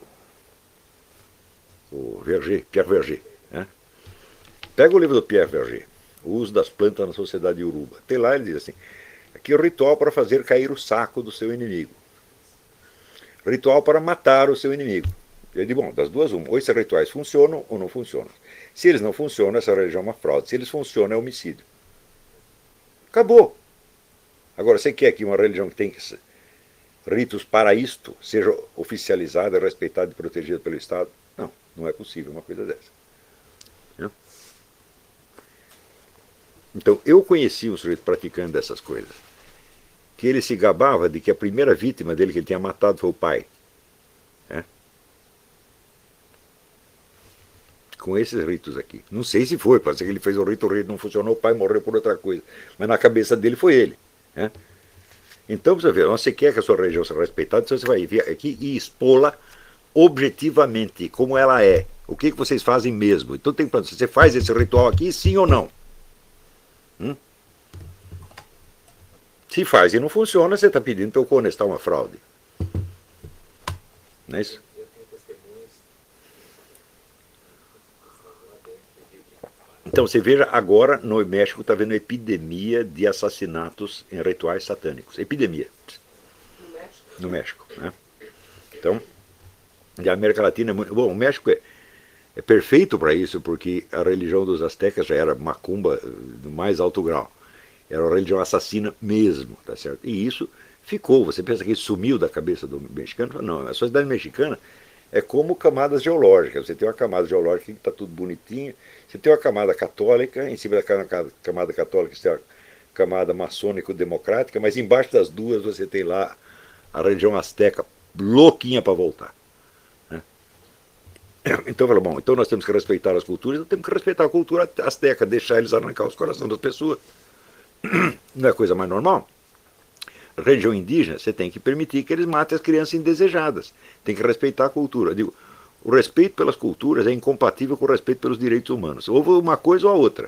o Verger, Pierre Verger, né? Pega o livro do Pierre Verger, O Uso das Plantas na Sociedade Yoruba. Tem lá, ele diz assim, aqui é o ritual para fazer cair o saco do seu inimigo. Ritual para matar o seu inimigo. Eu digo, bom, das duas, uma, ou esses rituais funcionam ou não funcionam. Se eles não funcionam, essa religião é uma fraude. Se eles funcionam, é homicídio. Acabou. Agora, você quer que uma religião que tem ritos para isto seja oficializada, respeitada e protegida pelo Estado? Não, não é possível uma coisa dessa. Não? Então, eu conheci um sujeito praticando dessas coisas, que ele se gabava de que a primeira vítima dele que ele tinha matado foi o pai. É? Com esses ritos aqui. Não sei se foi, pode ser que ele fez o rito, o rito não funcionou, o pai morreu por outra coisa. Mas na cabeça dele foi ele. É? Então, você vê, você quer que a sua religião seja respeitada, então você vai vir aqui e expô-la objetivamente, como ela é. O que, que vocês fazem mesmo. Então tem plano, você faz esse ritual aqui, sim ou não? Hum? Se faz e não funciona, você está pedindo para eu conestar uma fraude. Não é isso? Então você veja, agora no México está havendo epidemia de assassinatos em rituais satânicos. Epidemia. No México? No México. Né? Então, e a América Latina é muito. Bom, o México é, é perfeito para isso, porque a religião dos astecas já era macumba do mais alto grau. Era uma religião assassina mesmo, tá certo? E isso ficou. Você pensa que isso sumiu da cabeça do mexicano? Não, a sociedade mexicana é como camadas geológicas. Você tem uma camada geológica que está tudo bonitinho. Você tem uma camada católica, em cima da camada católica você tem a camada maçônico-democrática, mas embaixo das duas você tem lá a religião asteca louquinha para voltar. Né? Então, fala, bom, então nós temos que respeitar as culturas, nós temos que respeitar a cultura asteca, deixar eles arrancar os corações das pessoas. Não é a coisa mais normal? Religião indígena, você tem que permitir que eles matem as crianças indesejadas. Tem que respeitar a cultura. Eu digo, o respeito pelas culturas é incompatível com o respeito pelos direitos humanos. Ou uma coisa ou a outra.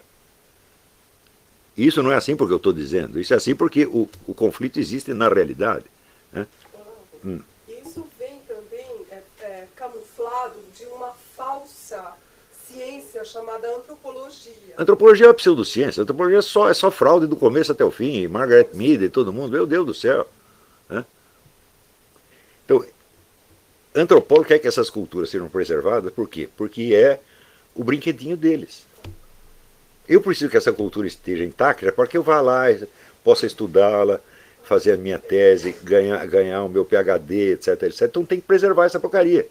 Isso não é assim porque eu estou dizendo. Isso é assim porque o, o conflito existe na realidade. Né? Hum. Isso vem também é, é, camuflado de uma falsa ciência chamada antropologia. Antropologia é uma pseudociência. Antropologia é só, é só fraude do começo até o fim. Margaret Mead e todo mundo. Meu Deus do céu. Né? Então, antropólogo quer que essas culturas sejam preservadas, por quê? Porque é o brinquedinho deles. Eu preciso que essa cultura esteja intacta para que eu vá lá, possa estudá-la, fazer a minha tese, ganhar, ganhar o meu P H D, etc, etcétera. Então tem que preservar essa porcaria.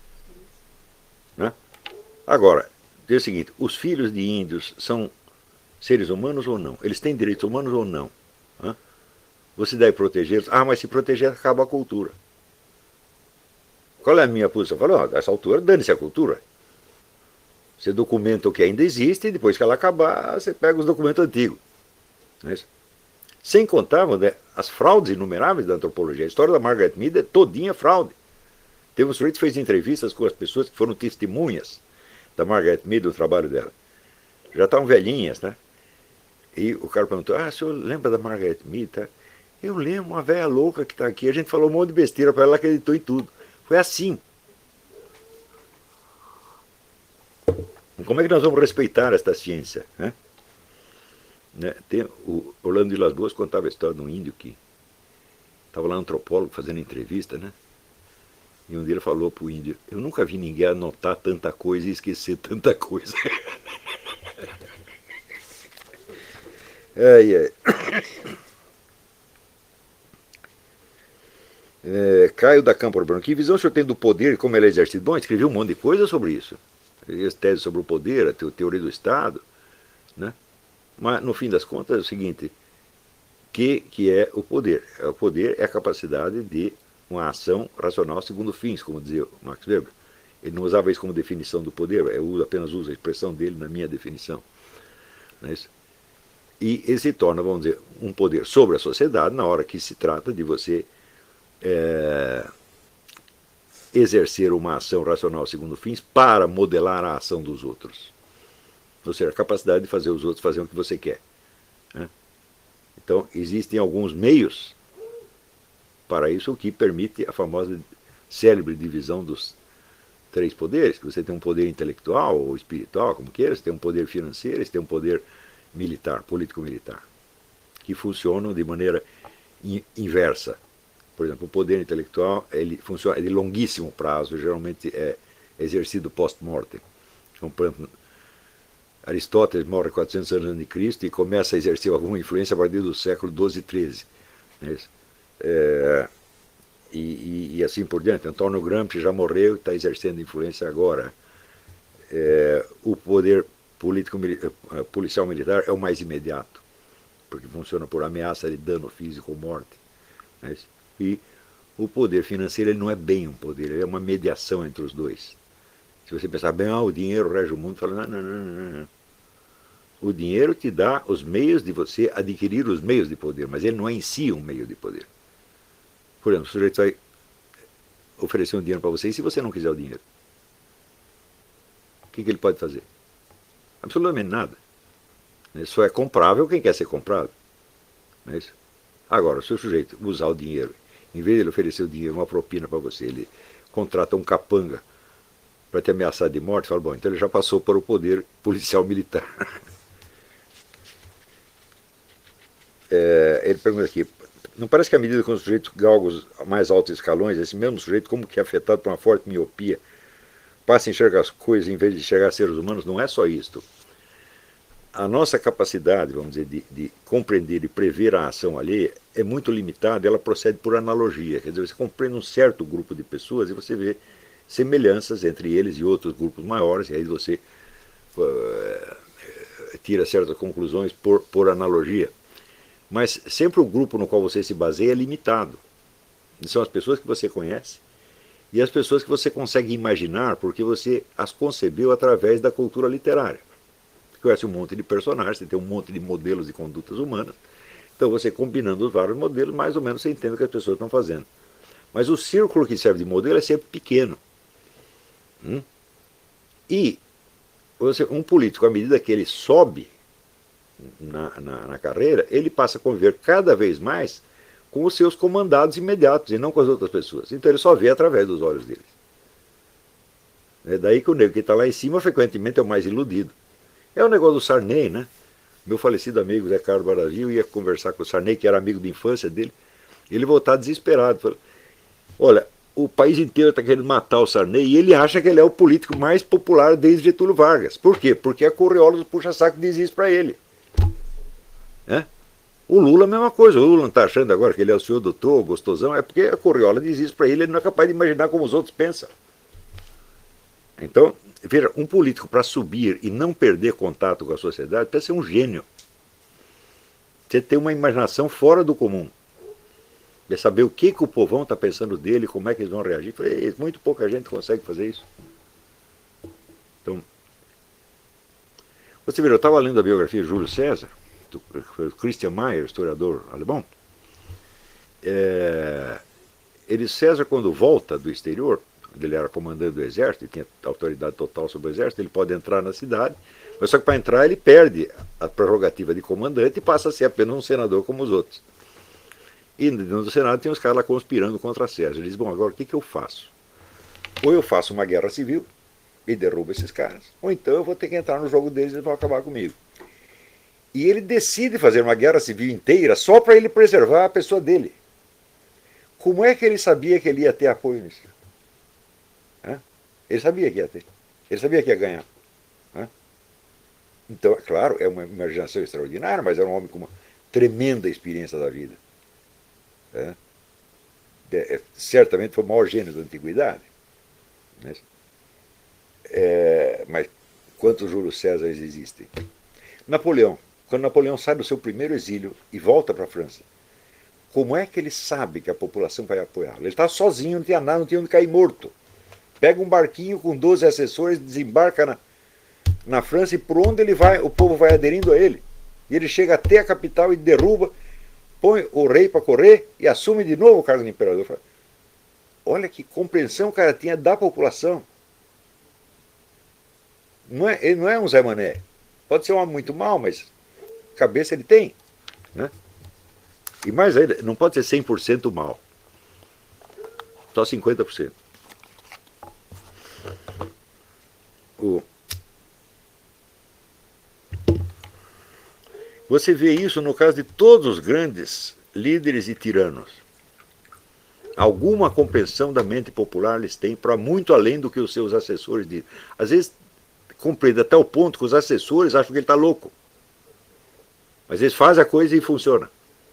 Né? Agora, diz o seguinte, os filhos de índios são seres humanos ou não? Eles têm direitos humanos ou não? Né? Você deve protegê-los? Ah, mas se proteger acaba a cultura. Qual é a minha posição? Eu falo, ó, nessa altura, dane-se a cultura. Você documenta o que ainda existe e depois que ela acabar, você pega os documentos antigos. Não é isso? Sem contar, né, as fraudes inumeráveis da antropologia. A história da Margaret Mead é todinha fraude. Teve um sujeito que fez entrevistas com as pessoas que foram testemunhas da Margaret Mead, do trabalho dela. Já estavam velhinhas, né? E o cara perguntou, ah, o senhor lembra da Margaret Mead? Tá? Eu lembro, uma velha louca que está aqui. A gente falou um monte de besteira para ela, ela acreditou em tudo. Foi assim. Como é que nós vamos respeitar esta ciência? Né? Né? Tem, o Orlando de Las Boas contava a história de um índio que estava lá, um antropólogo, fazendo entrevista, né? E um dia ele falou para o índio, eu nunca vi ninguém anotar tanta coisa e esquecer tanta coisa. Ai, ai. É, Caio da Campo Urbano, que visão o senhor tem do poder e como ele é exercido? Bom, escrevi um monte de coisa sobre isso. As teses sobre o poder, a teoria do Estado. Né? Mas, no fim das contas, é o seguinte, que, que é o poder? O poder é a capacidade de uma ação racional segundo fins, como dizia o Max Weber. Ele não usava isso como definição do poder, eu apenas uso a expressão dele na minha definição. Não é isso? E ele se torna, vamos dizer, um poder sobre a sociedade na hora que se trata de você É, exercer uma ação racional segundo fins para modelar a ação dos outros. Ou seja, a capacidade de fazer os outros fazer o que você quer. Né? Então, existem alguns meios para isso, o que permite a famosa célebre divisão dos três poderes. Você tem um poder intelectual ou espiritual, como queira, você tem um poder financeiro, você tem um poder militar, político-militar, que funcionam de maneira inversa. Por exemplo, o poder intelectual ele funciona é de longuíssimo prazo, geralmente é exercido post-mortem. Então, por exemplo, Aristóteles morre quatrocentos anos antes de Cristo e começa a exercer alguma influência a partir do século doze e treze. Né? É, e, e, e assim por diante. Antônio Gramsci já morreu e está exercendo influência agora. É, o poder político, policial militar é o mais imediato, porque funciona por ameaça de dano físico ou morte. Né? E o poder financeiro ele não é bem um poder, ele é uma mediação entre os dois. Se você pensar bem, ah, o dinheiro rege o mundo, fala, não, não, não, não, não. O dinheiro te dá os meios de você adquirir os meios de poder, mas ele não é em si um meio de poder. Por exemplo, o sujeito vai oferecer um dinheiro para você e se você não quiser o dinheiro, o que, que ele pode fazer? Absolutamente nada. Só é comprável quem quer ser comprado. Não é isso? Agora, se o sujeito usar o dinheiro, em vez de ele oferecer o dinheiro, uma propina para você, ele contrata um capanga para te ameaçar de morte, fala, bom, então ele já passou para o poder policial militar. É, ele pergunta aqui, não parece que à medida que o sujeito galga os mais altos escalões, esse mesmo sujeito, como que é afetado por uma forte miopia, passa a enxergar as coisas em vez de enxergar seres humanos? Não é só isto. A nossa capacidade, vamos dizer, de, de compreender e prever a ação alheia é muito limitada, ela procede por analogia. Quer dizer, você compreende um certo grupo de pessoas e você vê semelhanças entre eles e outros grupos maiores, e aí você uh, tira certas conclusões por, por analogia. Mas sempre o grupo no qual você se baseia é limitado. São as pessoas que você conhece e as pessoas que você consegue imaginar porque você as concebeu através da cultura literária. Você conhece um monte de personagens, você tem um monte de modelos de condutas humanas, então você combinando os vários modelos, mais ou menos você entende o que as pessoas estão fazendo. Mas o círculo que serve de modelo é sempre pequeno. Hum? E você, um político, à medida que ele sobe na, na, na carreira, ele passa a conviver cada vez mais com os seus comandados imediatos e não com as outras pessoas. Então ele só vê através dos olhos deles. É daí que o negro que está lá em cima frequentemente é o mais iludido. É o negócio do Sarney, né? Meu falecido amigo Zé Carlos Baravio ia conversar com o Sarney, que era amigo de infância dele. Ele voltava desesperado. Falou, olha, o país inteiro está querendo matar o Sarney e ele acha que ele é o político mais popular desde Getúlio Vargas. Por quê? Porque a Correola do puxa-saco diz isso para ele. É? O Lula é a mesma coisa. O Lula não está achando agora que ele é o senhor doutor, gostosão, é porque a Correola diz isso para ele, ele não é capaz de imaginar como os outros pensam. Então, veja, um político para subir e não perder contato com a sociedade precisa ser um gênio. Você tem uma imaginação fora do comum. É saber o que, que o povão está pensando dele, como é que eles vão reagir. Falei, muito pouca gente consegue fazer isso. Então, você viu, eu estava lendo a biografia de Júlio César, do Christian Mayer, historiador alemão. É, ele, César, quando volta do exterior, ele era comandante do exército, e tinha autoridade total sobre o exército, ele pode entrar na cidade, mas só que para entrar ele perde a prerrogativa de comandante e passa a ser apenas um senador como os outros. E no Senado tem os caras lá conspirando contra César. Ele diz, bom, agora o que, que eu faço? Ou eu faço uma guerra civil e derrubo esses caras, ou então eu vou ter que entrar no jogo deles e eles vão acabar comigo. E ele decide fazer uma guerra civil inteira só para ele preservar a pessoa dele. Como é que ele sabia que ele ia ter apoio nisso? Hã? Ele sabia que ia ter. Ele sabia que ia ganhar. Hã? Então, é claro, é uma imaginação extraordinária, mas era um homem com uma tremenda experiência da vida. É, é, certamente foi o maior gênio da antiguidade. Né? É, mas quantos Júlio Césares existem? Napoleão, quando Napoleão sai do seu primeiro exílio e volta para a França, como é que ele sabe que a população vai apoiá-lo? Ele está sozinho, não tinha nada, não tinha onde cair morto. Pega um barquinho com doze assessores, desembarca na, na França e por onde ele vai, o povo vai aderindo a ele. E ele chega até a capital e derruba, põe o rei para correr e assume de novo o cargo de imperador. Olha que compreensão o cara tinha da população. Não é, ele não é um Zé Mané. Pode ser um homem muito mau, mas cabeça ele tem. Né? E mais ainda, não pode ser cem por cento mal. Só cinquenta por cento. O... Você vê isso no caso de todos os grandes líderes e tiranos. Alguma compreensão da mente popular eles têm para muito além do que os seus assessores dizem. Às vezes compreende até o ponto que os assessores acham que ele está louco. Mas eles fazem a coisa e funciona.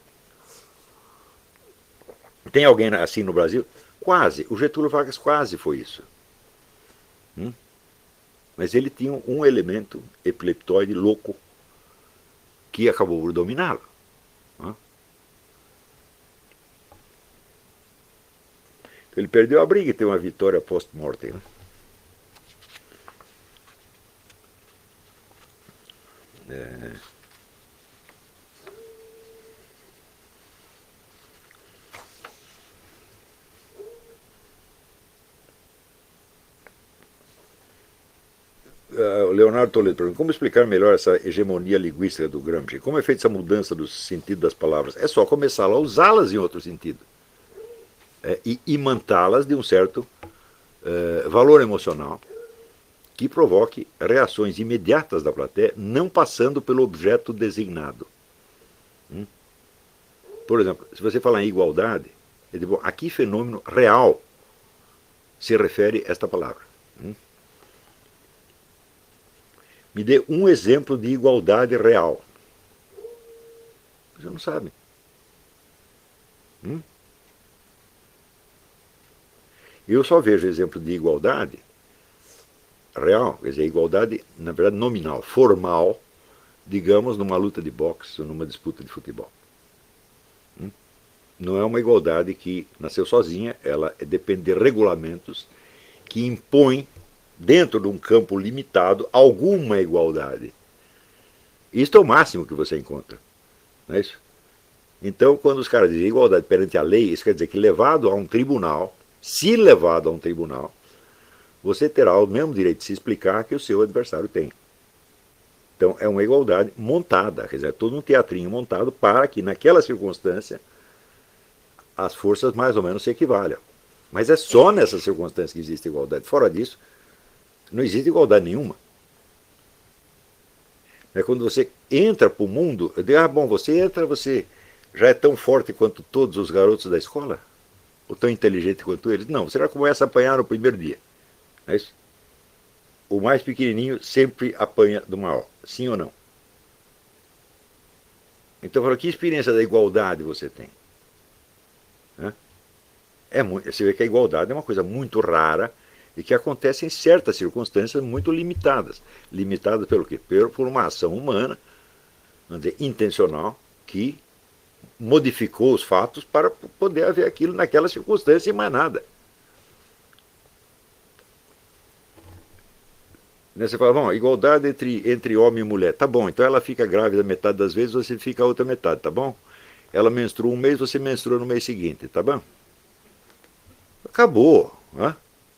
Tem alguém assim no Brasil? Quase. O Getúlio Vargas quase foi isso. Hum? Mas ele tinha um elemento epileptoide louco que acabou por dominá-lo. Hum? Ele perdeu a briga e teve uma vitória post-mortem. Né? É... O Leonardo Toledo pergunta, como explicar melhor essa hegemonia linguística do Gramsci? Como é feita essa mudança do sentido das palavras? É só começar a usá-las em outro sentido. É, e imantá-las de um certo é, valor emocional que provoque reações imediatas da plateia, não passando pelo objeto designado. Hum? Por exemplo, se você falar em igualdade, é de, bom, a que fenômeno real se refere esta palavra? Hum? Me dê um exemplo de igualdade real. Você não sabe. Hum? Eu só vejo exemplo de igualdade real, quer dizer, igualdade, na verdade, nominal, formal, digamos, numa luta de boxe ou numa disputa de futebol. Hum? Não é uma igualdade que nasceu sozinha, ela depende de regulamentos que impõem dentro de um campo limitado, alguma igualdade. Isto é o máximo que você encontra. Não é isso? Então, quando os caras dizem igualdade perante a lei, isso quer dizer que levado a um tribunal, se levado a um tribunal, você terá o mesmo direito de se explicar que o seu adversário tem. Então, é uma igualdade montada, quer dizer, é todo um teatrinho montado para que, naquela circunstância, as forças mais ou menos se equivalham. Mas é só nessa circunstância que existe igualdade. Fora disso, não existe igualdade nenhuma. É quando você entra para o mundo, eu digo, ah, bom, você entra, você já é tão forte quanto todos os garotos da escola? Ou tão inteligente quanto eles? Não, você já começa a apanhar no primeiro dia. É isso? O mais pequenininho sempre apanha do maior. Sim ou não? Então, que experiência da igualdade você tem? É muito, você vê que a igualdade é uma coisa muito rara e que acontece em certas circunstâncias muito limitadas. Limitadas pelo quê? Por uma ação humana, vamos dizer, intencional, que modificou os fatos para poder haver aquilo naquela circunstância e mais nada. Você fala, bom, igualdade entre, entre homem e mulher. Tá bom, então ela fica grávida metade das vezes, você fica a outra metade, tá bom? Ela menstrua um mês, você menstrua no mês seguinte, tá bom? Acabou. Né?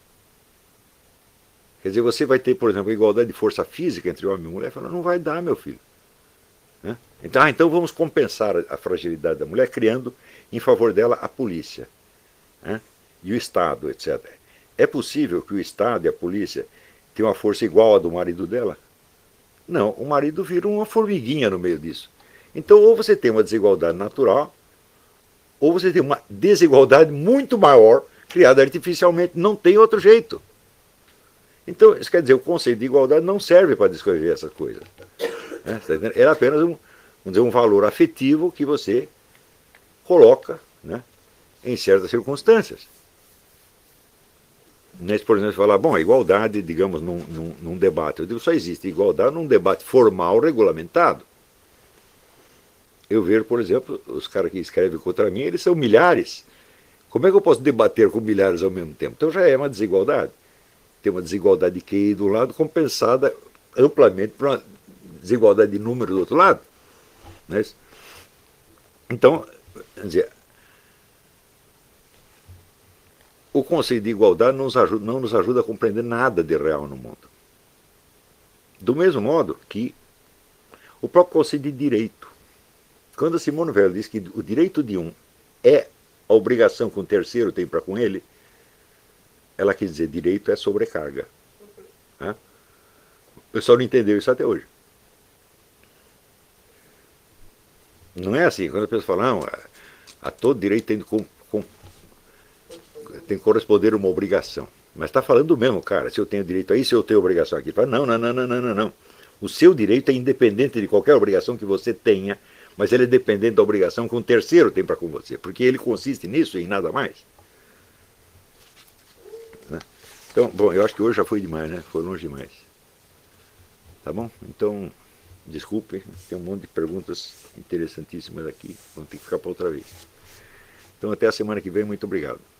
Quer dizer, você vai ter, por exemplo, igualdade de força física entre homem e mulher. Fala, não vai dar, meu filho. Né? Então, ah, então vamos compensar a fragilidade da mulher criando em favor dela a polícia. Né? E o Estado, etcétera. É possível que o Estado e a polícia tenham uma força igual à do marido dela? Não, o marido vira uma formiguinha no meio disso. Então, ou você tem uma desigualdade natural, ou você tem uma desigualdade muito maior, criada artificialmente. Não tem outro jeito. Então, isso quer dizer, o conceito de igualdade não serve para descrever essas coisas. Né? É apenas um, vamos dizer, um valor afetivo que você coloca, né, em certas circunstâncias. Nesse, por exemplo, falar, bom, a igualdade, digamos, num, num, num debate. Eu digo, só existe igualdade num debate formal, regulamentado. Eu vejo, por exemplo, os caras que escrevem contra mim, eles são milhares. Como é que eu posso debater com milhares ao mesmo tempo? Então já é uma desigualdade. Tem uma desigualdade de Q I de um lado compensada amplamente por uma desigualdade de número do outro lado. Não é isso? Então, quer dizer, o conceito de igualdade não nos, ajuda, não nos ajuda a compreender nada de real no mundo. Do mesmo modo que o próprio conceito de direito. Quando a Simone Weil diz que o direito de um é a obrigação que um terceiro tem para com ele, ela quer dizer direito é sobrecarga. Né? O pessoal não entendeu isso até hoje. Não é assim, quando a pessoa fala, não, a, a todo direito tem de com, com, tem que corresponder a uma obrigação. Mas está falando do mesmo, cara, se eu tenho direito a isso, eu tenho obrigação aqui. Fala, não, não, não, não, não, não, não. O seu direito é independente de qualquer obrigação que você tenha, mas ele é dependente da obrigação que um terceiro tem para com você, porque ele consiste nisso e em nada mais. Né? Então, bom, eu acho que hoje já foi demais, né? Foi longe demais. Tá bom? Então, desculpe, tem um monte de perguntas interessantíssimas aqui, vão ter que ficar para outra vez. Então, até a semana que vem, muito obrigado.